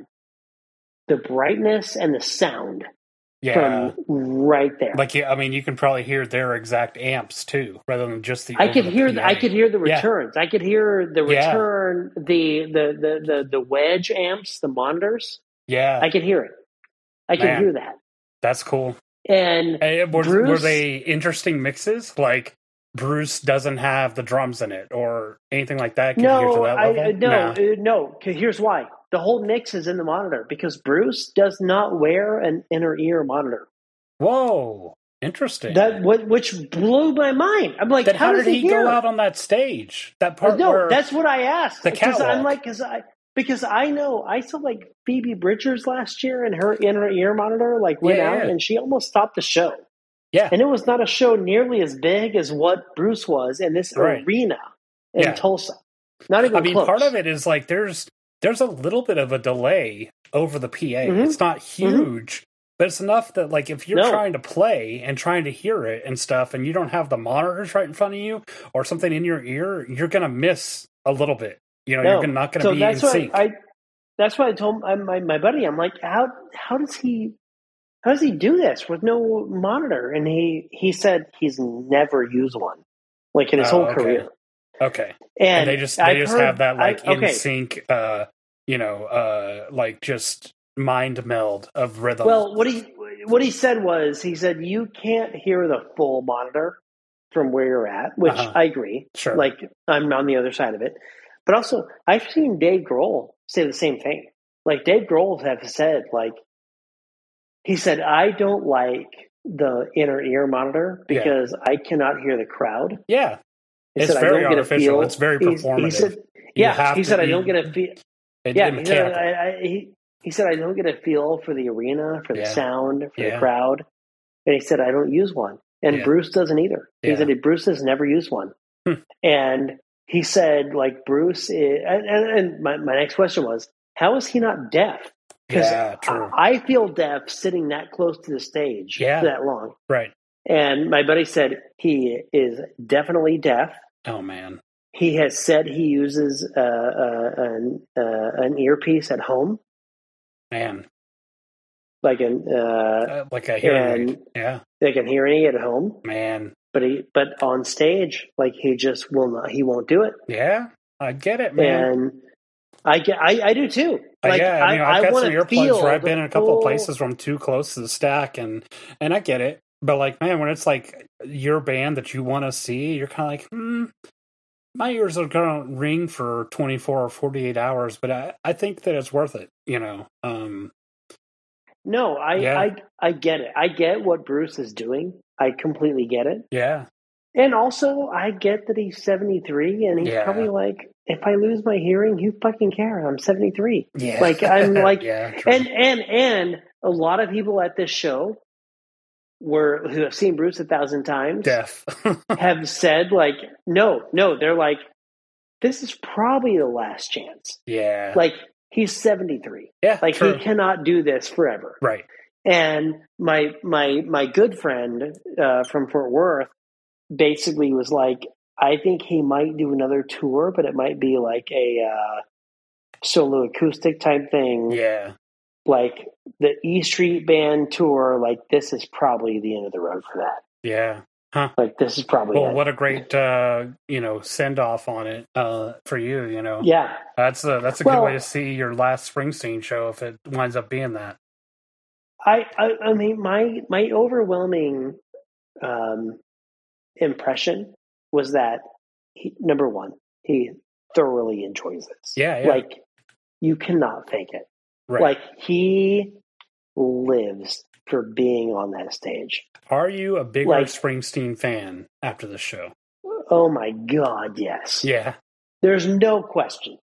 the brightness and the sound yeah. from right there. Like, I mean, you can probably hear their exact amps too, rather than just the. I could the hear. P A. The, I could hear the returns. Yeah. I could hear the yeah. return. The, the the the the wedge amps, the monitors. Yeah, I could hear it. I could Man. hear that. That's cool. And hey, were, Bruce, were they interesting mixes? Like Bruce doesn't have the drums in it, or anything like that? Can no, you hear to that I, level? no, no. Uh, no. Here's why: the whole mix is in the monitor because Bruce does not wear an inner ear monitor. Whoa, interesting. That which blew my mind. I'm like, then how, how does did he, he go out on that stage? That part? No, where that's what I asked. The Because catwalk. I'm like, because I. Because I know, I saw like Phoebe Bridgers last year and her inner ear monitor like went yeah, out yeah. and she almost stopped the show. Yeah. And it was not a show nearly as big as what Bruce was in this right. arena in yeah. Tulsa. Not even I mean, close. part of it is like there's there's a little bit of a delay over the P A. Mm-hmm. It's not huge, mm-hmm. but it's enough that like if you're no. trying to play and trying to hear it and stuff and you don't have the monitors right in front of you or something in your ear, you're going to miss a little bit. You know, no. you're not going to so be that's in why sync. I, That's why I told my, my, my buddy, I'm like, how how does he how does he do this with no monitor? And he, he said he's never used one, like in his oh, whole okay. career. Okay, and, and they just they I've just heard, have that like I, okay. in sync, uh, you know, uh, like just mind meld of rhythm. Well, what he what he said was he said you can't hear the full monitor from where you're at, which uh-huh. I agree. Sure, like I'm on the other side of it. But also, I've seen Dave Grohl say the same thing. Like Dave Grohl have said, like he said, I don't like the inner ear monitor because yeah. I cannot hear the crowd. Yeah, he it's said, very I don't artificial. Get a feel. It's very performative. He said, yeah, he said, I don't get a feel. Yeah, he said, I, I, he, he said, I don't get a feel for the arena, for the yeah. sound, for yeah. the crowd. And he said, I don't use one. And yeah. Bruce doesn't either. He yeah. said, Bruce has never used one. And he said, like, Bruce, is, and, and, and my, my next question was, how is he not deaf? Because yeah, true. I, I feel deaf sitting that close to the stage yeah. for that long. Right. And my buddy said he is definitely deaf. Oh, man. He has said he uses uh, uh, an, uh, an earpiece at home. Man. Like an uh, uh, like a hearing aid. Yeah. Like a hearing aid at home. Man. But he, but on stage, like he just will not. He won't do it. Yeah, I get it, man. And I get, I, I do too. Uh, Like, yeah, I mean, I've I got wanna some earplugs feel where I've the been in a couple of full- places where I'm too close to the stack, and and I get it. But like, man, when it's like your band that you want to see, you're kind of like, hmm, my ears are going to ring for twenty-four or forty-eight hours, but I, I think that it's worth it, you know. Um, No, I, Yeah. I I get it. I get what Bruce is doing. I completely get it. yeah, And also, I get that he's seventy-three, and he's Yeah. probably like, if I lose my hearing, who fucking cares? I'm seventy-three. yeah. Like, I'm like, yeah, true. and and and a lot of people at this show were who have seen Bruce a thousand times deaf. have said like, no, no. They're like, this is probably the last chance. yeah, Like, he's seventy-three. yeah, Like, true. he cannot do this forever. Right. And my my my good friend uh, from Fort Worth basically was like, I think he might do another tour, but it might be like a uh, solo acoustic type thing, Yeah, like the E Street Band tour. Like, this is probably the end of the road for that. yeah. Like, this is probably Well, it. what a great uh, you know send off on it uh, for you. You know, Yeah, that's a that's a Well- good way to see your last Springsteen show if it winds up being that. I, I I mean my my overwhelming um, impression was that he, number one, he thoroughly enjoys this. Yeah, yeah. Like, you cannot fake it. Right. Like, he lives for being on that stage. Are you a bigger like- Springsteen fan after the show? Oh my God, yes. Yeah, There's no question.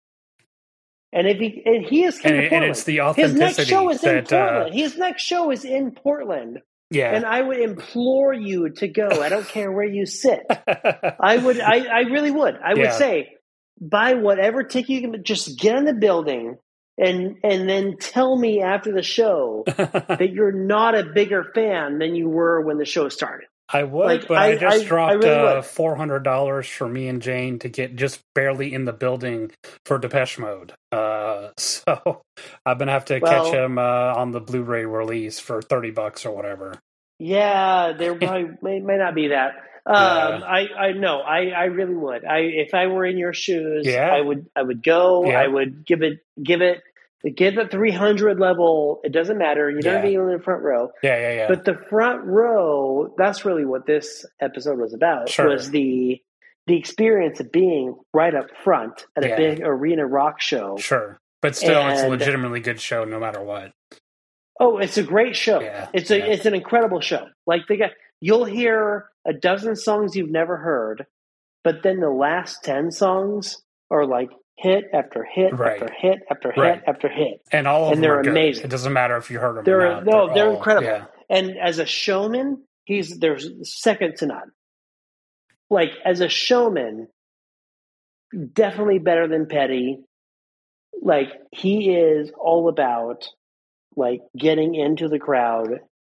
And if he and he is and, coming to and Portland. it's the His authenticity next show is in that. Uh, Portland. His next show is in Portland. yeah, And I would implore you to go. I don't care where you sit. I would. I, I really would. I would Yeah. say, buy whatever ticket you can. Just get in the building, and and then tell me after the show that you're not a bigger fan than you were when the show started. I would, like, but I, I- just I- dropped I really uh, would. four hundred dollars for me and Jane to get just barely in the building for Depeche Mode. Uh, so I'm gonna have to Well- catch him uh, on the Blu-ray release for thirty bucks or whatever. Yeah, there probably may, may not be that. Um, Yeah. I I know. I, I really would. I if I were in your shoes, Yeah. I would I would go. Yeah. I would give it give it give it three hundred level. It doesn't matter. You don't Yeah. be in the front row. Yeah, yeah, yeah. But the front row, that's really what this episode was about. Sure. Was the the experience of being right up front at a Yeah. big arena rock show. Sure, but still, it's a And- legitimately good show no matter what. Oh, it's a great show. Yeah, It's a yeah. it's an incredible show. Like, the guy, you'll hear a dozen songs you've never heard, but then the last ten songs are like hit after hit Right. after hit after hit Right. after hit. And all of And them they're are good. amazing. It doesn't matter if you heard them They're or not. no, they're all- incredible. Yeah, And as a showman, he's there's second to none. Like, as a showman, definitely better than Petty. Like, he is all about like getting into the crowd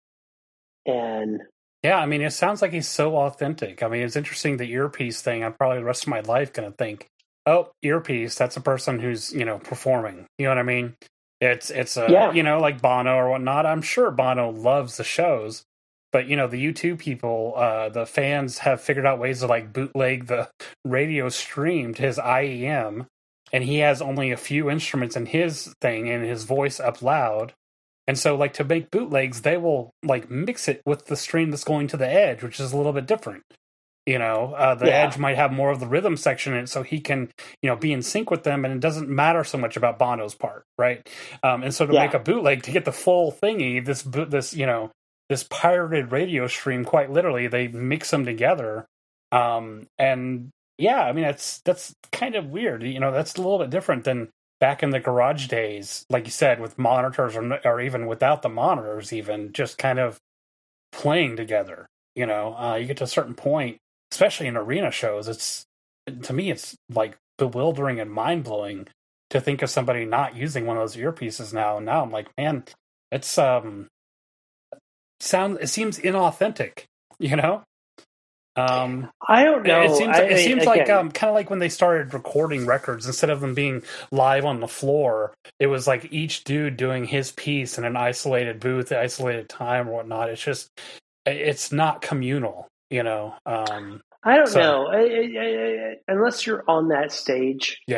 and yeah. I mean, it sounds like he's so authentic. I mean, it's interesting the earpiece thing. I'm probably the rest of my life going to think, oh, earpiece. That's a person who's you know performing. You know what I mean? It's it's a Yeah. you know like Bono or whatnot. I'm sure Bono loves the shows, but you know the U two people, uh, the fans have figured out ways to like bootleg the radio stream to his I E M, and he has only a few instruments in his thing and his voice up loud. And so, like, to make bootlegs, they will, like, mix it with the stream that's going to the Edge, which is a little bit different. You know, uh, the Yeah. Edge might have more of the rhythm section in it, so he can, you know, be in sync with them, and it doesn't matter so much about Bono's part, right? Um, and so to Yeah. make a bootleg, to get the full thingy, this, boot, this, you know, this pirated radio stream, quite literally, they mix them together. Um, and, yeah, I mean, that's that's kind of weird. You know, that's a little bit different than back in the garage days, like you said, with monitors or, or even without the monitors, even just kind of playing together. You know, uh, you get to a certain point, especially in arena shows, it's to me, it's like bewildering and mind blowing to think of somebody not using one of those earpieces now. And now I'm like, man, it's um, sound. It seems inauthentic. You know. Um, I don't know. it seems I, it I- seems like again, um, kind of like when they started recording records instead of them being live on the floor. It was like each dude doing his piece in an isolated booth, isolated time, or whatnot. It's just it's not communal, you know. Um, I don't so- know. I, I, I, unless you're on that stage, yeah,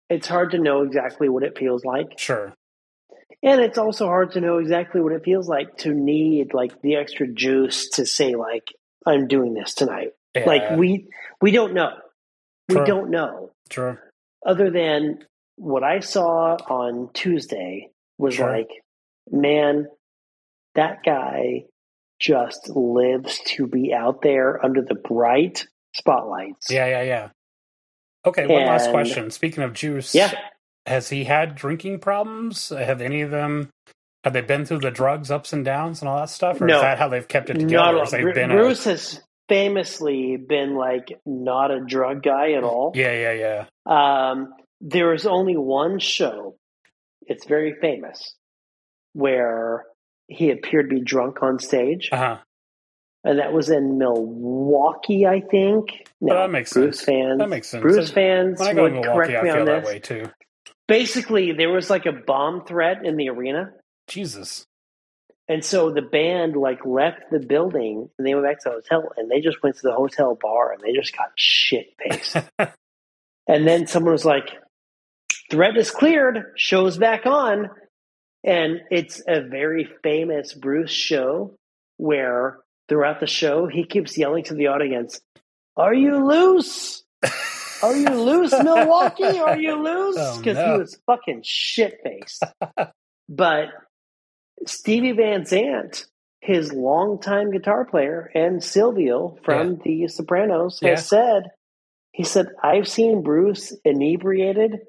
it's hard to know exactly what it feels like. Sure. And it's also hard to know exactly what it feels like to need like the extra juice to say like, I'm doing this tonight. Yeah. Like we we don't know. True. We don't know. True. Other than what I saw on Tuesday was Sure. like, man, that guy just lives to be out there under the bright spotlights. Yeah, yeah, yeah. Okay, one last And- question. Speaking of juice, Yeah. has he had drinking problems? Have any of them, have they been through the drugs ups and downs and all that stuff? Or No. is that how they've kept it together? Not Or at has all. they Bru- been Bruce has famously been like not a drug guy at all. a, yeah, yeah, yeah. Um, there is only one show, it's very famous, where he appeared to be drunk on stage, Uh-huh. and that was in Milwaukee, I think. No, Well, that makes Bruce sense. fans. That makes sense. Bruce fans When I go to would Milwaukee, correct me I feel on that this. way too. Basically, there was like a bomb threat in the arena, Jesus. and so the band like left the building and they went back to the hotel, and they just went to the hotel bar and they just got shit faced. And then someone was like, "Threat is cleared. Show's back on." And it's a very famous Bruce show where throughout the show he keeps yelling to the audience, "Are you loose? Are you loose, Milwaukee? Are you loose?" Oh, Because no. he was fucking shit faced. But Stevie Van Zandt, his longtime guitar player, and Silvio from The Sopranos, Yeah. has said, he said, "I've seen Bruce inebriated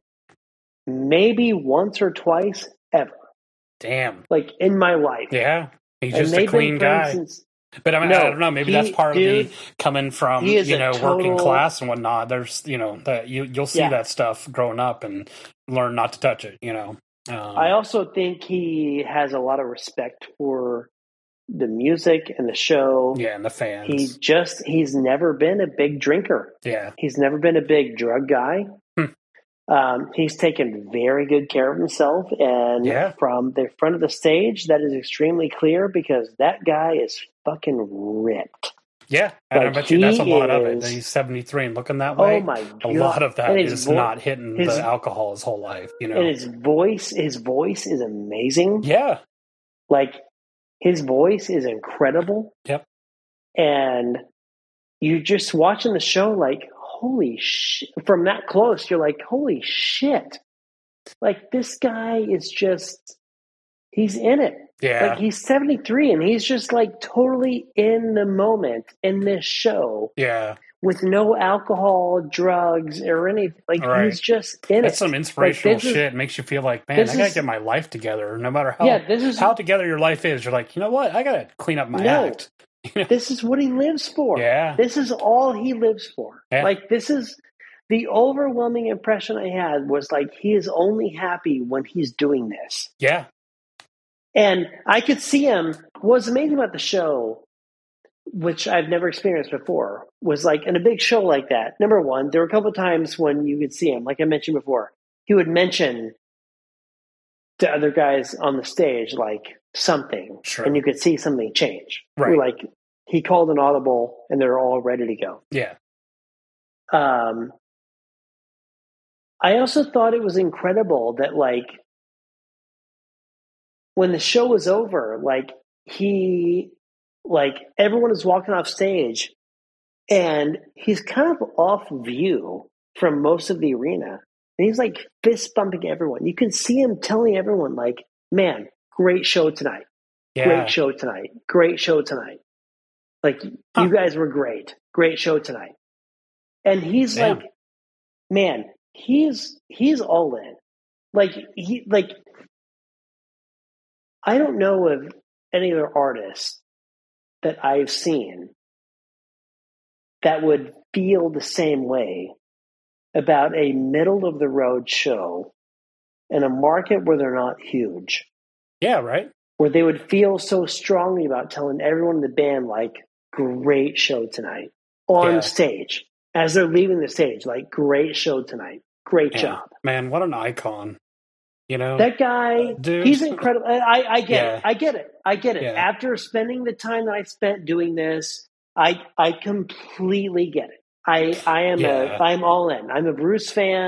maybe once or twice ever, Damn. like in my life." Yeah. He's And just a they've clean been friends guy. since- But I mean, No, I don't know. Maybe he- that's part dude, of the coming from, he is you a know, working total- class and whatnot. There's, you know, that you, you'll see Yeah. that stuff growing up and learn not to touch it, you know. Um, I also think he has a lot of respect for the music and the show. yeah, and the fans. He just, he's never been a big drinker. yeah. He's never been a big drug guy. Hmm. Um, he's taken very good care of himself. And Yeah. from the front of the stage, that is extremely clear because that guy is fucking ripped. Yeah. And I Like, bet you that's a he lot of it. is- That he's seventy-three and looking that way. Oh my God. A lot of that And is his vo- not hitting his- the alcohol his whole life, you know. And his voice, his voice is amazing. yeah. Like, his voice is incredible. Yep. And you just watching the show, like, holy shit. From that close, you're like, holy shit. Like, this guy is just, he's in it. Yeah. Like, he's seventy-three and he's just, like, totally in the moment in this show yeah. with no alcohol, drugs, or anything. Like, Right. he's just in That's it. some inspirational this is- shit. It makes you feel like, man, this I gotta is- get my life together. No matter how Yeah, this is- how together your life is, you're like, you know what? I gotta clean up my No. act. This is what he lives for. Yeah. This is all he lives for. Yeah. Like, this is the overwhelming impression I had was like, he is only happy when he's doing this. Yeah. And I could see him. What's amazing about the show, which I've never experienced before, was like in a big show like that. Number one, there were a couple of times when you could see him, like I mentioned before, he would mention to other guys on the stage, like something, Sure. and you could see something change. Right. Like he called an audible and they're all ready to go. Yeah. Um, I also thought it was incredible that, like, when the show was over, like, he, like, everyone is walking off stage and he's kind of off view from most of the arena. And he's like fist bumping everyone. You can see him telling everyone, like, man, great show tonight. Yeah. Great show tonight. Great show tonight. Like, Huh. you guys were great. Great show tonight. And he's Damn. like, man, he's he's all in. Like he like I don't know of any other artist that I've seen that would feel the same way about a middle of the road show in a market where they're not huge, Yeah, right? where they would feel so strongly about telling everyone in the band, like, great show tonight on Yeah. stage as they're leaving the stage, like, great show tonight. Great Yeah. job. Man, what an icon. You know? That guy, Dude. he's incredible. I, I get Yeah. it. I get it. I get it. Yeah. After spending the time that I spent doing this, I I completely get it. I I am Yeah. a I'm all in. I'm a Bruce fan.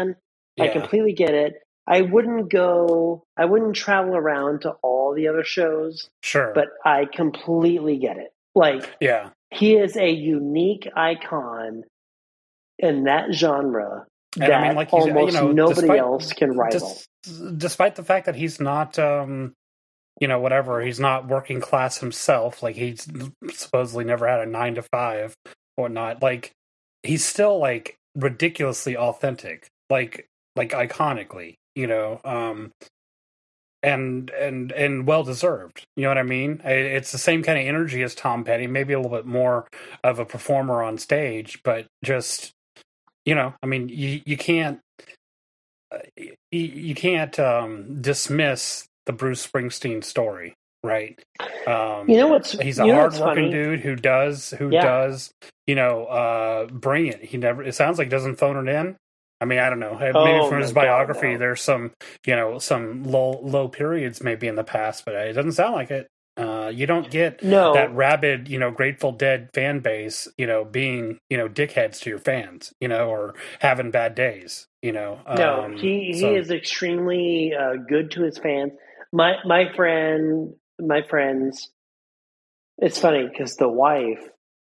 I Yeah. completely get it. I wouldn't go, I wouldn't travel around to all the other shows, Sure. but I completely get it. Like, yeah. he is a unique icon in that genre And that I mean, like, he's, you almost know, nobody despite, else can rival. Dis, despite the fact that he's not, um, you know, whatever, he's not working class himself. Like, he's supposedly never had a nine to five, whatnot. Like, he's still like ridiculously authentic, like, like iconically, you know, um, and and and well deserved. You know what I mean? It's the same kind of energy as Tom Petty, maybe a little bit more of a performer on stage, but just, you know, I mean, you you can't you, you can't um, dismiss the Bruce Springsteen story, right? Um, You know what's he's a you know what's hardworking funny? dude who does who Yeah. does you know uh, bring it. He never. It sounds like he doesn't phone it in. I mean, I don't know. Maybe Oh, from his my God, biography, no. there's some you know some low low periods maybe in the past, but it doesn't sound like it. Uh, you don't get No. that rabid, you know, Grateful Dead fan base, you know, being, you know, dickheads to your fans, you know, or having bad days, you know. No, Um, he, he so- is extremely uh, good to his fans. My my friend, my friends. It's funny because the wife,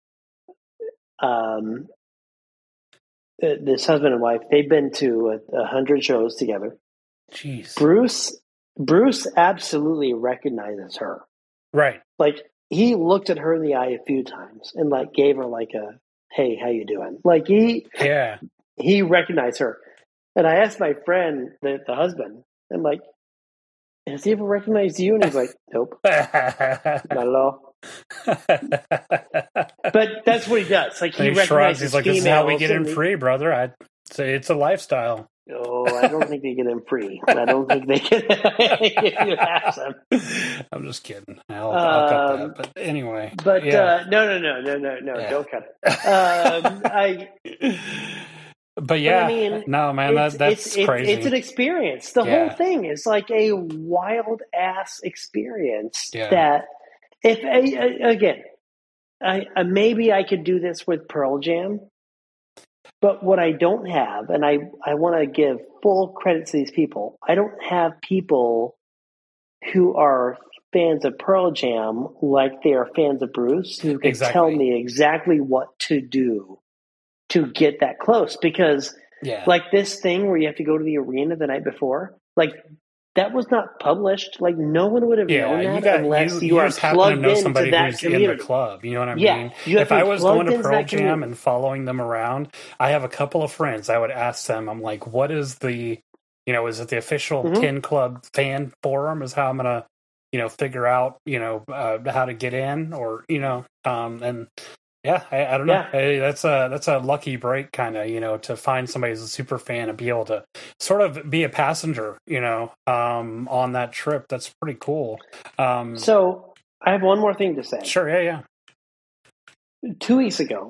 um, uh, this husband and wife, they've been to a, a hundred shows together. Jeez. Bruce, Bruce absolutely recognizes her. Right. Like, he looked at her in the eye a few times and like gave her like a, "Hey, how you doing?" Like, he Yeah. he recognized her. And I asked my friend, the, the husband, I'm like, "Has he ever recognized you?" And he's like, "Nope, not at all." But that's what he does. Like, he he shrugs. recognizes He's like, "This is how we females get in and he- free, brother. I say it's a lifestyle." Oh, I don't think they get in free. I don't think they can if you ask them. I'm just kidding. I'll, I'll cut Um, that. But anyway. But yeah. uh, no, no, no, no, no, no! Yeah. Don't cut it. Um, I. But yeah, I mean, no, man, that, it's, that's it's, it's, crazy. It's an experience. The Yeah. whole thing is like a wild ass experience. Yeah. That if I, again, I, I maybe I could do this with Pearl Jam, but what I don't have, and I I want to give full credit to these people. I don't have people who are fans of Pearl Jam like they are fans of Bruce, who can Exactly. tell me exactly what to do to get that close. Because yeah. like this thing where you have to go to the arena the night before, like that was not published. Like no one would have Yeah, known that you got unless you, you, you are just happen to plugged know into somebody that who's in community. the club. You know what I Yeah, mean? you have If to I be was plugged going to into Pearl that Jam community. and following them around, I have a couple of friends. I would ask them, I'm like, what is the, you know, is it the official Mhm. Tin Club fan forum? Is how I'm gonna, you know, figure out, you know, uh, how to get in, or you know, um, and yeah, I, I don't know. Yeah. Hey, that's a that's a lucky break, kind of, you know, to find somebody who's a super fan and be able to sort of be a passenger, you know, um, on that trip. That's pretty cool. Um, So I have one more thing to say. sure, yeah, yeah. Two weeks ago,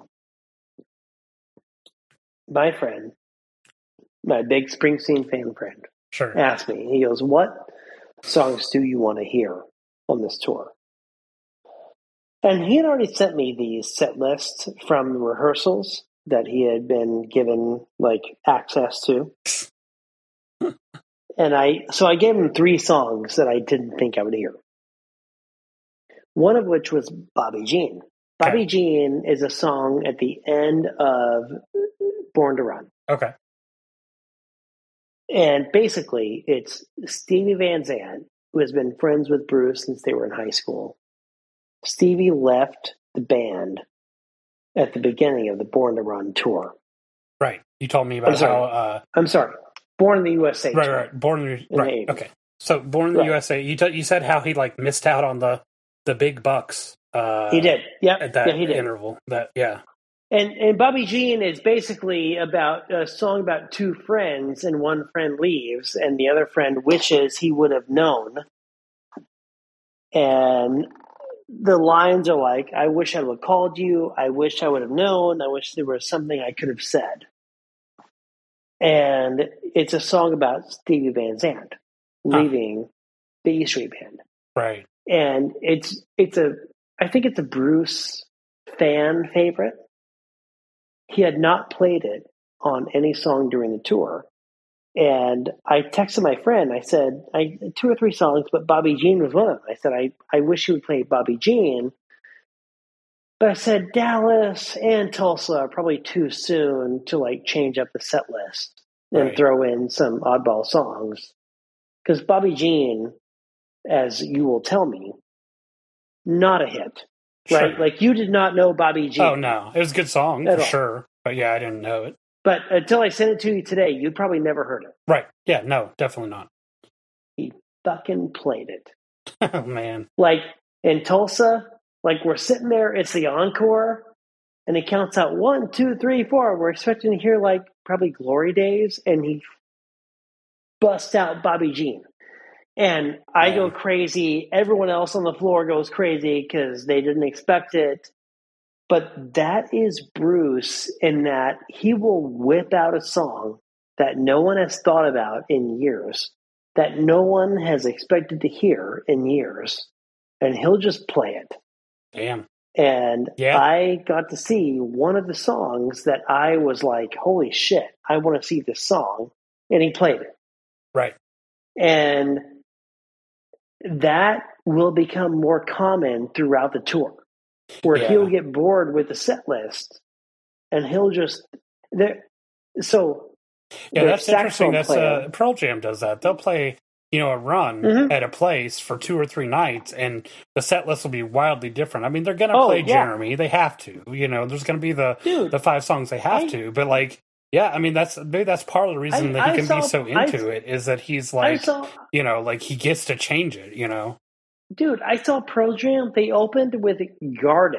my friend, my big Springsteen fan friend, Sure. asked me, he goes, "What songs do you want to hear on this tour?" And he had already sent me the set list from the rehearsals that he had been given like access to. And I, so I gave him three songs that I didn't think I would hear. One of which was Bobby Jean. Bobby Okay. Jean is a song at the end of Born to Run. Okay. And basically, it's Stevie Van Zandt, who has been friends with Bruce since they were in high school. Stevie left the band at the beginning of the Born to Run tour. Right. You told me I'm about sorry. how. Uh, I'm sorry, Born in the U S A right, tour. right. Born in the the right. eighties. Okay. So born in the Right. U S A. You t- you said how he like missed out on the the big bucks. Uh, He did. Yep. at that Yeah, he did. interval. That yeah. And and Bobby Jean is basically about a song about two friends, and one friend leaves, and the other friend wishes he would have known. And the lines are like, "I wish I would have called you. I wish I would have known. I wish there was something I could have said." And it's a song about Stevie Van Zandt Huh. leaving the E Street Band. Right. And it's it's a I think it's a Bruce fan favorite. He had not played it on any song during the tour, And I texted my friend. I said, I two or three songs, but Bobby Jean was one of them. I said, I, I wish you would play Bobby Jean. But I said, Dallas and Tulsa are probably too soon to like change up the set list and Right. throw in some oddball songs. Because Bobby Jean, as you will tell me, not a hit. Right? Sure. Like you did not know Bobby Jean. Oh, no. It was a good song, At for all. sure. But yeah, I didn't know it. But until I sent it to you today, you'd probably never heard it. Right. Yeah, no, definitely not. He fucking played it. Oh, man. Like in Tulsa, like we're sitting there, it's the encore, and it counts out one, two, three, four. We're expecting to hear like probably Glory Days, and he busts out Bobby Jean. And I Yeah. go crazy. Everyone else on the floor goes crazy because they didn't expect it. But that is Bruce in that he will whip out a song that no one has thought about in years, that no one has expected to hear in years, and he'll just play it. Damn. And Yeah. I got to see one of the songs that I was like, holy shit, I want to see this song. And he played it. Right. And that will become more common throughout the tour, where Yeah. he'll get bored with the set list and he'll just there. So Yeah, the that's interesting. saxophone That's player- uh, Pearl Jam does that. They'll play, you know, a run Mhm. at a place for two or three nights, and the set list will be wildly different. I mean, they're going to Oh, play yeah. Jeremy. They have to. You know, there's going to be the dude. the five songs they have I- to. But like, yeah, I mean, that's maybe that's part of the reason I- that he I can saw- be so I- into it is that he's I like, saw, you know, like he gets to change it. You know, dude, I saw Pearl Jam. They opened with Garden.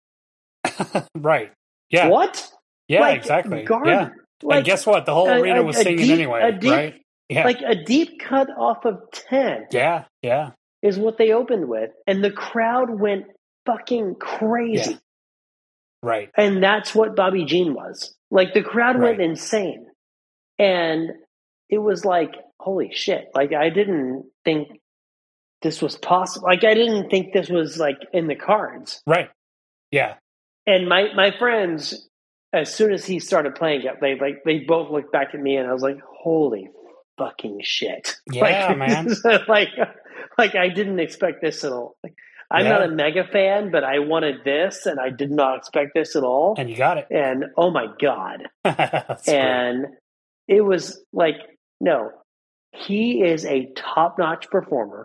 right? Yeah, What? yeah, Like, exactly. Garden. Yeah, Like, and guess what? The whole a- arena a- was a singing deep- anyway, a deep- right? Yeah, like a deep cut off of ten yeah, yeah, is what they opened with, and the crowd went fucking crazy. Yeah. right. And that's what Bobby Jean was. Like the crowd went Right. insane. And it was like, holy shit. Like I didn't think this was possible. Like I didn't think this was like in the cards. Right. Yeah. And my, my friends, as soon as he started playing it, they like they both looked back at me and I was like, holy fucking shit. Yeah, like, man. like like I didn't expect this at all. Like, I'm Yeah. not a mega fan, but I wanted this and I did not expect this at all. And you got it. And oh my God. That's great. And it was like, no, he is a top notch performer.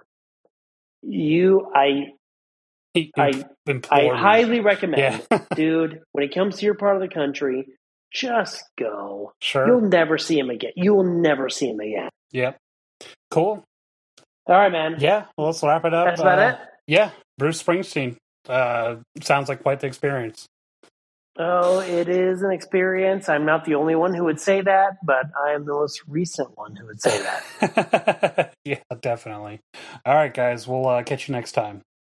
You, I, He I, imp- I implored you. highly recommend, Yeah. dude, when it comes to your part of the country, just go. Sure. You'll never see him again. You will never see him again. Yep. Cool. All right, man. Yeah. Well, let's wrap it up. That's about Uh, it. Yeah. Bruce Springsteen. Uh, sounds like quite the experience. Oh, it is an experience. I'm not the only one who would say that, but I am the most recent one who would say that. Yeah, definitely. All right, guys. We'll uh, catch you next time.